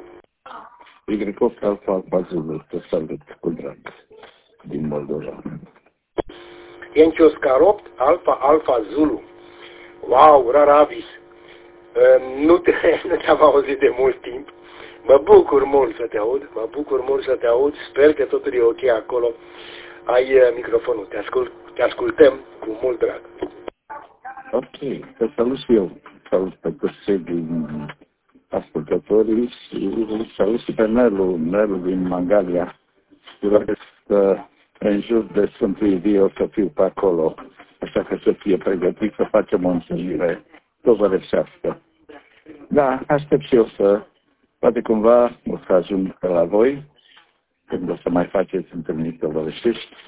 Speaker 21: Y8 Alpha Zulu, te salut cu drag din Moldova.
Speaker 1: Yankee Oscar 8 Alpha Zulu. Wow, rar avis. Nu te-am auzit de mult timp. Mă bucur mult să te aud, sper că totul e ok acolo. Ai microfonul, te ascultăm cu mult drag.
Speaker 21: Ok, te salut și eu. Salut pe toți cei din ascultătorii și salut și pe Nelu din Mangalia. Doresc în jur de Sfântul Ilie o să fiu pe acolo, așa că să fie pregătit să facem o întâlnire tovărășească. Da, aștept și eu să, poate cumva o să ajung la voi, când o să mai faceți întâlniri tovărășești.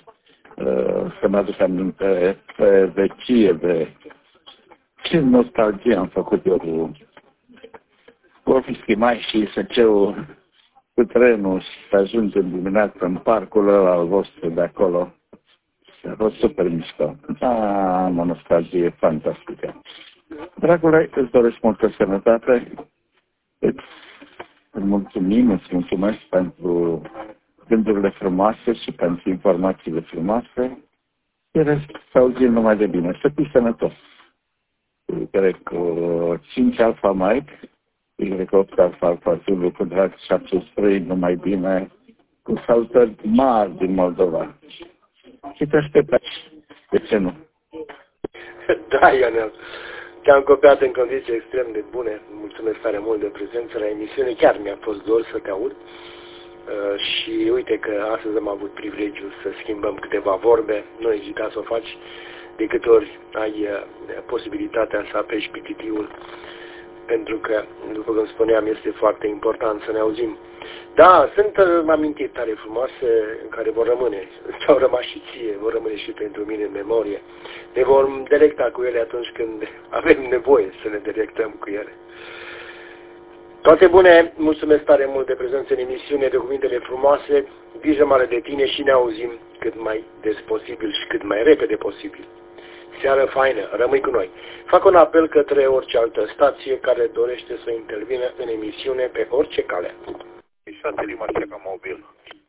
Speaker 21: să-mi aduc aminte pe vecie de ce nostalgie am făcut eu cu Ofischi Mai și Săceu cu trenul și să ajungem dimineața în parcul ăla al vostru de acolo. A fost super mișto. Am o nostalgie fantastică. Dragule, îți doresc multă sănătate. Îți îți mulțumesc pentru gândurile frumoase și pentru informațiile frumoase. Să auzim numai de bine. Să fii sănătos. Cred că 5 Alfa Mike, cred că 8 Alfa Zulu, cu drag 73, numai bine, cu salutări mari din Moldova. Și te aștept aici. De ce nu?
Speaker 1: Da, Ionel. Te-am copiat în condiții extrem de bune. Mulțumesc tare mult de prezență la emisiune. Chiar mi-a fost dor să te aud. Și uite că astăzi am avut privilegiul să schimbăm câteva vorbe. Nu ezita să o faci. De câte ori ai posibilitatea să apeși pititiul. Pentru că, după cum spuneam, este foarte important să ne auzim. Da, sunt amintiri tare frumoase în care vor rămâne, au rămas și ție, vor rămâne și pentru mine în memorie. Ne vom delecta cu ele atunci când avem nevoie să ne delectăm cu ele. Toate bune, mulțumesc tare mult de prezență în emisiune, de cuvintele frumoase, grijă mare de tine și ne auzim cât mai des posibil și cât mai repede posibil. Seară faină, rămâi cu noi. Fac un apel către orice altă stație care dorește să intervină în emisiune pe orice cale.
Speaker 3: 6 Limașeca mobil.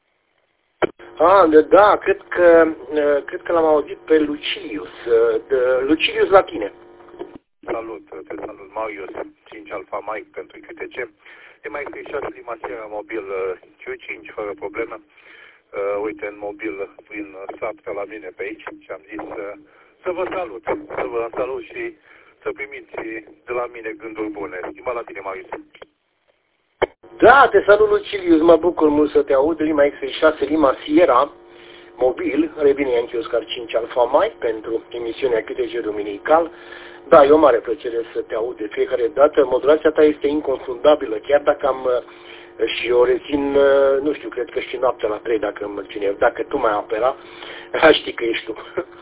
Speaker 1: Da, cred că l-am auzit pe Lucilius. Lucilius la tine.
Speaker 3: Salut, te salut, Marius, 5 Alfa Mike pentru QTC. E mai scris 6 Limașeca mobil Q5, fără problemă. Uite, în mobil prin sapca la mine pe aici și am zis să vă salut și să primiți de la mine gânduri bune. Schimba la tine, Marius.
Speaker 1: Da, te salut, Lucilius, mă bucur mult să te aud. Lima X6, Lima Sierra, mobil, revine Yankee Oscar 5 Alfa Mike pentru emisiunea QTC Duminical. Da, e o mare plăcere să te aud de fiecare dată. Modulația ta este inconfundabilă, chiar dacă am și o rețin, nu știu, cred că și noaptea la 3, dacă tu mai apera, știi că ești tu.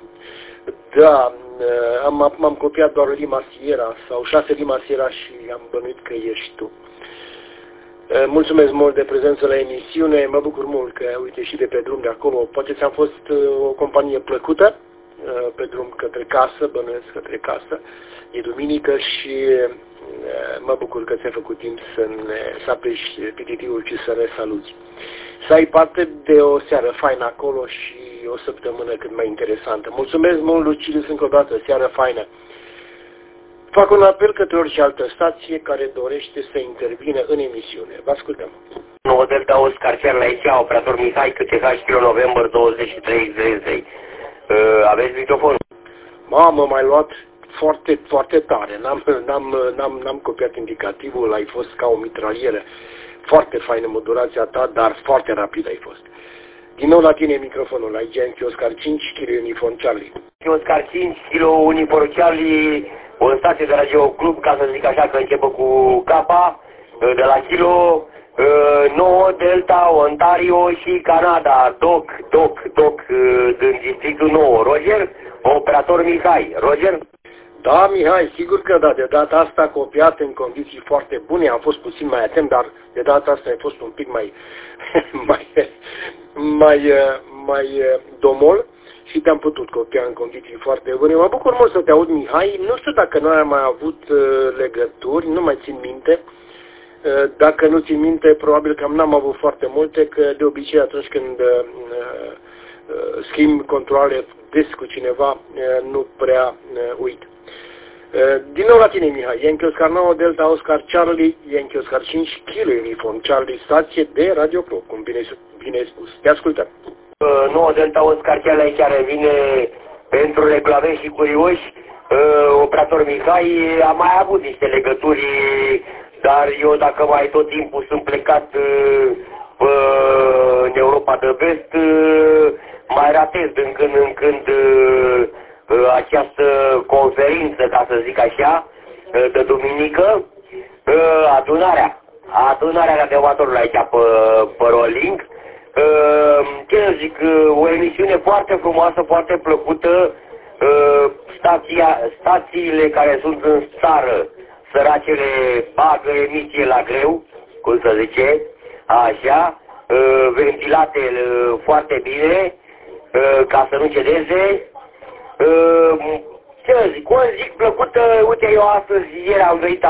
Speaker 1: Da, m-am copiat doar Lima Sierra sau 6 Lima Sierra și am bănuit că ești tu. Mulțumesc mult de prezență la emisiune, mă bucur mult că, uite, și de pe drum de acolo, poate ți-am fost o companie plăcută, pe drum către casă, bănuiesc către casă, e duminică și mă bucur că ți-ai făcut timp să apeși pititivul și să ne saluți. Să ai parte de o seară faină acolo și o săptămână cât mai interesantă. Mulțumesc mult, Lucilius, încă o dată, seară faină. Fac un apel către orice altă stație care dorește să intervină în emisiune. Vă ascultăm.
Speaker 2: 9 Delta Oscar, chiar la aici, operator Mihai, QTH, Kilo November 23 aveți microfonul?
Speaker 1: Mamă, m-ai luat foarte, foarte tare. N-am copiat indicativul, ai fost ca o mitralieră. Foarte faină modulația ta, dar foarte rapid ai fost. Din nou la tine microfonul, aici Yankee Oscar 5, Kilo Uniform Charlie.
Speaker 2: Yankee Oscar 5, Kilo Uniform Charlie, o stație de radio club, ca să zic așa că începă cu K, de la Kilo 9 Delta, Ontario și Canada, Doc, din districtul 9. Roger, operator Mihai. Roger?
Speaker 1: Da, Mihai, sigur că da, de data asta copiat în condiții foarte bune, am fost puțin mai atent, dar de data asta ai fost un pic mai domol și te-am putut copia în condiții foarte bune. Mă bucur mult să te aud, Mihai. Nu știu dacă noi am mai avut legături, nu mai țin minte. Dacă nu țin minte, probabil că n-am avut foarte multe, că de obicei atunci când schimb controle des cu cineva, nu prea uit. Din nou la tine, Mihai. Yankee Oscar 9 Delta Oscar Charlie, Yankee Oscar 5 Kilo Uniform Charlie, stație de Radio Club, cum bine spus. Te ascultăm.
Speaker 2: 9 Delta Oscar Charlie chiar revine pentru reclamești și curioși. Operator Mihai a mai avut niște legături, dar eu dacă mai tot timpul sunt plecat în Europa de Vest, mai ratez din când în când această conferință, ca să zic așa, de duminică, adunarea radioamatorului aici pe Rolling. ce zic, o emisiune foarte frumoasă, foarte plăcută, stațiile care sunt în țară, săracele bagă emisie la greu, cum să zice, așa, ventilate foarte bine, ca să nu cedeze. Ce zic, o zic plăcută, uite, eu astăzi, ieri am venit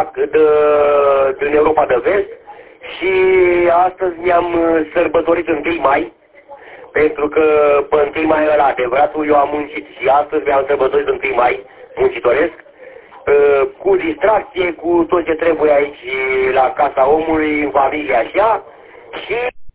Speaker 2: din Europa de Vest și astăzi mi-am sărbătorit 1 mai, pentru că pe 1 mai ăla adevăratul eu am muncit și astăzi mi-am sărbătorit 1 mai, muncitoresc, cu distracție, cu tot ce trebuie aici la Casa Omului, în familie așa, și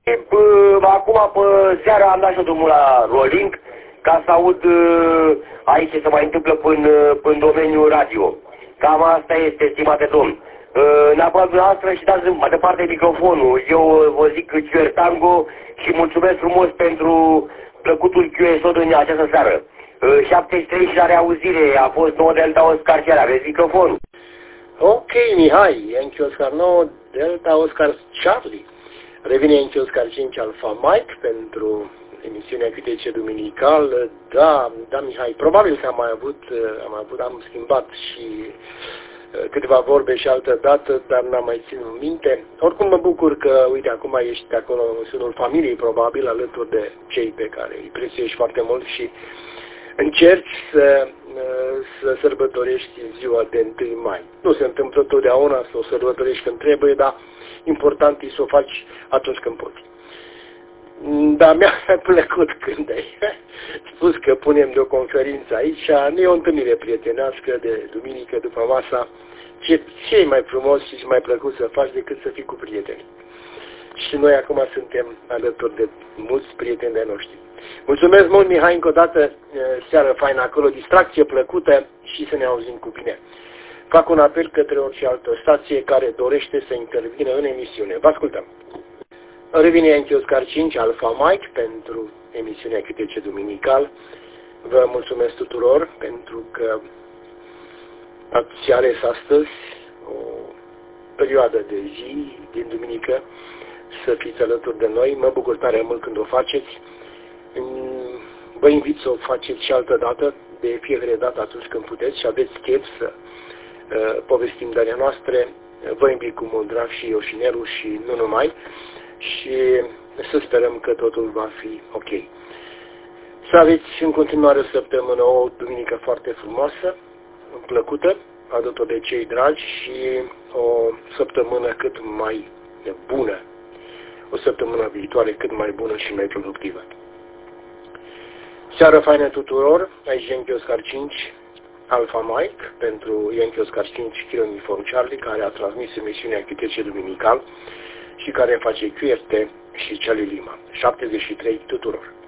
Speaker 2: acum pe seara am dat și drumul la rolling ca să aud aici ce se mai întâmplă în domeniul radio. Cam asta este, stimate domn. Neapărat dumneavoastră și dați mai departe microfonul. Eu vă zic QR Tango și mulțumesc frumos pentru plăcutul QSO din această seară. 73 și la reauzire, a fost 9 Delta Oscar Charlie, aveți microfonul.
Speaker 1: Ok, Mihai, Yankee Oscar 9 Delta Oscar Charlie. Revine Yankee Oscar 5 Alpha Mike pentru emisiunea QTC Duminical. Da, Mihai, probabil că am schimbat și câteva vorbe și altă dată, dar n-am mai ținut minte. Oricum mă bucur că, uite, acum ești acolo în sânul familiei, probabil, alături de cei pe care îi prețuiești foarte mult și încerci să sărbătorești ziua de 1 mai. Nu se întâmplă totdeauna să o sărbătorești când trebuie, dar important e să o faci atunci când poți. Dar mi-a plăcut când ai spus că punem de o conferință aici. Nu e o întâlnire prietenească de duminică după masa. Ce e mai frumos și mai plăcut să faci decât să fii cu prieteni. Și noi acum suntem alături de mulți prieteni de noștri. Mulțumesc mult, Mihai, încă o dată, seară faină acolo, distracție plăcută și să ne auzim cu bine. Fac un apel către orice altă stație care dorește să intervină în emisiune. Vă ascultăm. Revine Yankee Oscar 5 Alpha Mike pentru emisiunea QTC Duminical. Vă mulțumesc tuturor pentru că ați ales astăzi o perioadă de zi din duminică să fiți alături de noi. Mă bucur tare mult când o faceți. Vă invit să o faceți și altă dată, de fiecare dată atunci când puteți și aveți chef să povestim de ale noastre. Vă invit cu mult drag și eu și Nelu și nu numai. Și să sperăm că totul va fi ok. Să aveți în continuare o săptămână, o duminică foarte frumoasă, plăcută, alături de cei dragi și o săptămână cât mai bună. O săptămână viitoare cât mai bună și mai productivă. Seară faină tuturor, aici Yankee Oscar 5 Alpha Mike pentru Yankee Oscar 5 Kilo Uniform Charlie, care a transmis emisiunea QTC Duminical și care face QRT și Charlie Lima. 73 tuturor.